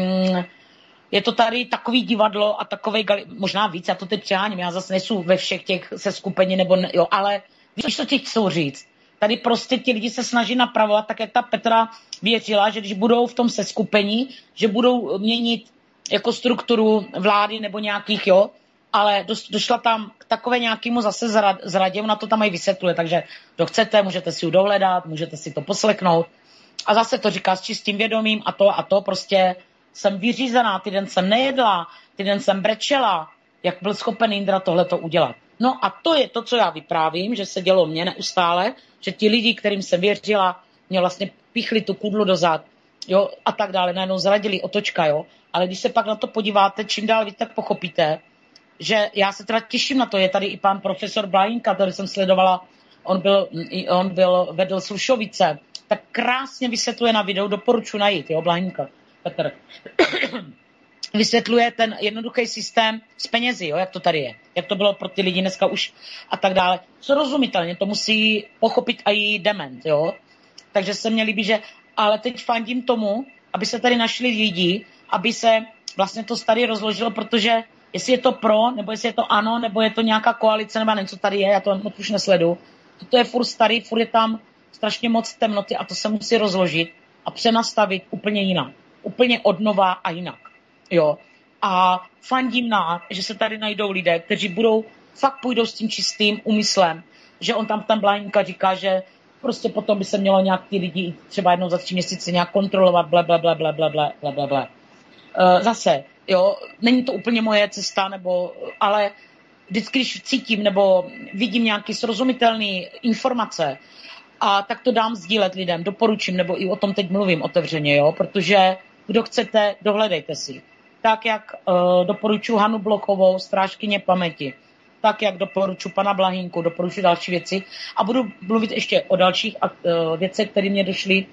je to tady takový divadlo a takovej, možná víc, já to teď přeháním, já zase nejsou ve všech těch seskupení, nebo ne, jo, ale víš, co ti chcou říct? Tady prostě ti lidi se snaží napravovat, tak jak ta Petra věřila, že když budou v tom seskupení, že budou měnit jako strukturu vlády nebo nějakých, jo, ale došla tam k takové nějakému zase zradě, ona to tam i vysvětluje, takže kdo chcete, můžete si ji dohledat, můžete si to poslechnout a zase to říká s čistým vědomím a to prostě jsem vyřízená, týden jsem nejedla, týden jsem brečela, jak byl schopen Indra tohleto udělat. No a to je to, co já vyprávím, že se dělo mně neustále, že ti lidi, kterým jsem věřila, mě vlastně pichli tu kudlu do zad, jo, a tak dále, najednou zradili otočka, jo. Ale když se pak na to podíváte, čím dál víc, tak pochopíte, že já se teda těším na to, je tady i pan profesor Blahinka, který jsem sledovala, vedl Slušovice, tak krásně vysvětluje na videu, doporučuji najít, jo, Blahinka, Petr. Vysvětluje ten jednoduchý systém s penězi, jo, jak to tady je, jak to bylo pro ty lidi dneska už a tak dále. Srozumitelně, to musí pochopit i dement, jo. Takže se mně líbí, že, ale teď fandím tomu, aby se tady našli lidi, aby se vlastně to tady rozložilo, protože jestli je to pro, nebo jestli je to ano, nebo je to nějaká koalice, nebo nevím, co tady je, já to už nesledu. To je furt starý, furt je tam strašně moc temnoty a to se musí rozložit a přenastavit úplně jinak. Úplně odnova a jinak. Jo. A fandím že se tady najdou lidé, kteří fakt půjdou s tím čistým úmyslem, že on tam Blahinka říká, že prostě potom by se mělo nějak ty lidi třeba jednou za 3 měsíce nějak kontrolovat, blablabla. Zase, jo, není to úplně moje cesta, ale vždycky, když cítím nebo vidím nějaký srozumitelný informace, a tak to dám sdílet lidem, doporučím, nebo i o tom teď mluvím otevřeně, jo, protože kdo chcete, dohledejte si. Tak, jak doporučuji Hanu Blochovou, Strážkyně paměti, tak, jak doporučuji pana Blahinku, doporučuji další věci a budu mluvit ještě o dalších věcech, které mě došly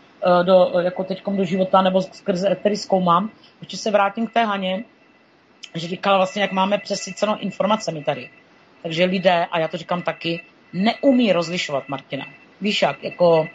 jako teďkom do života, nebo skrze, který zkoumám. Ještě se vrátím k té Haně, že říkala vlastně, jak máme přesyceno informacemi tady. Takže lidé, a já to říkám taky, neumí rozlišovat, Martina. Víš jak, jako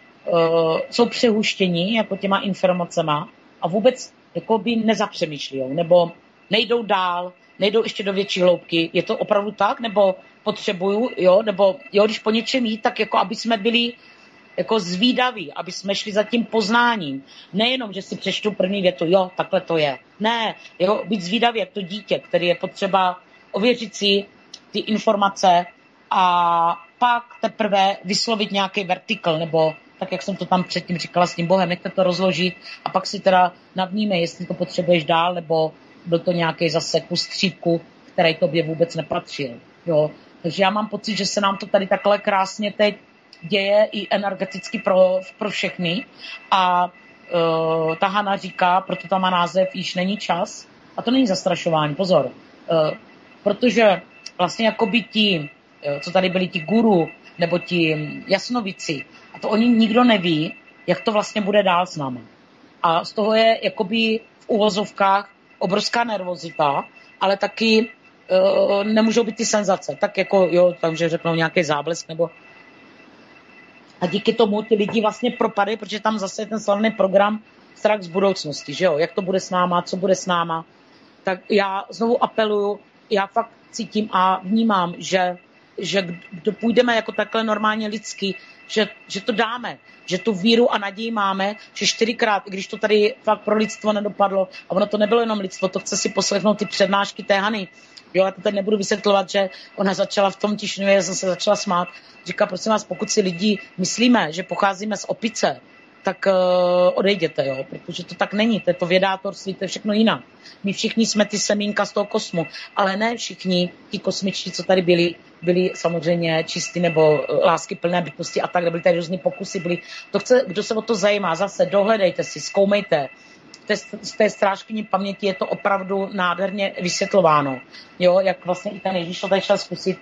jsou přehuštění jako těma informacema a vůbec jako by nezapřemýšlí, nebo nejdou dál, nejdou ještě do větší hloubky. Je to opravdu tak? Nebo potřebuju, jo? Nebo jo, když po něčem jít, tak jako aby jsme byli jako zvídaví, aby jsme šli za tím poznáním. Nejenom, že si přečtu první větu, jo, takhle to je. Ne, jo, být zvídavý, jak to dítě, který je potřeba ověřit si ty informace a pak teprve vyslovit nějaký vertikl, nebo tak, jak jsem to tam předtím říkala s tím Bohem, nechte to rozložit a pak si teda navníme, jestli to potřebuješ dál, nebo byl to nějaký zase kus střípku, který tobě vůbec nepatřil. Jo. Takže já mám pocit, že se nám to tady takhle krásně teď děje i energeticky pro všechny a ta Hana říká, proto tam má název Již není čas a to není zastrašování, pozor, protože vlastně jako by ti, co tady byli ti guru nebo ti jasnovici, a to oni nikdo neví, jak to vlastně bude dál s námi. A z toho je jakoby v uvozovkách obrovská nervozita, ale taky nemůžou být ty senzace. Tak jako, jo, takže řeknou nějaký záblesk nebo a díky tomu ty lidi vlastně propadají, protože tam zase je ten slavný program Strach z budoucnosti, že jo, jak to bude s náma, co bude s náma. Tak já znovu apeluju, já fakt cítím a vnímám, že půjdeme jako takhle normálně lidský, že to dáme, že tu víru a naději máme, že 4krát, když to tady fakt pro lidstvo nedopadlo, a ono to nebylo jenom lidstvo, to chce si poslechnout ty přednášky té Hany. Jo, já to teď nebudu vysvětlovat, že ona začala v tom tišňu, já jsem se začala smát. Říká, prosím vás, pokud si lidi myslíme, že pocházíme z opice, tak odejděte, jo, protože to tak není, to je to vědátorství, to je všechno jinak. My všichni jsme ty semínka z toho kosmu, ale ne všichni ti kosmičtí, co tady byli samozřejmě čistí nebo lásky plné bytosti a tak, byly tady různý pokusy, kdo se o to zajímá, zase dohledejte si, zkoumejte. Z té Strážkyni paměti je to opravdu nádherně vysvětlováno. Jo, jak vlastně i ten Ježíš to tady šel zkusit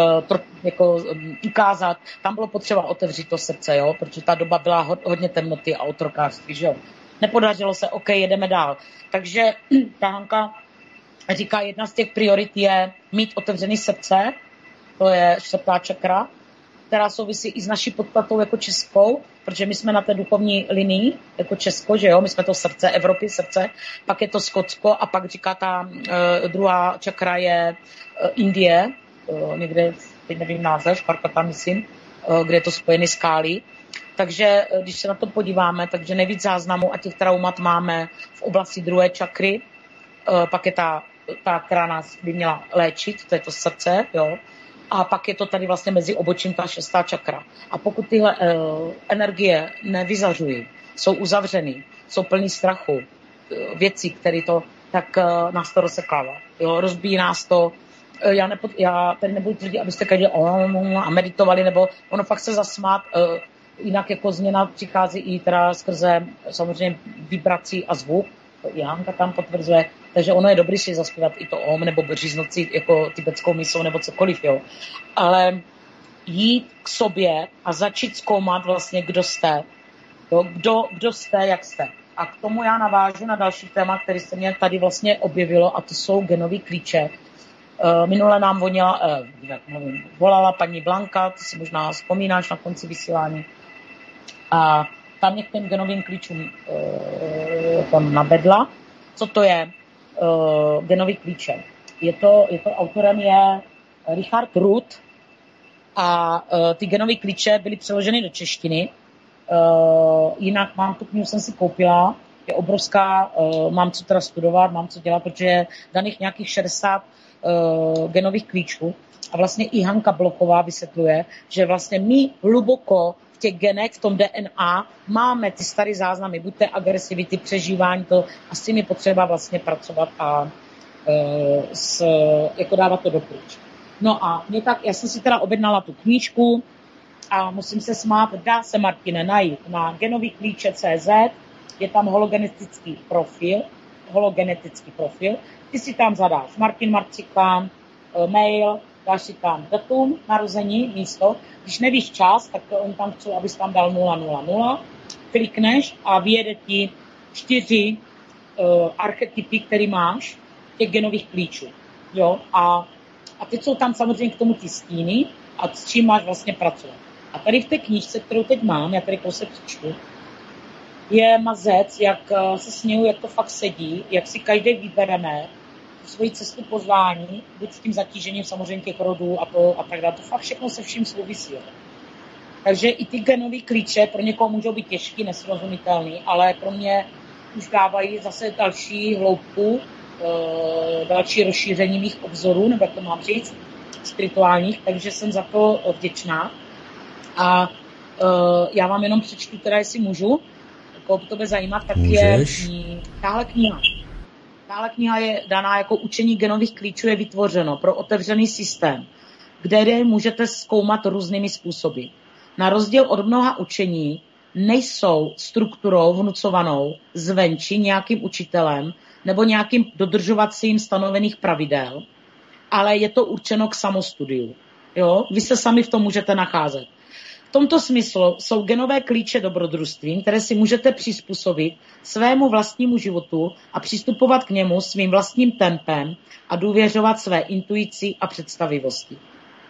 ukázat. Tam bylo potřeba otevřít to srdce, jo, protože ta doba byla hodně temnoty a otrokářství, že jo. Nepodařilo se, OK, jedeme dál. Takže ta Hanka říká, jedna z těch priorit je mít otevřený srdce, to je 4. čakra, která souvisí i s naší podstatou jako českou, protože my jsme na té duchovní linii jako Česko, že jo, my jsme to srdce Evropy, srdce, pak je to Skotsko a pak říká ta druhá čakra je Indie, někde, teď nevím název, Šparkata myslím, kde je to spojený s Kálí. Takže když se na to podíváme, takže nejvíc záznamů a těch traumat máme v oblasti druhé čakry, pak je ta, která nás by měla léčit, to je to srdce, jo. A pak je to tady vlastně mezi obočím ta 6. čakra. A pokud tyhle energie nevyzařují, jsou uzavřený, jsou plný strachu, věcí, které to, tak nás to rozsekává. Jo, rozbíjí nás to. Já tady nebudu tvrdit, abyste každý a meditovali, nebo ono fakt se zasmát. Jinak jako změna přichází i teda skrze samozřejmě vibrací a zvuk. To i Hanka tam potvrzuje. Takže ono je dobrý si zaspívat i to nebo říznout si jako tibetskou mísou nebo cokoliv, jo. Ale jít k sobě a začít zkoumat vlastně, kdo jste. Jo, kdo jste, jak jste. A k tomu já navážu na další téma, který se mě tady vlastně objevilo, a to jsou genové klíče. Minule nám volala paní Blanka, ty si možná vzpomínáš na konci vysílání. A tam mě k těm genovým klíčům tam nabedla. Co to je genový klíče? Autorem je Richard Ruth a ty genové klíče byly přeloženy do češtiny. Jinak mám tu knihu, jsem si koupila, je obrovská, mám co teda studovat, mám co dělat, protože je daných nějakých 60 genových klíčů a vlastně i Hanka Blochová vysvětluje, že vlastně my hluboko v těch genech, v tom DNA máme ty staré záznamy, buď té agresivity, přežívání, to a s tím je potřeba vlastně pracovat a jako dávat to do klíč. No a já jsem si teda objednala tu knížku a musím se smát, dá se, Martine, najít na genovyklíče.cz, je tam hologenetický profil, ty si tam zadáš Martin Marcikán, mail, dáš si tam datum narození, místo, když nevíš čas, tak on tam chce, abys tam dal 000, klikneš a vyjede ti 4 archetypy, který máš, těch genových klíčů, jo, a teď jsou tam samozřejmě k tomu ty stíny a s čím máš vlastně pracovat. A tady v té knížce, kterou teď mám, já tady kousek přečtu, je mazec, jak se směju, jak to fakt sedí, jak si každý vybereme svoji cestu pozvání, buď s tím zatížením samozřejmě těch rodů a tak dále. To fakt všechno se vším souvisí. Takže i ty genové klíče pro někoho můžou být těžký, nesrozumitelný, ale pro mě už dávají zase další hloubku, další rozšíření mých obzorů, nebo jak to mám říct, spirituálních, takže jsem za to vděčná. A já vám jenom přečtu, teda jestli můžu, jako to bude zajímat, tak můžeš. Je tahle kniha. Tahle kniha je daná jako učení genových klíčů, je vytvořeno pro otevřený systém, kde můžete zkoumat různými způsoby. Na rozdíl od mnoha učení nejsou strukturou vnucovanou zvenčí nějakým učitelem nebo nějakým dodržovacím stanovených pravidel, ale je to určeno k samostudiu. Jo? Vy se sami v tom můžete nacházet. V tomto smyslu jsou genové klíče dobrodružstvím, které si můžete přizpůsobit svému vlastnímu životu a přistupovat k němu svým vlastním tempem a důvěřovat své intuici a představivosti.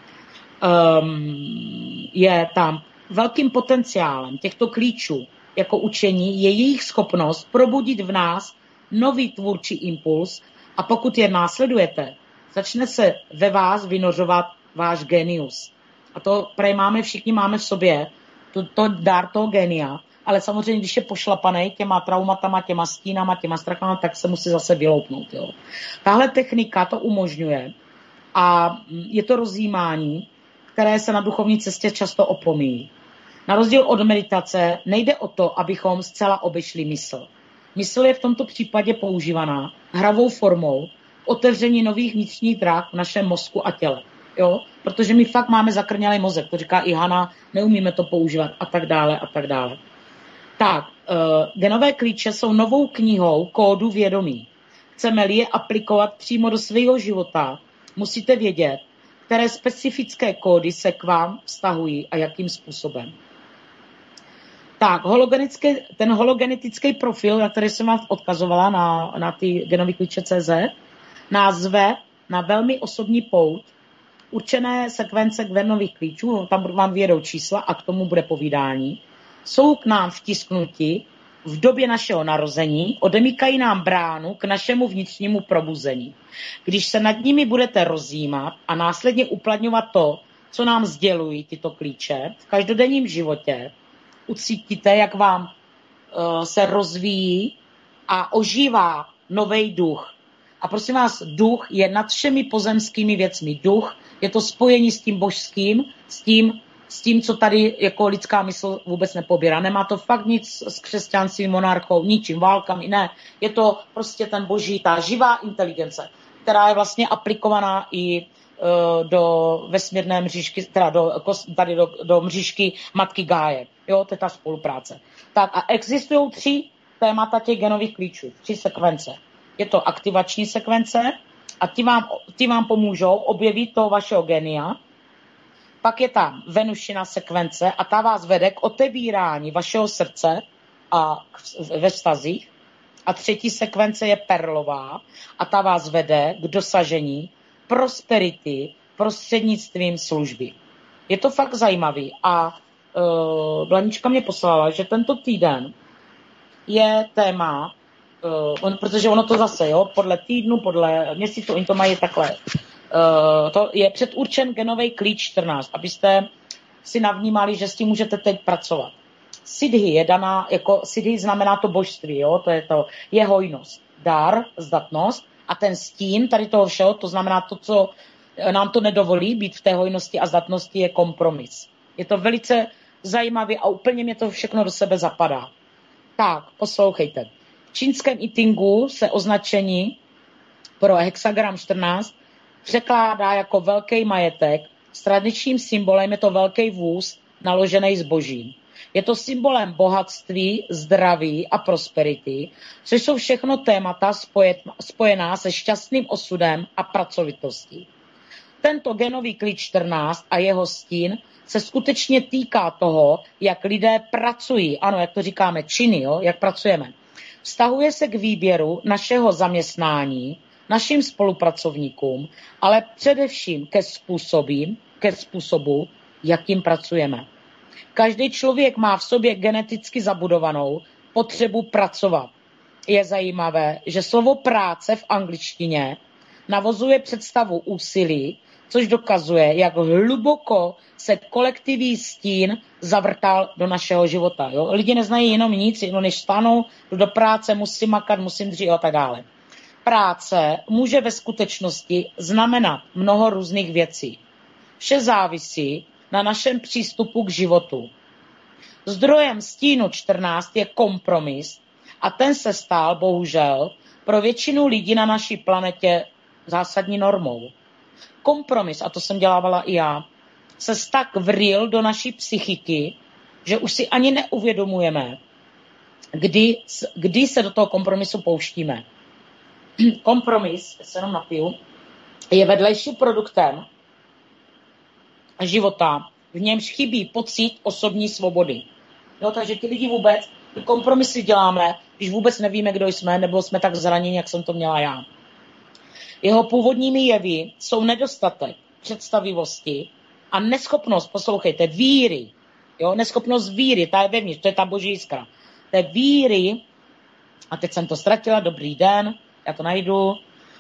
Je tam velkým potenciálem těchto klíčů jako učení je jejich schopnost probudit v nás nový tvůrčí impuls a pokud je následujete, začne se ve vás vynořovat váš genius. A to všichni máme v sobě, to dar toho genia, ale samozřejmě, když je pošlapaný těma traumatama, těma stínama, těma strachama, tak se musí zase vyloupnout. Jo. Tahle technika to umožňuje a je to rozjímání, které se na duchovní cestě často opomíjí. Na rozdíl od meditace nejde o to, abychom zcela obešli mysl. Mysl je v tomto případě používaná hravou formou otevření nových vnitřních drah v našem mozku a těle. Jo? Protože my fakt máme zakrnělý mozek, to říká i Hana, neumíme to používat a tak dále a tak dále. Tak, genové klíče jsou novou knihou kódu vědomí. Chceme-li je aplikovat přímo do svého života, musíte vědět, které specifické kódy se k vám vztahují a jakým způsobem. Tak, ten hologenetický profil, na který jsem vám odkazovala na ty genové klíče.cz, nás zve na velmi osobní pout, určené sekvence genových klíčů, tam vám vyjedou čísla a k tomu bude povídání, jsou k nám vtisknuti v době našeho narození, odemykají nám bránu k našemu vnitřnímu probuzení. Když se nad nimi budete rozjímat a následně uplatňovat to, co nám sdělují tyto klíče v každodenním životě, ucítíte, jak vám se rozvíjí a ožívá nový duch. A prosím vás, duch je nad všemi pozemskými věcmi. Duch je to spojení s tím božským, s tím s tím, co tady jako lidská mysl vůbec nepobírá. Nemá to fakt nic s křesťanstvím, monarchou, ničím, válkami, ne. Je to prostě ten boží, ta živá inteligence, která je vlastně aplikovaná i do vesmírné mřížky, teda do mřížky matky Gáje. Jo, to je ta spolupráce. Tak a existují 3 témata těch genových klíčů, 3 sekvence. Je to aktivační sekvence a ty vám pomůžou objevit toho vašeho genia. Pak je tam Venušina sekvence a ta vás vede k otevírání vašeho srdce a ve vztazích. A 3. sekvence je Perlová a ta vás vede k dosažení prosperity prostřednictvím služby. Je to fakt zajímavý a Blanička mě poslala, že tento týden je téma, protože ono to zase, jo, podle týdnu, podle měsíců, oni to mají takhle. To je předurčen genový klíč 14, abyste si navnímali, že s tím můžete teď pracovat. Siddhi je daná, jako Siddhi znamená to božství, jo, je hojnost, dar, zdatnost a ten stín tady toho všeho, to znamená to, co nám to nedovolí být v té hojnosti a zdatnosti, je kompromis. Je to velice zajímavý a úplně mě to všechno do sebe zapadá. Tak, poslouchejte. V čínském I Tingu se označení pro hexagram 14 překládá jako velký majetek. S tradičním symbolem je to velký vůz naložený zbožím. Je to symbolem bohatství, zdraví a prosperity, což jsou všechno témata spojená se šťastným osudem a pracovitostí. Tento genový klíč 14 a jeho stín se skutečně týká toho, jak lidé pracují, ano, jak to říkáme, činy, jo, jak pracujeme. Vztahuje se k výběru našeho zaměstnání, našim spolupracovníkům, ale především ke způsobu, jakým pracujeme. Každý člověk má v sobě geneticky zabudovanou potřebu pracovat. Je zajímavé, že slovo práce v angličtině navozuje představu úsilí, což dokazuje, jak hluboko se kolektivní stín zavrtal do našeho života. Jo? Lidi neznají jenom nic, jenom než vstanou, do práce, musím makat, musím dřít a tak dále. Práce může ve skutečnosti znamenat mnoho různých věcí. Vše závisí na našem přístupu k životu. Zdrojem stínu 14 je kompromis a ten se stal, bohužel, pro většinu lidí na naší planetě zásadní normou. Kompromis, a to jsem dělávala i já, se tak vril do naší psychiky, že už si ani neuvědomujeme, kdy se do toho kompromisu pouštíme. Kompromis, se jenom napiju, je vedlejším produktem života, v němž chybí pocit osobní svobody. Jo, takže ti lidi vůbec, ty kompromisy děláme, když vůbec nevíme, kdo jsme, nebo jsme tak zraněni, jak jsem to měla já. Jeho původními jevy jsou nedostatek představivosti a neschopnost, poslouchejte, víry. Jo, neschopnost víry, ta je vevnitř, to je ta boží jiskra. Té víry, a teď jsem to ztratila, dobrý den, já to najdu.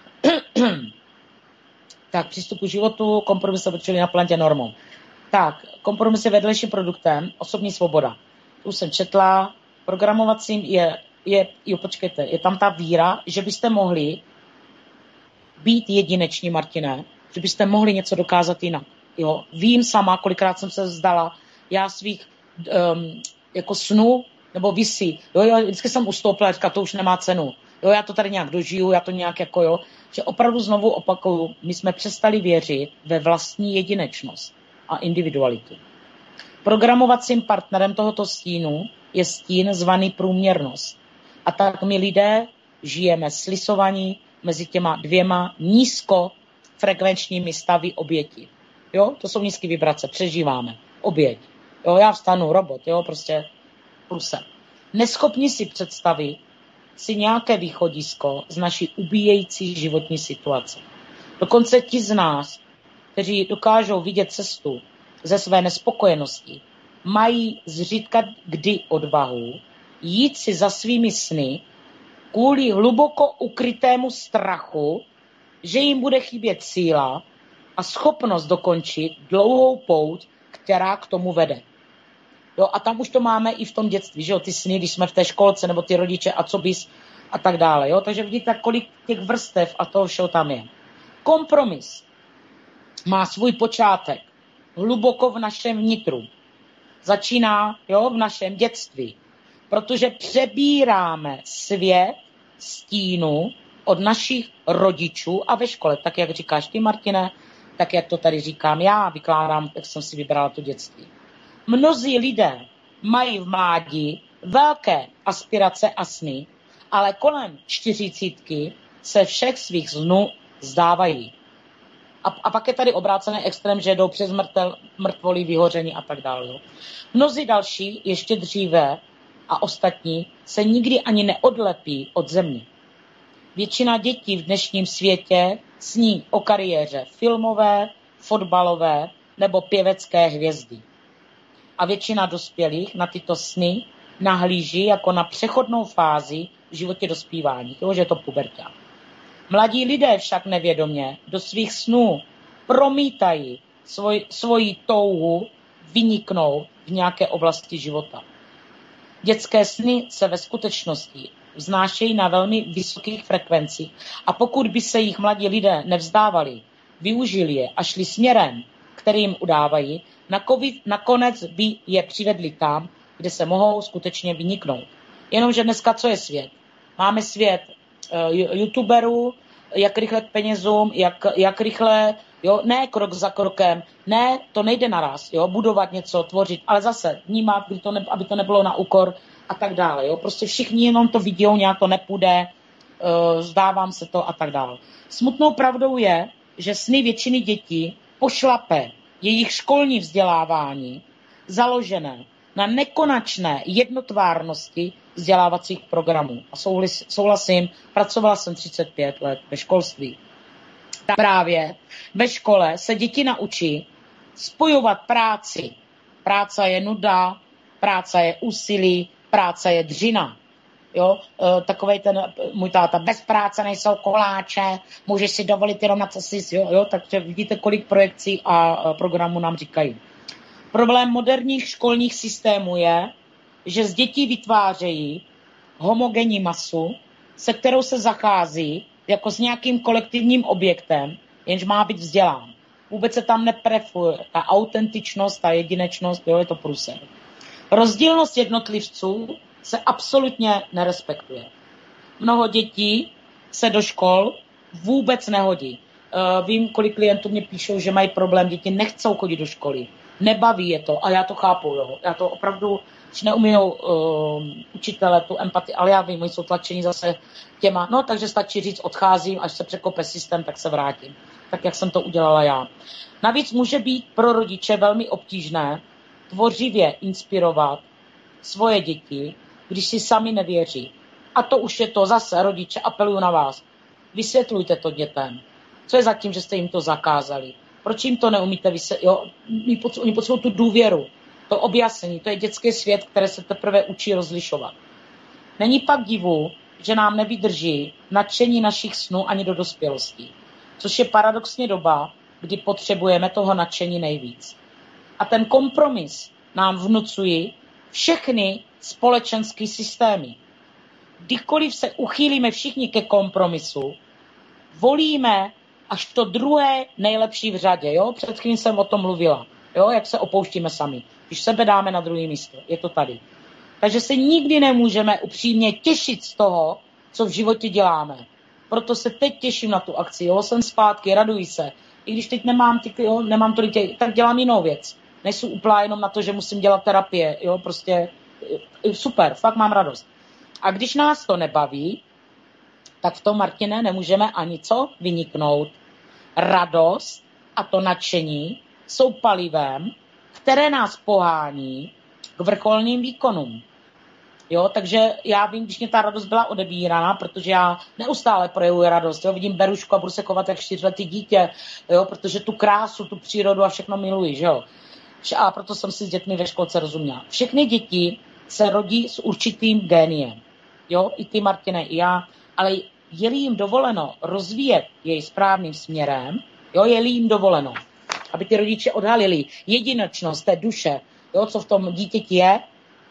Tak, přístup k životu, kompromis se počuli na planetě normou. Tak, kompromis je vedlejším produktem, osobní svoboda. Tu jsem četla, programovacím jo, počkejte, je tam ta víra, že byste mohli být jedineční, Martine, že byste mohli něco dokázat jinak. Jo, vím sama, kolikrát jsem se vzdala já svých jako snů, nebo visí. Jo, vždycky jsem ustoupila, říkala, to už nemá cenu. Jo, já to tady nějak dožiju, já to nějak jako jo. Že opravdu znovu opakuju, my jsme přestali věřit ve vlastní jedinečnost a individualitu. Programovacím partnerem tohoto stínu je stín zvaný průměrnost. A tak my lidé žijeme slisovaní mezi těma dvěma nízkofrekvenčními stavy oběti. Jo, to jsou nízké vibrace, přežíváme. Oběť. Jo, já vstanu, robot, jo, prostě pruse. Neschopni si představit si nějaké východisko z naší ubíjející životní situace. Dokonce ti z nás, kteří dokážou vidět cestu ze své nespokojenosti, mají zřídka kdy odvahu jít si za svými sny kvůli hluboko ukrytému strachu, že jim bude chybět síla a schopnost dokončit dlouhou pouť, která k tomu vede. Jo, a tam už to máme i v tom dětství, že jo, ty sny, když jsme v té školce, nebo ty rodiče a co bys a tak dále. Jo? Takže vidíte, kolik těch vrstev a toho všeho tam je. Kompromis má svůj počátek hluboko v našem vnitru. Začíná v našem dětství. Protože přebíráme svět stínu od našich rodičů a ve škole, tak jak říkáš ty, Martine, tak jak to tady říkám já, vykládám, jak jsem si vybrala to dětství. Mnozí lidé mají v mládí velké aspirace a sny, ale kolem 40 se všech svých snů vzdávají. A pak je tady obrácený extrém, že jdou přes mrtvolí, vyhoření a tak dále. Mnozí další, ještě dříve a ostatní, se nikdy ani neodlepí od země. Většina dětí v dnešním světě sní o kariéře filmové, fotbalové nebo pěvecké hvězdy. A většina dospělých na tyto sny nahlíží jako na přechodnou fázi v životě dospívání, že je to puberta. Mladí lidé však nevědomě do svých snů promítají svoji touhu vyniknout v nějaké oblasti života. Dětské sny se ve skutečnosti vznášejí na velmi vysokých frekvencích a pokud by se jich mladí lidé nevzdávali, využili je a šli směrem, kterým udávají, nakonec by je přivedli tam, kde se mohou skutečně vyniknout. Jenomže dneska co je svět? Máme svět youtuberů, jak rychle k penězům, jak rychle, ne krok za krokem, ne, to nejde naraz, budovat něco, tvořit, ale zase vnímat, aby to nebylo na úkor a tak dále. Prostě všichni jenom to vidí, nějak to nepůjde, zdávám se to a tak dále. Smutnou pravdou je, že sny většiny dětí pošlape jejich školní vzdělávání založené na nekonečné jednotvárnosti vzdělávacích programů. A souhlasím, pracovala jsem 35 let ve školství. Právě ve škole se děti naučí spojovat práci. Práce je nuda, práce je úsilí, práce je dřina. Takovej ten můj táta, bez práce nejsou koláče, můžeš si dovolit jenom na co si, takže vidíte, kolik projekcí a programů nám říkají. Problém moderních školních systémů je, že z dětí vytvářejí homogenní masu, se kterou se zachází jako s nějakým kolektivním objektem, jenž má být vzdělán. Vůbec se tam neprefuje ta autentičnost, ta jedinečnost, je to průser. Rozdílnost jednotlivců se absolutně nerespektuje. Mnoho dětí se do škol vůbec nehodí. Vím, kolik klientů mě píšou, že mají problém, děti nechcou chodit do školy. Nebaví je to a já to chápu. Já to opravdu, že neumíjou učitele tu empatii, ale já vím, oni jsou tlačení zase těma, takže stačí říct, odcházím, až se překope systém, tak se vrátím. Tak, jak jsem to udělala já. Navíc může být pro rodiče velmi obtížné tvořivě inspirovat svoje děti, když si sami nevěří. A to už je to zase, rodiče, apeluju na vás. Vysvětlujte to dětem. Co je za tím, že jste jim to zakázali? Proč jim to neumíte vysvětlit? Oni potřebují tu důvěru, to objasnění. To je dětský svět, který se teprve učí rozlišovat. Není pak divu, že nám nevydrží nadšení našich snů ani do dospělosti. Což je paradoxně doba, kdy potřebujeme toho nadšení nejvíc. A ten kompromis nám vnucují všechny společenské systémy. Kdykoliv se uchýlíme všichni ke kompromisu, volíme až to druhé nejlepší v řadě. Před chvílí jsem o tom mluvila. Jak se opouštíme sami. Když sebe dáme na druhé místo. Je to tady. Takže se nikdy nemůžeme upřímně těšit z toho, co v životě děláme. Proto se teď těším na tu akci. Jsem zpátky, raduji se. I když teď nemám tolik těch, tak dělám jinou věc. Nejsou úplná jenom na to, že musím dělat terapie. Prostě super, fakt mám radost. A když nás to nebaví, tak v tom, Martine, nemůžeme ani co vyniknout. Radost a to nadšení jsou palivem, které nás pohání k vrcholným výkonům. Takže já vím, když mě ta radost byla odebírána, protože já neustále projevuji radost. Vidím berušku a budu se chovat jak 4letý dítě, protože tu krásu, tu přírodu a všechno miluji. A proto jsem si s dětmi ve školce rozuměla. Všechny děti se rodí s určitým géniem. I ty, Martine, i já, ale je-li jim dovoleno rozvíjet jej správným směrem, je-li jim dovoleno, aby ty rodiče odhalili jedinečnost té duše, co v tom dítěti je,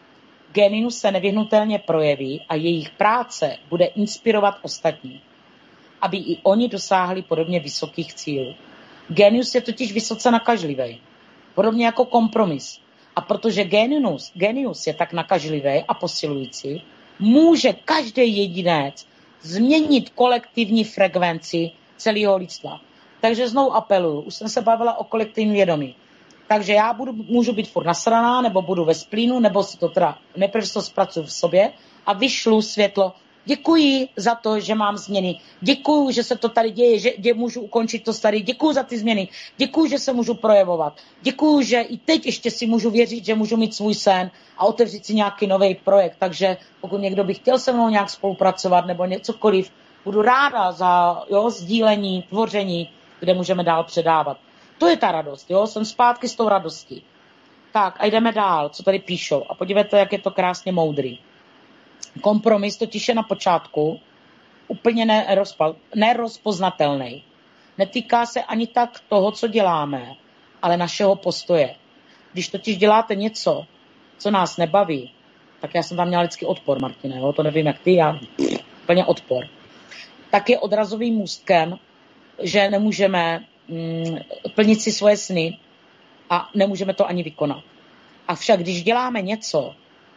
génius se nevyhnutelně projeví a jejich práce bude inspirovat ostatní, aby i oni dosáhli podobně vysokých cílů. Génius je totiž vysoce nakažlivý. Podobně jako kompromis. A protože genius je tak nakažlivý a posilující, může každý jedinec změnit kolektivní frekvenci celého lidstva. Takže znovu apeluju, už jsem se bavila o kolektivním vědomí. Takže já můžu být furt nasraná, nebo budu ve splínu, nebo si to teda nejprve to zpracuju v sobě a vyšlu světlo. Děkuji za to, že mám změny. Děkuji, že se to tady děje, že můžu ukončit to staré. Děkuji za ty změny. Děkuji, že se můžu projevovat. Děkuji, že i teď ještě si můžu věřit, že můžu mít svůj sen a otevřít si nějaký nový projekt. Takže pokud někdo by chtěl se mnou nějak spolupracovat nebo něcokoliv, budu ráda za sdílení, tvoření, kde můžeme dál předávat. To je ta radost, jsem zpátky s tou radostí. Tak a jdeme dál, co tady píšou. A podívejte, jak je to krásně moudrý. Kompromis totiž je na počátku úplně nerozpoznatelný. Netýká se ani tak toho, co děláme, ale našeho postoje. Když totiž děláte něco, co nás nebaví, tak já jsem tam měla vždycky odpor, Martine, to nevím jak ty, já úplně odpor. Tak je odrazovým můstkem, že nemůžeme plnit si svoje sny a nemůžeme to ani vykonat. Avšak když děláme něco,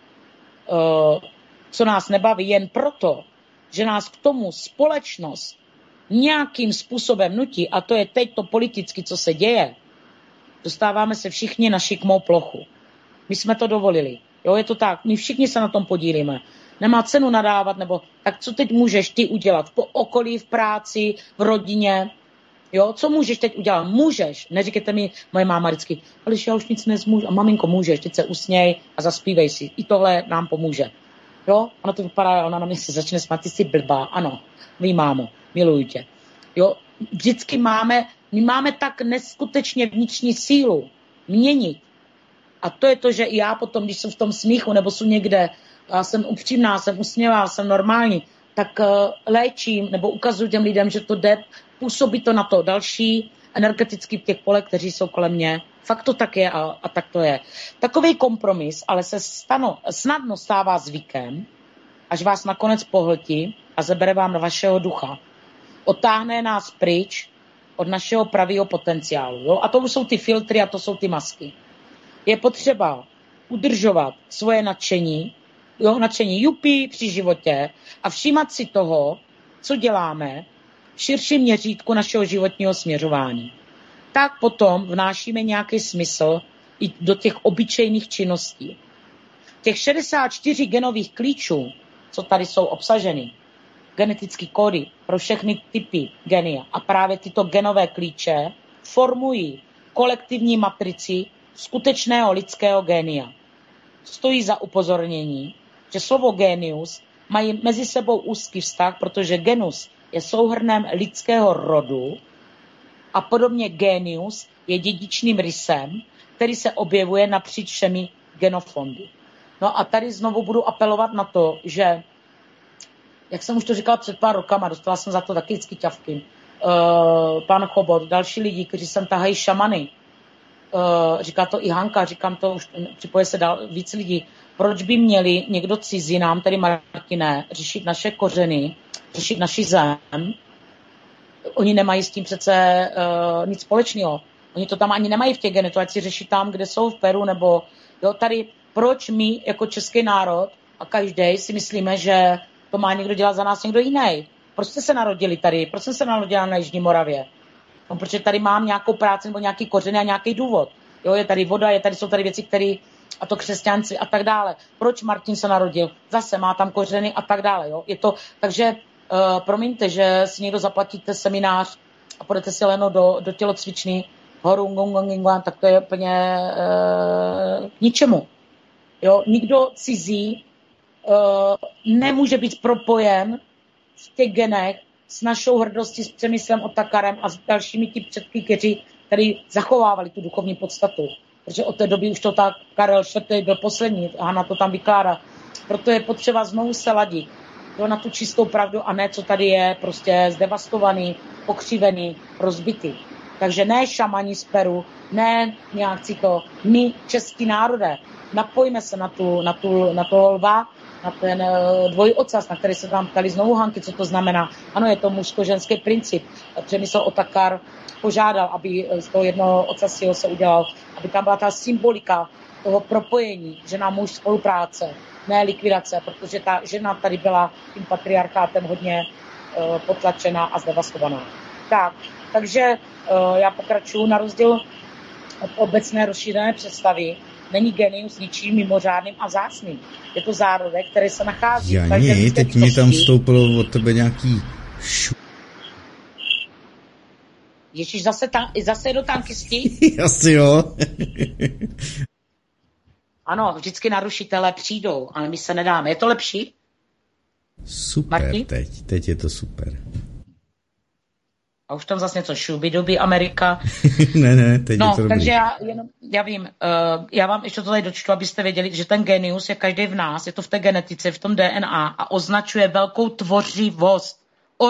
co nás nebaví jen proto, že nás k tomu společnost nějakým způsobem nutí, a to je teď to politicky, co se děje, dostáváme se všichni na šikmou plochu. My jsme to dovolili. Je to tak, my všichni se na tom podílíme. Nemá cenu nadávat, nebo tak co teď můžeš ty udělat v okolí, v práci, v rodině, co můžeš teď udělat? Můžeš, neříkejte mi, moje máma vždycky, ale já už nic nezmůžu, a maminko můžeš, teď se usměj a zaspívej si. I tohle nám pomůže. Ono to vypadá, ona na mě se začne smát, ty jsi blbá, ano, ví mámo, miluju tě. Vždycky my máme tak neskutečně vnitřní sílu měnit. A to je to, že i já potom, když jsem v tom smíchu, nebo jsem někde, a jsem upřímná, jsem usměvá, jsem normální, tak léčím, nebo ukazuju těm lidem, že to jde, působí to na to další energetický v těch polech, kteří jsou kolem mě. Fakt to tak je a tak to je. Takový kompromis ale se snadno stává zvykem, až vás nakonec pohltí a zabere vám vašeho ducha. Otáhne nás pryč od našeho pravého potenciálu. A to už jsou ty filtry a to jsou ty masky. Je potřeba udržovat svoje nadšení jupí při životě a všímat si toho, co děláme v širším měřítku našeho životního směřování. Tak potom vnášíme nějaký smysl i do těch obyčejných činností. Těch 64 genových klíčů, co tady jsou obsaženy, genetické kódy pro všechny typy genia a právě tyto genové klíče formují kolektivní matrici skutečného lidského génia. Stojí za upozornění, že slovo genius mají mezi sebou úzký vztah, protože genus je souhrnem lidského rodu a podobně genius je dědičným rysem, který se objevuje napříč všemi genofondy. No a tady znovu budu apelovat na to, že, jak jsem už to říkala před pár rokama, dostala jsem za to taky vždycky ťavky, pan Chobot, další lidi, kteří sem tahají šamany, říká to i Hanka, říkám to, už připoje se víc lidí, proč by měli někdo cizí nám, tedy Martine, řešit naše kořeny, řešit naši zem. Oni nemají s tím přece nic společného. Oni to tam ani nemají v těch genech, ať si řeší tam, kde jsou v Peru, nebo tady, proč my jako český národ a každý si myslíme, že to má někdo dělat za nás někdo jiný. Proč jste se narodili tady? Proč jsem se narodila na Jižní Moravě? No, protože tady mám nějakou práci nebo nějaký kořeny a nějaký důvod. Je tady voda, jsou tady věci, které a to křesťanství a tak dále. Proč Martin se narodil? Zase má tam kořeny a tak dále. Je to, takže promiňte, že si někdo zaplatíte seminář a půjdete si leno do tělocvičny, tak to je úplně k ničemu. Nikdo cizí nemůže být propojen v těch genech s našou hrdostí, s Přemyslem Otakarem a s dalšími ty předky, kteří tady zachovávali tu duchovní podstatu. Protože od té doby už to tak Karel IV. Byl poslední, Hana to tam vykládá. Proto je potřeba znovu se ladit na tu čistou pravdu a ne, co tady je, prostě zdevastovaný, pokřivený, rozbitý. Takže ne šamani z Peru, ne nějakci to, my, český národe, napojíme se na to lva na ten dvojocas, na který se tam ptali znovu Hanky, co to znamená. Ano, je to mužsko-ženský princip. Přemysl Otakar požádal, aby z toho jednoho ocasího se udělal, aby tam byla ta symbolika toho propojení, žena muž spolupráce, ne likvidace, protože ta žena tady byla tím patriarchátem hodně potlačená a zdevastovaná. Takže já pokračuju na rozdíl od obecné rozšířené představy. Není genius ničím mimořádným a vzácným. Je to zárodek, který se nachází. Janí, teď mi tam vstoupilo od tebe nějaký Ježíš, zase do tankisti? Asi jo. Ano, vždycky narušitelé přijdou, ale my se nedáme. Je to lepší? Super, Marti? teď je to super. A už tam zase něco šubidubi Amerika. ne, teď je to dobrý. Takže já vím, já vám ještě to tady dočtu, abyste věděli, že ten genius je každý v nás, je to v té genetice, v tom DNA a označuje velkou tvořivost,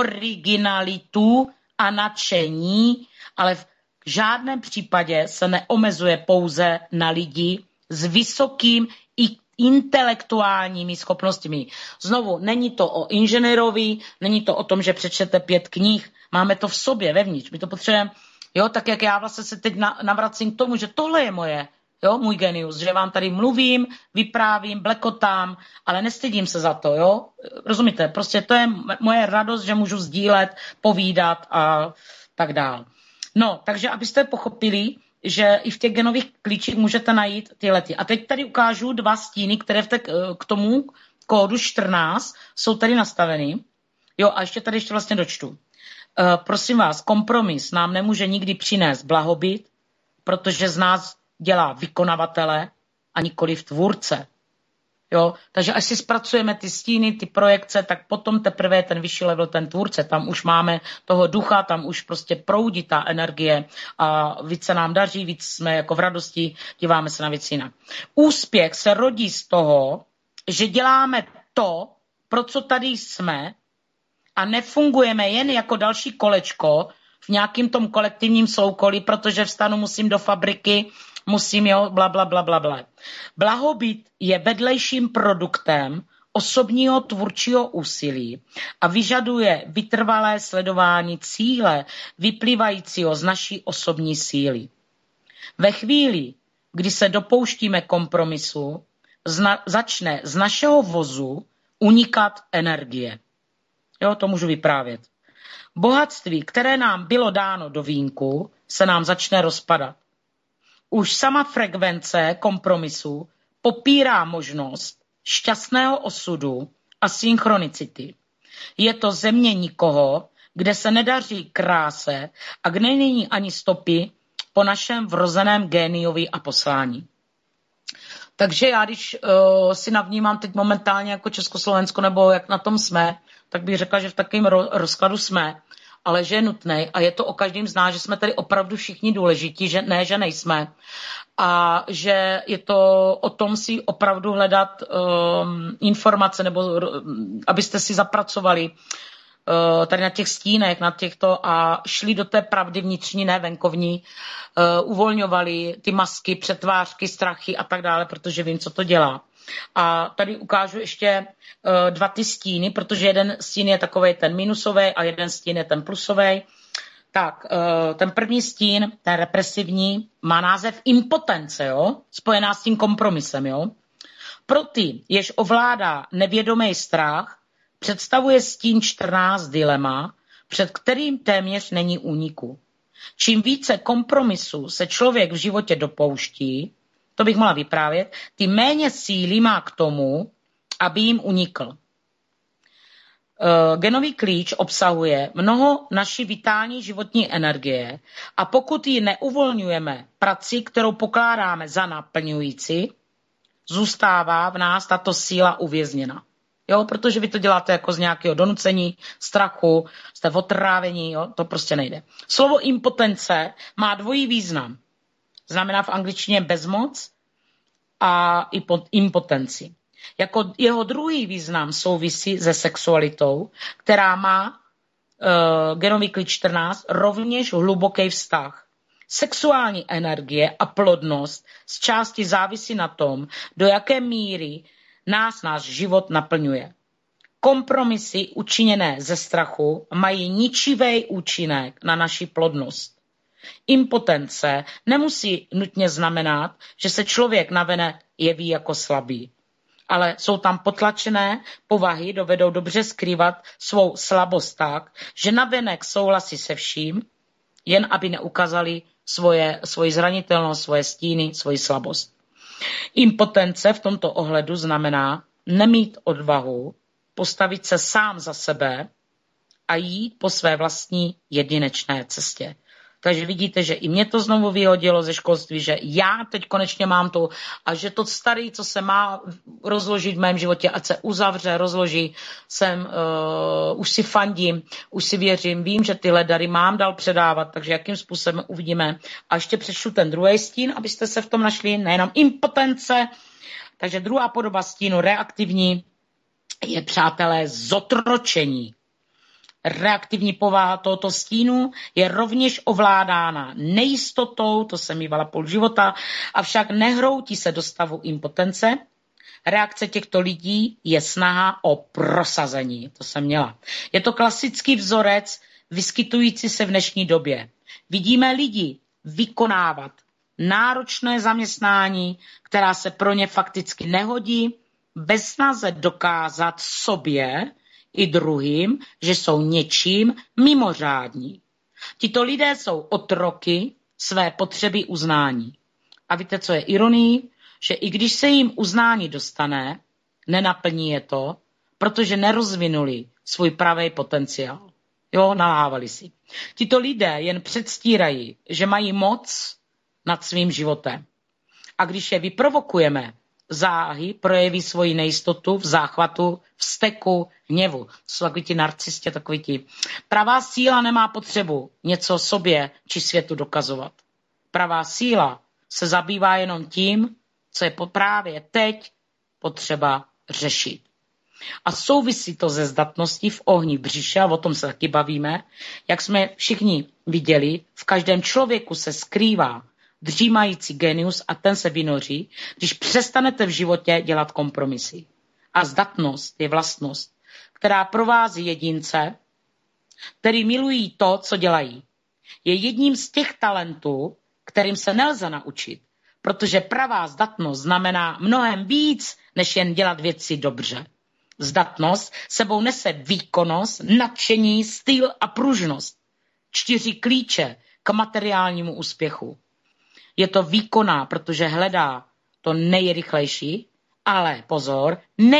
originalitu a nadšení, ale v žádném případě se neomezuje pouze na lidi s vysokým i intelektuálními schopnostmi. Znovu, není to o inženýrovi, není to o tom, že přečtete 5 knih, máme to v sobě, vevnitř. My to potřebujeme, jo, tak jak já vlastně se teď navracím k tomu, že tohle je můj genius, že vám tady mluvím, vyprávím, blekotám, ale nestydím se za to, jo. Rozumíte? Prostě to je moje radost, že můžu sdílet, povídat a tak dál. No, takže abyste pochopili, že i v těch genových klíčích můžete najít tyhlety. A teď tady ukážu 2 stíny, které k tomu kódu 14 jsou tady nastaveny. Jo, a ještě tady vlastně dočtu. Prosím vás, kompromis nám nemůže nikdy přinést blahobyt, protože z nás dělá vykonavatele a nikoliv tvůrce. Jo? Takže až si zpracujeme ty stíny, ty projekce, tak potom teprve je ten vyšší level, ten tvůrce. Tam už máme toho ducha, tam už prostě proudí ta energie a víc se nám daří, víc jsme jako v radosti, díváme se na věci jinak. Úspěch se rodí z toho, že děláme to, pro co tady jsme a nefungujeme jen jako další kolečko v nějakým tom kolektivním soukolí, protože vstanu, musím do fabriky, musím, jo, bla. Blahobyt je vedlejším produktem osobního tvůrčího úsilí a vyžaduje vytrvalé sledování cíle vyplývajícího z naší osobní síly. Ve chvíli, kdy se dopouštíme kompromisu, začne z našeho vozu unikat energie. Jo, to můžu vyprávět. Bohatství, které nám bylo dáno do vínku, se nám začne rozpadat. Už sama frekvence kompromisu popírá možnost šťastného osudu a synchronicity. Je to země nikoho, kde se nedaří kráse a kde není ani stopy po našem vrozeném géniovi a poslání. Takže já, když si navnímám teď momentálně jako Československo nebo jak na tom jsme, tak bych řekla, že v takovém rozkladu jsme, ale že je nutný a je to o každém z nás, že jsme tady opravdu všichni důležití, že nejsme. A že je to o tom si opravdu hledat informace, nebo abyste si zapracovali tady na těch stínech, na těchto a šli do té pravdy vnitřní, ne venkovní, uvolňovali ty masky, přetvářky, strachy a tak dále, protože vím, co to dělá. A tady ukážu ještě 2 ty stíny, protože jeden stín je takovej ten minusový a jeden stín je ten plusový. Tak, ten první stín, ten represivní, má název impotence, jo? Spojená s tím kompromisem. Jo? Pro ty, jež ovládá nevědomý strach, představuje stín 14 dilema, před kterým téměř není úniku. Čím více kompromisu se člověk v životě dopouští, to bych mohla vyprávět, tím méně síly má k tomu, aby jim unikl. Genový klíč obsahuje mnoho naší vitální životní energie a pokud ji neuvolňujeme prací, kterou pokládáme za naplňující, zůstává v nás tato síla uvězněna. Jo, protože vy to děláte jako z nějakého donucení, strachu, jste otrávení, jo, to prostě nejde. Slovo impotence má dvojí význam. Znamená v angličtině bezmoc a impotenci. Jako jeho druhý význam souvisí se sexualitou, která má genový klíč 14 rovněž hluboký vztah. Sexuální energie a plodnost z části závisí na tom, do jaké míry náš život naplňuje. Kompromisy učiněné ze strachu mají ničivý účinek na naši plodnost. Impotence nemusí nutně znamenat, že se člověk navenek jeví jako slabý. Ale jsou tam potlačené povahy, dovedou dobře skrývat svou slabost tak, že navenek souhlasí se vším, jen aby neukázali svoji zranitelnost, svoje stíny, svoji slabost. Impotence v tomto ohledu znamená nemít odvahu, postavit se sám za sebe a jít po své vlastní jedinečné cestě. Takže vidíte, že i mě to znovu vyhodilo ze školství, že já teď konečně mám to a že to staré, co se má rozložit v mém životě, ať se uzavře, rozloží, už si fandím, už si věřím, vím, že tyhle dary mám dál předávat, takže jakým způsobem uvidíme. A ještě přečtu ten druhý stín, abyste se v tom našli, nejenom impotence. Takže druhá podoba stínu reaktivní je, přátelé, zotročení. Reaktivní povaha tohoto stínu je rovněž ovládána nejistotou, to jsem mývala půl života, avšak nehroutí se do stavu impotence. Reakce těchto lidí je snaha o prosazení, to jsem měla. Je to klasický vzorec vyskytující se v dnešní době. Vidíme lidi vykonávat náročné zaměstnání, která se pro ně fakticky nehodí, bez snaze dokázat sobě i druhým, že jsou něčím mimořádní. Tito lidé jsou otroky své potřeby uznání. A víte, co je ironií? Že i když se jim uznání dostane, nenaplní je to, protože nerozvinuli svůj pravý potenciál. Jo, nalhávali si. Tito lidé jen předstírají, že mají moc nad svým životem. A když je vyprovokujeme, záhy projeví svoji nejistotu v záchvatu, vzteku, hněvu. To jsou takový ti narcisti, takový ti. Pravá síla nemá potřebu něco sobě či světu dokazovat. Pravá síla se zabývá jenom tím, co je právě teď potřeba řešit. A souvisí to se zdatností v ohni břiše, a o tom se taky bavíme. Jak jsme všichni viděli, v každém člověku se skrývá dřímající genius a ten se vynoří, když přestanete v životě dělat kompromisy. A zdatnost je vlastnost, která provází jedince, který milují to, co dělají. Je jedním z těch talentů, kterým se nelze naučit, protože pravá zdatnost znamená mnohem víc, než jen dělat věci dobře. Zdatnost sebou nese výkonnost, nadšení, styl a pružnost. 4 klíče k materiálnímu úspěchu. Je to výkonná, protože hledá to nejrychlejší, ale pozor,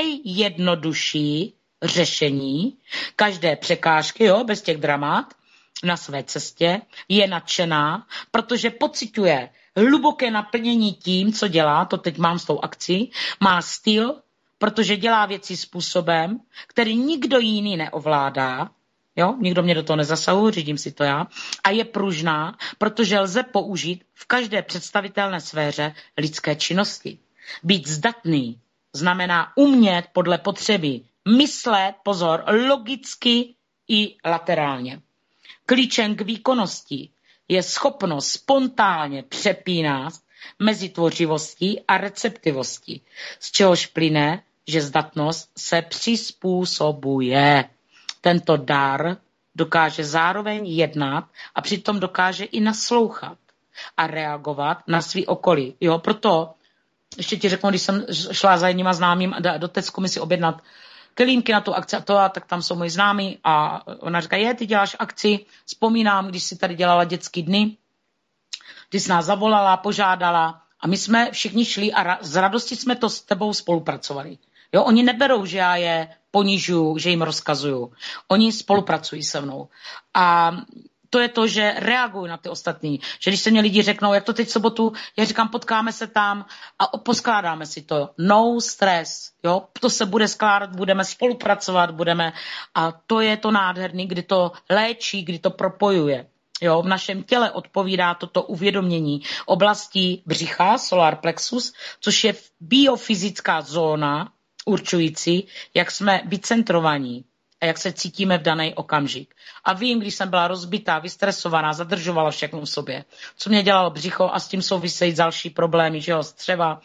nejjednodušší řešení každé překážky, jo, bez těch dramat, na své cestě, je nadšená, protože pociťuje hluboké naplnění tím, co dělá, to teď mám s tou akcí, má styl, protože dělá věci způsobem, který nikdo jiný neovládá, jo, nikdo mě do toho nezasahuje, řídím si to já, a je pružná, protože lze použít v každé představitelné sféře lidské činnosti. Být zdatný znamená umět podle potřeby myslet, pozor, logicky i laterálně. Klíčem k výkonnosti je schopnost spontánně přepínat mezi tvořivostí a receptivostí, z čehož plyne, že zdatnost se přizpůsobuje. Tento dar dokáže zároveň jednat a přitom dokáže i naslouchat a reagovat na svý okolí. Jo, proto ještě ti řeknu, když jsem šla za jedníma známým do Tesco mi si objednat kelímky na tu akci a tak tam jsou moji známí a ona říká, ty děláš akci, vzpomínám, když si tady dělala dětský dny, ty jsi nás zavolala, požádala a my jsme všichni šli a z radosti jsme to s tebou spolupracovali. Jo, oni neberou, že já je ponižuju, že jim rozkazuju. Oni spolupracují se mnou. A to je to, že reaguju na ty ostatní. Že když se mě lidi řeknou, jak to teď v sobotu, já říkám, potkáme se tam a poskládáme si to. No stress, jo, to se bude skládat, budeme spolupracovat, a to je to nádherný, kdy to léčí, kdy to propojuje. Jo, v našem těle odpovídá toto uvědomění oblastí břicha, solar plexus, což je biofyzická zóna určující, jak jsme vycentrovaní a jak se cítíme v daný okamžik. A vím, když jsem byla rozbitá, vystresovaná, zadržovala všechno v sobě, co mě dělalo břicho a s tím souvisejí další problémy, že jo, střeva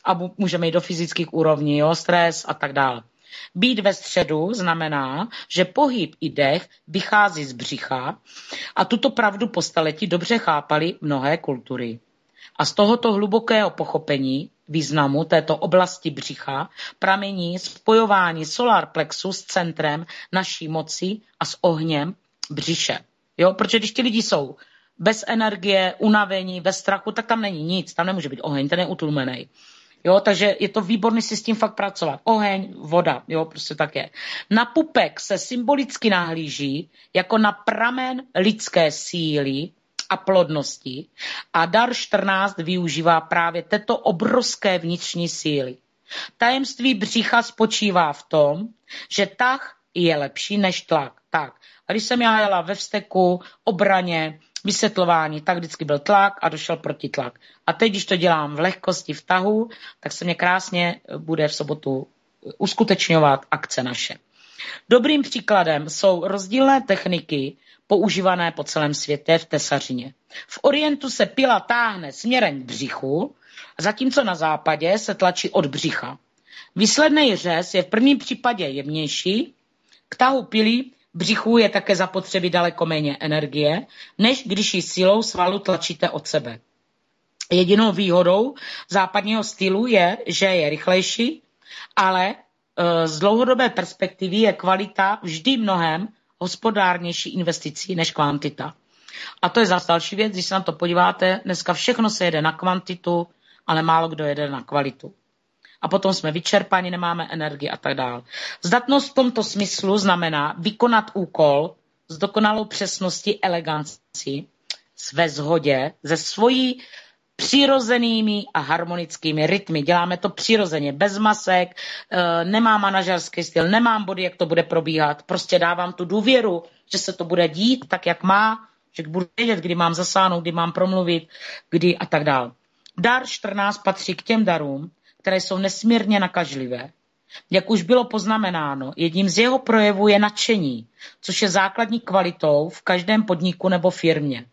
a můžeme jít do fyzických úrovní, jo, stres a tak dále. Být ve středu znamená, že pohyb i dech vychází z břicha a tuto pravdu po staletí dobře chápaly mnohé kultury. A z tohoto hlubokého pochopení významu této oblasti břicha pramení spojování solar plexu s centrem naší moci a s ohněm břiše. Jo? Protože když ti lidi jsou bez energie, unavení, bez strachu, tak tam není nic, tam nemůže být oheň, ten je utlumený. Jo, takže je to výborný si s tím fakt pracovat. Oheň, voda, jo, prostě tak je. Na pupek se symbolicky nahlíží jako na pramen lidské síly a plodnosti a dar 14 využívá právě této obrovské vnitřní síly. Tajemství břicha spočívá v tom, že tah je lepší než tlak. Tak. A když jsem já jela ve vzteku, obraně, vysvětlování, tak vždycky byl tlak a došel protitlak. A teď, když to dělám v lehkosti v tahu, tak se mě krásně bude v sobotu uskutečňovat akce naše. Dobrým příkladem jsou rozdílné techniky používané po celém světě v tesařině. V orientu se pila táhne směrem k břichu, zatímco na západě se tlačí od břicha. Výsledný řez je v prvním případě jemnější, k tahu pily břichu je také zapotřebí daleko méně energie, než když ji silou svalu tlačíte od sebe. Jedinou výhodou západního stylu je, že je rychlejší, ale z dlouhodobé perspektivy je kvalita vždy mnohem hospodárnější investicí než kvantita. A to je zase další věc, když se na to podíváte, dneska všechno se jede na kvantitu, ale málo kdo jede na kvalitu. A potom jsme vyčerpaní, nemáme energii a tak dále. Zdatnost v tomto smyslu znamená vykonat úkol s dokonalou přesností, elegancí, ve shodě, se svojí přirozenými a harmonickými rytmy. Děláme to přirozeně, bez masek, nemám manažerský styl, nemám body, jak to bude probíhat. Prostě dávám tu důvěru, že se to bude dít tak, jak má, že budu vědět, kdy mám zasáhnout, kdy mám promluvit, kdy a tak dále. Dar 14 patří k těm darům, které jsou nesmírně nakažlivé. Jak už bylo poznamenáno, jedním z jeho projevů je nadšení, což je základní kvalitou v každém podniku nebo firmě.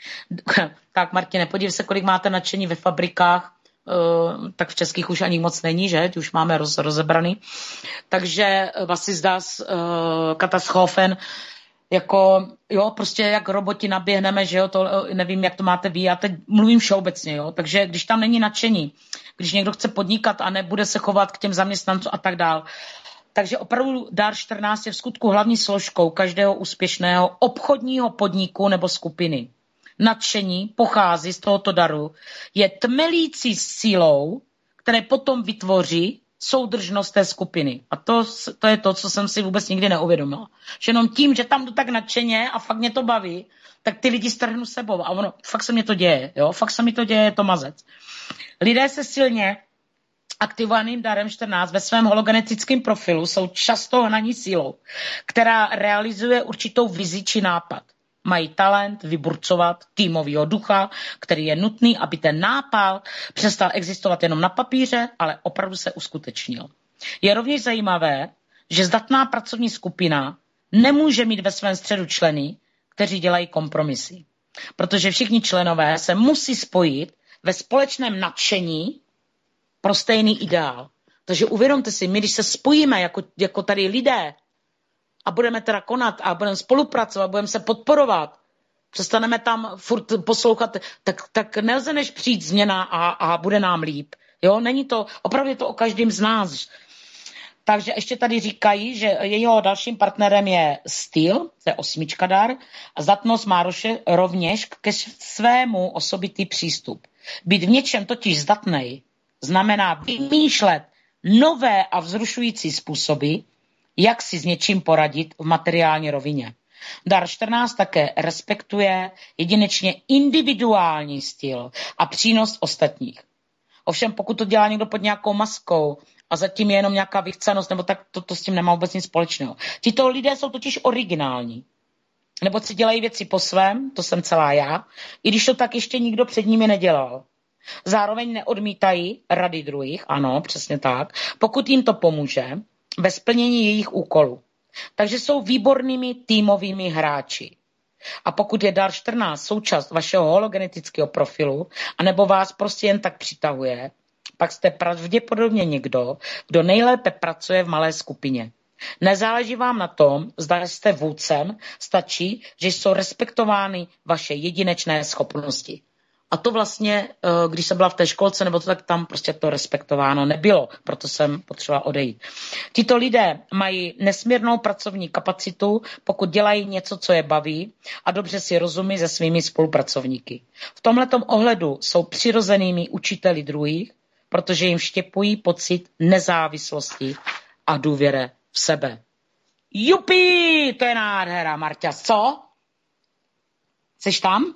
Tak, Martine, podívej se, kolik máte nadšení ve fabrikách, tak v českých už ani moc není, že? Už máme rozebraný. Takže was ist das Katastrophen, jako, jo, prostě jak roboti naběhneme, že jo, to nevím, jak to máte vy, já teď mluvím všeobecně, jo, takže když tam není nadšení, když někdo chce podnikat a nebude se chovat k těm zaměstnancům a tak dál. Takže opravdu dar 14 je v skutku hlavní složkou každého úspěšného obchodního podniku nebo skupiny. Nadšení pochází z tohoto daru, je tmelící sílou, které potom vytvoří soudržnost té skupiny. A to je to, co jsem si vůbec nikdy neuvědomila. Že jenom tím, že tam jdu tak nadšeně a fakt mě to baví, tak ty lidi strhnu sebou. A ono, fakt se mě to děje, jo? Fakt se mi to děje, je to mazec. Lidé se silně aktivovaným darem 14 ve svém hologenetickém profilu jsou často hnaní sílou, která realizuje určitou vizi či nápad. Mají talent vyburcovat týmového ducha, který je nutný, aby ten nápad přestal existovat jenom na papíře, ale opravdu se uskutečnil. Je rovněž zajímavé, že zdatná pracovní skupina nemůže mít ve svém středu členy, kteří dělají kompromisy. Protože všichni členové se musí spojit ve společném nadšení pro stejný ideál. Takže uvědomte si, my když se spojíme jako tady lidé, a budeme teda konat a budeme spolupracovat, budeme se podporovat, přestaneme tam furt poslouchat, tak nelze než přijít změna a bude nám líp. Jo, není to, opravdu je to o každém z nás. Takže ještě tady říkají, že jeho dalším partnerem je styl, to je 8 dar, a zdatnost má rovněž ke svému osobitý přístup. Být v něčem totiž zdatnej znamená vymýšlet nové a vzrušující způsoby, jak si s něčím poradit v materiální rovině. Dar 14 také respektuje jedinečně individuální styl a přínos ostatních. Ovšem, pokud to dělá někdo pod nějakou maskou a zatím je jenom nějaká vychcenost, nebo tak to s tím nemá vůbec nic společného. Tito lidé jsou totiž originální. Nebo si dělají věci po svém, to jsem celá já, i když to tak ještě nikdo před nimi nedělal. Zároveň neodmítají rady druhých, ano, přesně tak, pokud jim to pomůže, ve splnění jejich úkolů. Takže jsou výbornými týmovými hráči. A pokud je dar 14 součást vašeho hologenetického profilu, anebo vás prostě jen tak přitahuje, pak jste pravděpodobně někdo, kdo nejlépe pracuje v malé skupině. Nezáleží vám na tom, zda jste vůdcem, stačí, že jsou respektovány vaše jedinečné schopnosti. A to vlastně, když jsem byla v té školce, nebo to tak tam prostě to respektováno nebylo, proto jsem potřebovala odejít. Tito lidé mají nesmírnou pracovní kapacitu, pokud dělají něco, co je baví a dobře si rozumí se svými spolupracovníky. V tomhletom ohledu jsou přirozenými učiteli druhých, protože jim vštěpují pocit nezávislosti a důvěry v sebe. Jupi, to je nádhera, Marťa, co? Jseš tam?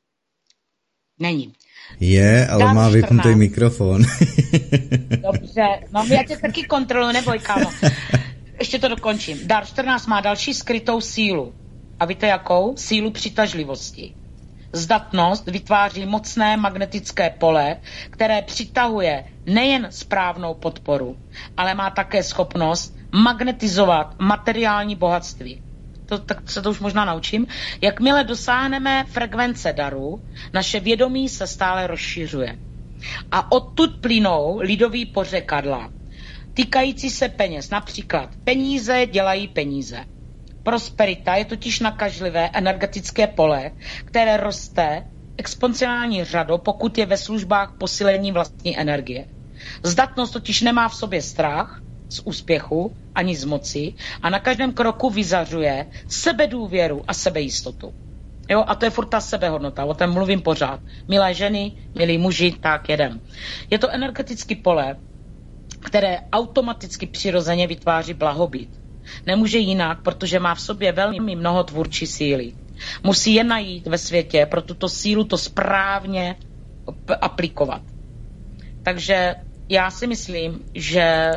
Není. Je, ale Dar má 14. vypnutý mikrofon. Dobře, no já tě taky kontroluji, neboj, kámo. Ještě to dokončím. Dar 14 má další skrytou sílu. A víte jakou? Sílu přitažlivosti. Zdatnost vytváří mocné magnetické pole, které přitahuje nejen správnou podporu, ale má také schopnost magnetizovat materiální bohatství. Tak se to už možná naučím. Jakmile dosáhneme frekvence daru, naše vědomí se stále rozšiřuje. A odtud plynou lidový pořekadla, týkající se peněz. Například peníze dělají peníze. Prosperita je totiž nakažlivé energetické pole, které roste exponenciální řadou, pokud je ve službách posílení vlastní energie. Zdatnost totiž nemá v sobě strach z úspěchu ani z moci a na každém kroku vyzařuje sebedůvěru a sebejistotu. Jo, a to je furt ta sebehodnota, o tom mluvím pořád. Milé ženy, milí muži, tak jedem. Je to energetické pole, které automaticky přirozeně vytváří blahobyt. Nemůže jinak, protože má v sobě velmi mnoho tvůrčí síly. Musí je najít ve světě pro tuto sílu to správně aplikovat. Takže já si myslím, že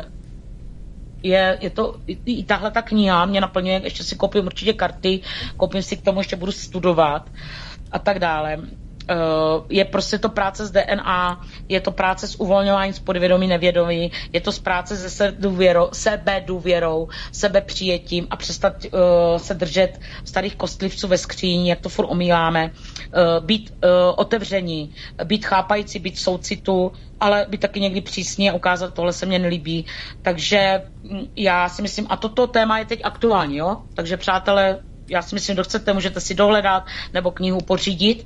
je to i tahle ta kniha mě naplňuje, ještě si koupím určitě karty, koupím si k tomu, ještě budu studovat a tak dále. Je prostě to práce s DNA, je to práce s uvolňováním z podvědomí, nevědomí, je to z práce se sebedůvěrou, sebepřijetím a přestat se držet starých kostlivců ve skříni, jak to furt omíláme, být otevření, být chápající, být v soucitu, ale být taky někdy přísný a ukázat, tohle se mně nelíbí. Takže já si myslím, a toto téma je teď aktuální, jo? Takže přátelé, já si myslím, kdo chcete, můžete si dohledat nebo knihu pořídit.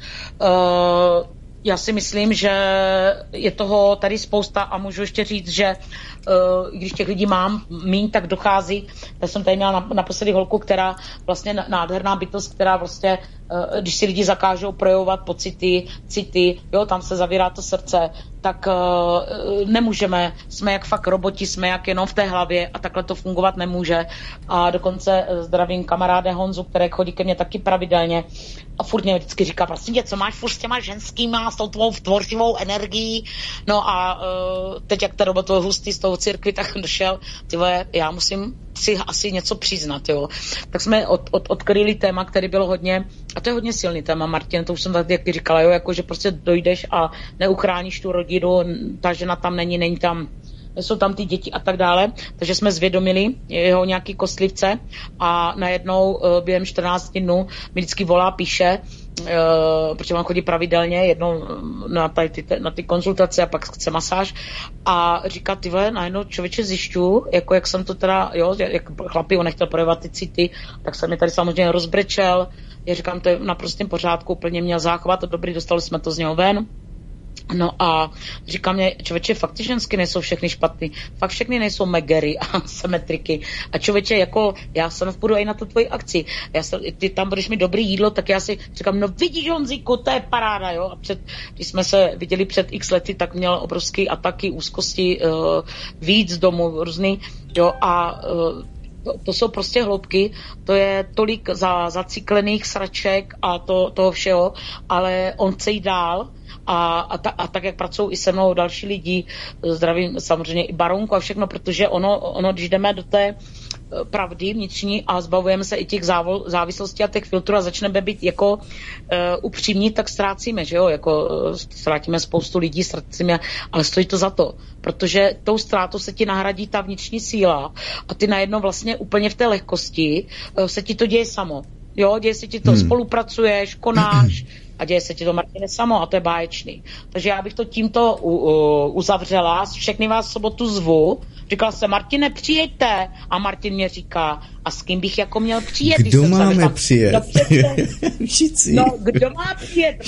Já si myslím, že je toho tady spousta a můžu ještě říct, že když těch lidí mám míň, tak dochází. Já jsem tady měla naposledy holku, která vlastně nádherná bytost, která vlastně, když si lidi zakážou projevovat pocity, city, jo, tam se zavírá to srdce, tak nemůžeme, jsme jak fakt roboti, jsme jak jenom v té hlavě a takhle to fungovat nemůže. A dokonce zdravím kamaráde Honzu, který chodí ke mně taky pravidelně a furt mě vždycky říká, prosím tě, co máš furt s těma ženskýma, s tou tvou tvořivou energií. No a teď, jak ta doba toho hustý s tou církvi, tak došel, ty vole, já musím si asi něco přiznat, jo. Tak jsme odkryli téma, který bylo hodně, a to je hodně silný téma, Martin, to už jsem tady jak říkala, jo, jako, že prostě dojdeš a neuchráníš tu rodinu, ta žena tam není tam, jsou tam ty děti a tak dále, takže jsme zvědomili jeho nějaký kostlivce a najednou během 14 dnů mi vždycky volá, píše, protože on chodí pravidelně jednou na ty konzultace a pak chce masáž a říká, ty vole, najednou člověče zjišťu, jako jak jsem to teda, jo, jak chlapi, on nechtěl projevovat ty city, tak jsem mě tady samozřejmě rozbrečel, já říkám, to je v naprostém pořádku, úplně měl záchvat, dobrý, dostali jsme to z něho ven. No a říká mě, člověče, fakt ty ženské nejsou všechny špatný, fakt všechny nejsou megery a symetriky. A člověče, jako já se půjdu i na tu tvoji akci. Ty tam budeš mi dobrý jídlo, tak já si říkám, no vidíš, Honzíku, to je paráda, jo. A když jsme se viděli před x lety, tak měl obrovský ataky, úzkosti, víc domů, různý, jo, a to jsou prostě hloubky, to je tolik zaciklených sraček a toho všeho, ale on chce jít dál. A tak, jak pracují i se mnou další lidi, zdravím samozřejmě i Baronku a všechno, protože ono, když jdeme do té pravdy vnitřní a zbavujeme se i těch závislostí a těch filtrů a začneme být jako upřímní, tak ztrácíme, že jo, jako ztrátíme spoustu lidí, ale stojí to za to, protože tou ztrátou se ti nahradí ta vnitřní síla a ty najednou vlastně úplně v té lehkosti se ti to děje samo. Jo, děje se ti to, spolupracuješ, konáš, A děje se ti to, Martine, samo a to je báječný. Takže já bych to tímto uzavřela. Všechny vás v sobotu zvu. Říkala jsem, Martine, přijeďte. A Martin mě říká, a s kým bych jako měl přijet? Kdo máme přijet? Všichni. No, kdo má přijet?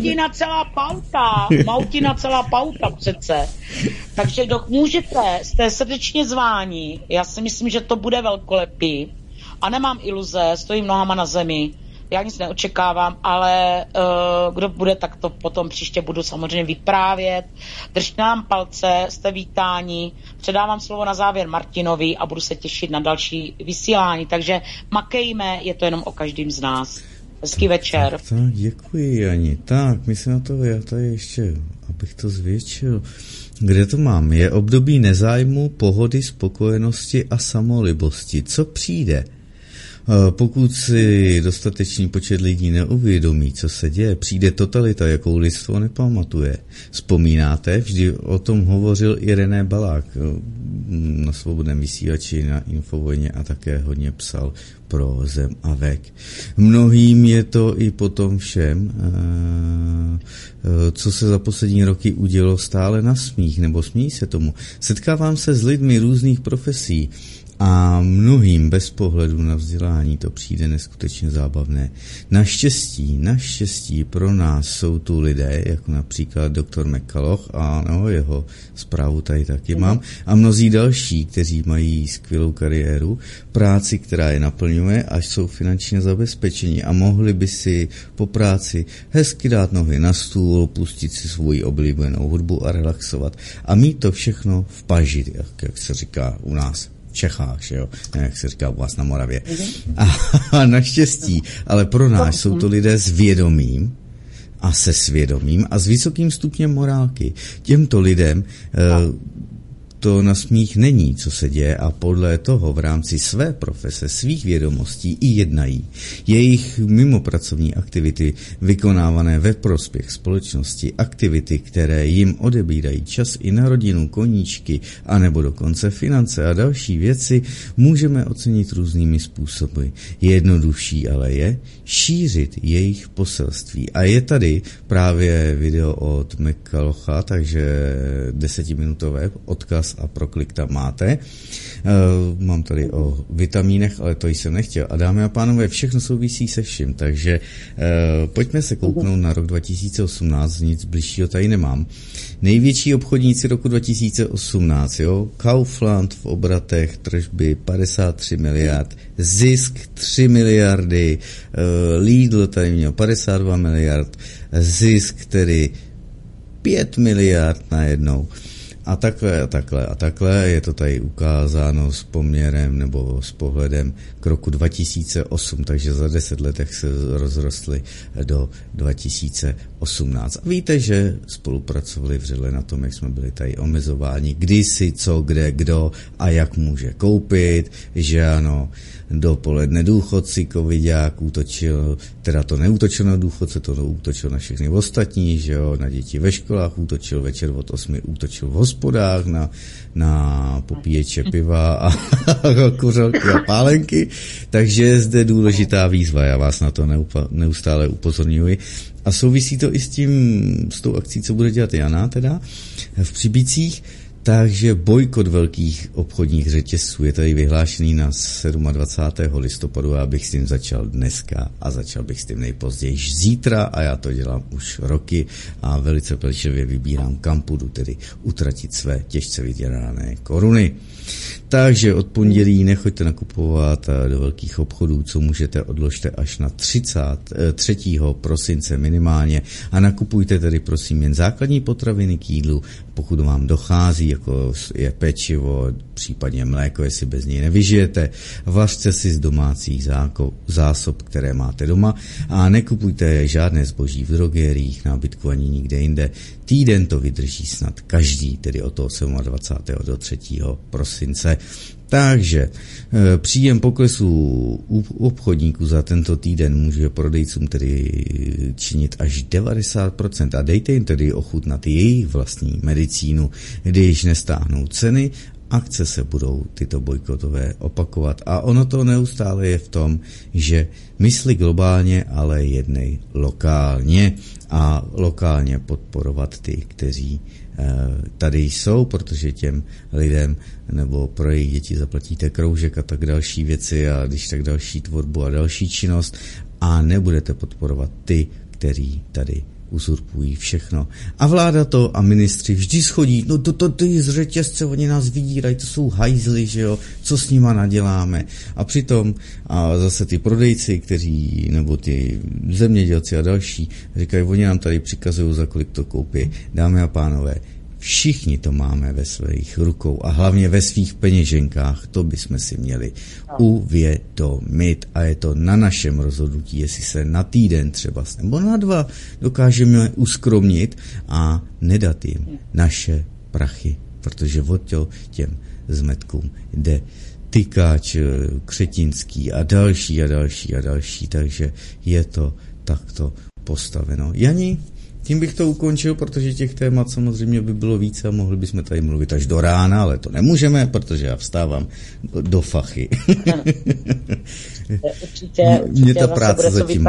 Mautina celá pauta přece. Takže kdo můžete, jste srdečně zváni. Já si myslím, že to bude velkolepý. A nemám iluze, stojím nohama na zemi. Já nic neočekávám, ale kdo bude, tak to potom příště budu samozřejmě vyprávět. Držte nám palce, jste vítáni. Předávám slovo na závěr Martinovi a budu se těšit na další vysílání. Takže makejme, je to jenom o každým z nás. Hezký večer. Tak, děkuji, Jani. Tak, myslím na to, já tady ještě, abych to zvětšil. Kde to mám? Je období nezájmu, pohody, spokojenosti a samolibosti. Co přijde? Pokud si dostatečný počet lidí neuvědomí, co se děje, přijde totalita, jakou lidstvo nepamatuje. Vzpomínáte? Vždy o tom hovořil i René Balák na Svobodném vysílači, na Infovojně a také hodně psal pro Zem a Vek. Mnohým je to i po tom všem, co se za poslední roky udělo, stále na smích, nebo smějí se tomu. Setkávám se s lidmi různých profesí, a mnohým bez pohledu na vzdělání to přijde neskutečně zábavné. Naštěstí pro nás jsou tu lidé, jako například doktor McCulloch, ano, jeho zprávu tady taky mám, a mnozí další, kteří mají skvělou kariéru, práci, která je naplňuje, až jsou finančně zabezpečeni a mohli by si po práci hezky dát nohy na stůl, pustit si svoji oblíbenou hudbu a relaxovat. A mít to všechno v paži, jak se říká u nás v Čechách, že jo? Jak se říká u vás na Moravě. A naštěstí, ale pro nás jsou to lidé s vědomím a se svědomím a s vysokým stupněm morálky. Těmto lidem to na smích není, co se děje, a podle toho v rámci své profese, svých vědomostí i jednají. Jejich mimopracovní aktivity vykonávané ve prospěch společnosti, aktivity, které jim odebírají čas i na rodinu, koníčky, anebo dokonce finance a další věci, můžeme ocenit různými způsoby. Jednodušší ale je šířit jejich poselství. A je tady právě video od McCullocha, takže 10minutové, odkaz a proklik tam máte. Mám tady o vitamínech, ale to jsem nechtěl. A dámy a pánové, všechno souvisí se vším, takže pojďme se kouknout na rok 2018, nic bližšího tady nemám. Největší obchodníci roku 2018, jo? Kaufland v obratech tržby 53 miliard, zisk 3 miliardy, Lidl tady měl 52 miliard, zisk tedy 5 miliard najednou. A takhle je to tady ukázáno s poměrem nebo s pohledem k roku 2008, takže za 10 letech se rozrostly do 2018. A víte, že spolupracovali vřele na tom, jak jsme byli tady omezováni, kdy si, co, kde, kdo a jak může koupit, že ano, dopoledne důchodci, covidák útočil, teda to neútočil na důchodce, to útočil na všechny ostatní, že jo, na děti ve školách útočil, večer od 8 útočil v hospodách na popíječe piva a kuřelky a pálenky, takže je zde důležitá výzva, já vás na to neustále upozorňuji. A souvisí to i s tou akcí, co bude dělat Jana teda v Přibících. Takže bojkot velkých obchodních řetězců je tady vyhlášený na 27. listopadu. Já bych s tím začal dneska a začal bych s tím nejpozději zítra a já to dělám už roky a velice pečlivě vybírám, kam půjdu tedy utratit své těžce vydělané koruny. Takže od pondělí nechoďte nakupovat do velkých obchodů, co můžete, odložte až na 3. prosince minimálně a nakupujte tedy prosím jen základní potraviny k jídlu, pokud vám dochází, jako je pečivo, případně mléko, jestli bez něj nevyžijete. Vařte si z domácích zásob, které máte doma a nekupujte žádné zboží v drogeriích, nábytku ani nikde jinde. Týden to vydrží snad každý, tedy od toho 27. do 3. prosince. Takže příjem poklesu u obchodníků za tento týden může prodejcům tedy činit až 90% a dejte jim tedy ochutnat jejich vlastní medicínu, když nestáhnou ceny akce se budou tyto bojkotové opakovat. A ono to neustále je v tom, že mysli globálně, ale jednej lokálně a lokálně podporovat ty, kteří tady jsou, protože těm lidem nebo pro jejich děti zaplatíte kroužek a tak další věci a když tak další tvorbu a další činnost a nebudete podporovat ty, kteří tady uzurpují všechno. A vláda to a ministři vždy schodí, no to je z řetězce, oni nás vydírají, to jsou hajzli, že jo, co s nima naděláme. A přitom a zase ty prodejci, kteří, nebo ty zemědělci a další, říkají, oni nám tady přikazují, za kolik to koupí. Dámy a pánové, všichni to máme ve svých rukou a hlavně ve svých peněženkách, to bychom si měli uvědomit a je to na našem rozhodnutí, jestli se na týden třeba nebo na 2 dokážeme uskromnit a nedat jim naše prachy, protože od těm zmetkům jde Tykáč, Křetinský a další, takže je to takto postaveno. Jani, tím bych to ukončil, protože těch témat samozřejmě by bylo více a mohli bychom tady mluvit až do rána, ale to nemůžeme, protože já vstávám do fachy. Určitě mě ta práce zatím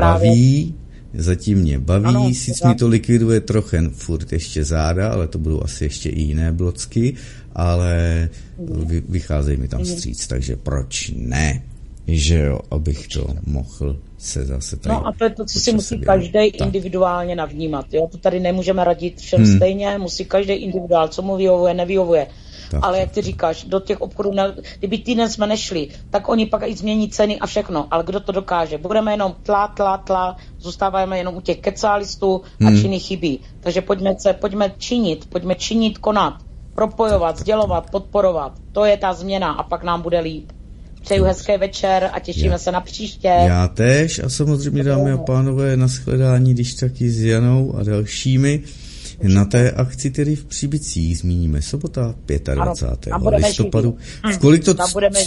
baví, ano, sice mi to likviduje trochen furt ještě záda, ale to budou asi ještě i jiné blocky, ale vycházejí mi tam vstříc, takže proč ne? Že jo, abych to mohl se zase tady... No a to je to, co si musí každý individuálně navnímat. Jo? To tady nemůžeme radit všem stejně, musí každý individuál, co mu vyhovuje, nevyhovuje. Tak, ale jak ty říkáš, do těch obchodů, kdyby týden jsme nešli, tak oni pak i změní ceny a všechno. Ale kdo to dokáže? Budeme jenom tla, zůstáváme jenom u těch kecálistů a činy chybí. Takže pojďme činit, konat, propojovat, sdělovat, podporovat. To je ta změna a pak nám bude líp. Přeju hezký večer a těšíme se na příště. Já též a samozřejmě, dámy a pánové, na shledání, když taky s Janou a dalšími. Na té akci tedy v Příbicích zmíníme sobota 25. listopadu. V kolik to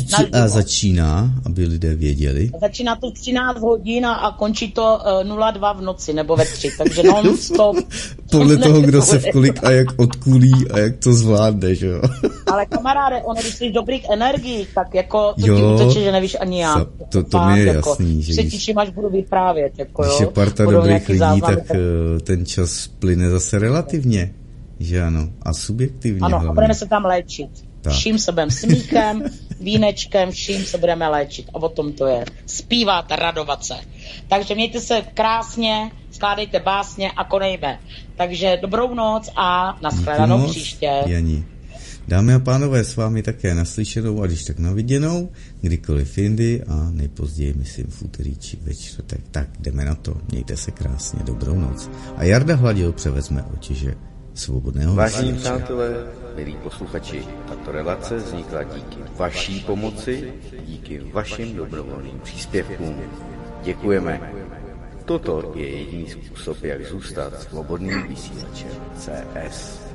začíná, aby lidé věděli? Začíná to 13 hodin a končí to 02 v noci nebo ve 3, takže non-stop. Podle toho, kdo se v kolik a jak odkulí a jak to zvládne, že jo? Ale kamaráde, když jsi dobrých energií, tak jako to ti uteče, že nevíš ani já. To mi je jasný. Že se těším, až budu vyprávět. Když je parta dobrých lidí, tak ten čas plyne zase relativně, že ano, a subjektivně. Ano, hlavně. A budeme se tam léčit. Tak. Vším se budeme smíchem, vínečkem, vším se budeme léčit. A o tom to je. Zpívat, radovat se. Takže mějte se krásně, skládejte básně a konejme. Takže dobrou noc a nashledanou příště. Janí. Dámy a pánové, s vámi také naslyšenou a když tak naviděnou, kdykoliv jindy a nejpozději, myslím, v úterý či ve čtvrtek. Tak jdeme na to, mějte se krásně, dobrou noc. A Jarda Hladil převezme otěže svobodného Vážení přátelé, milí posluchači, tato relace vznikla díky vaší pomoci, díky vašim dobrovolným příspěvkům. Děkujeme. Toto je jediný způsob, jak zůstat svobodným vysílačem CS.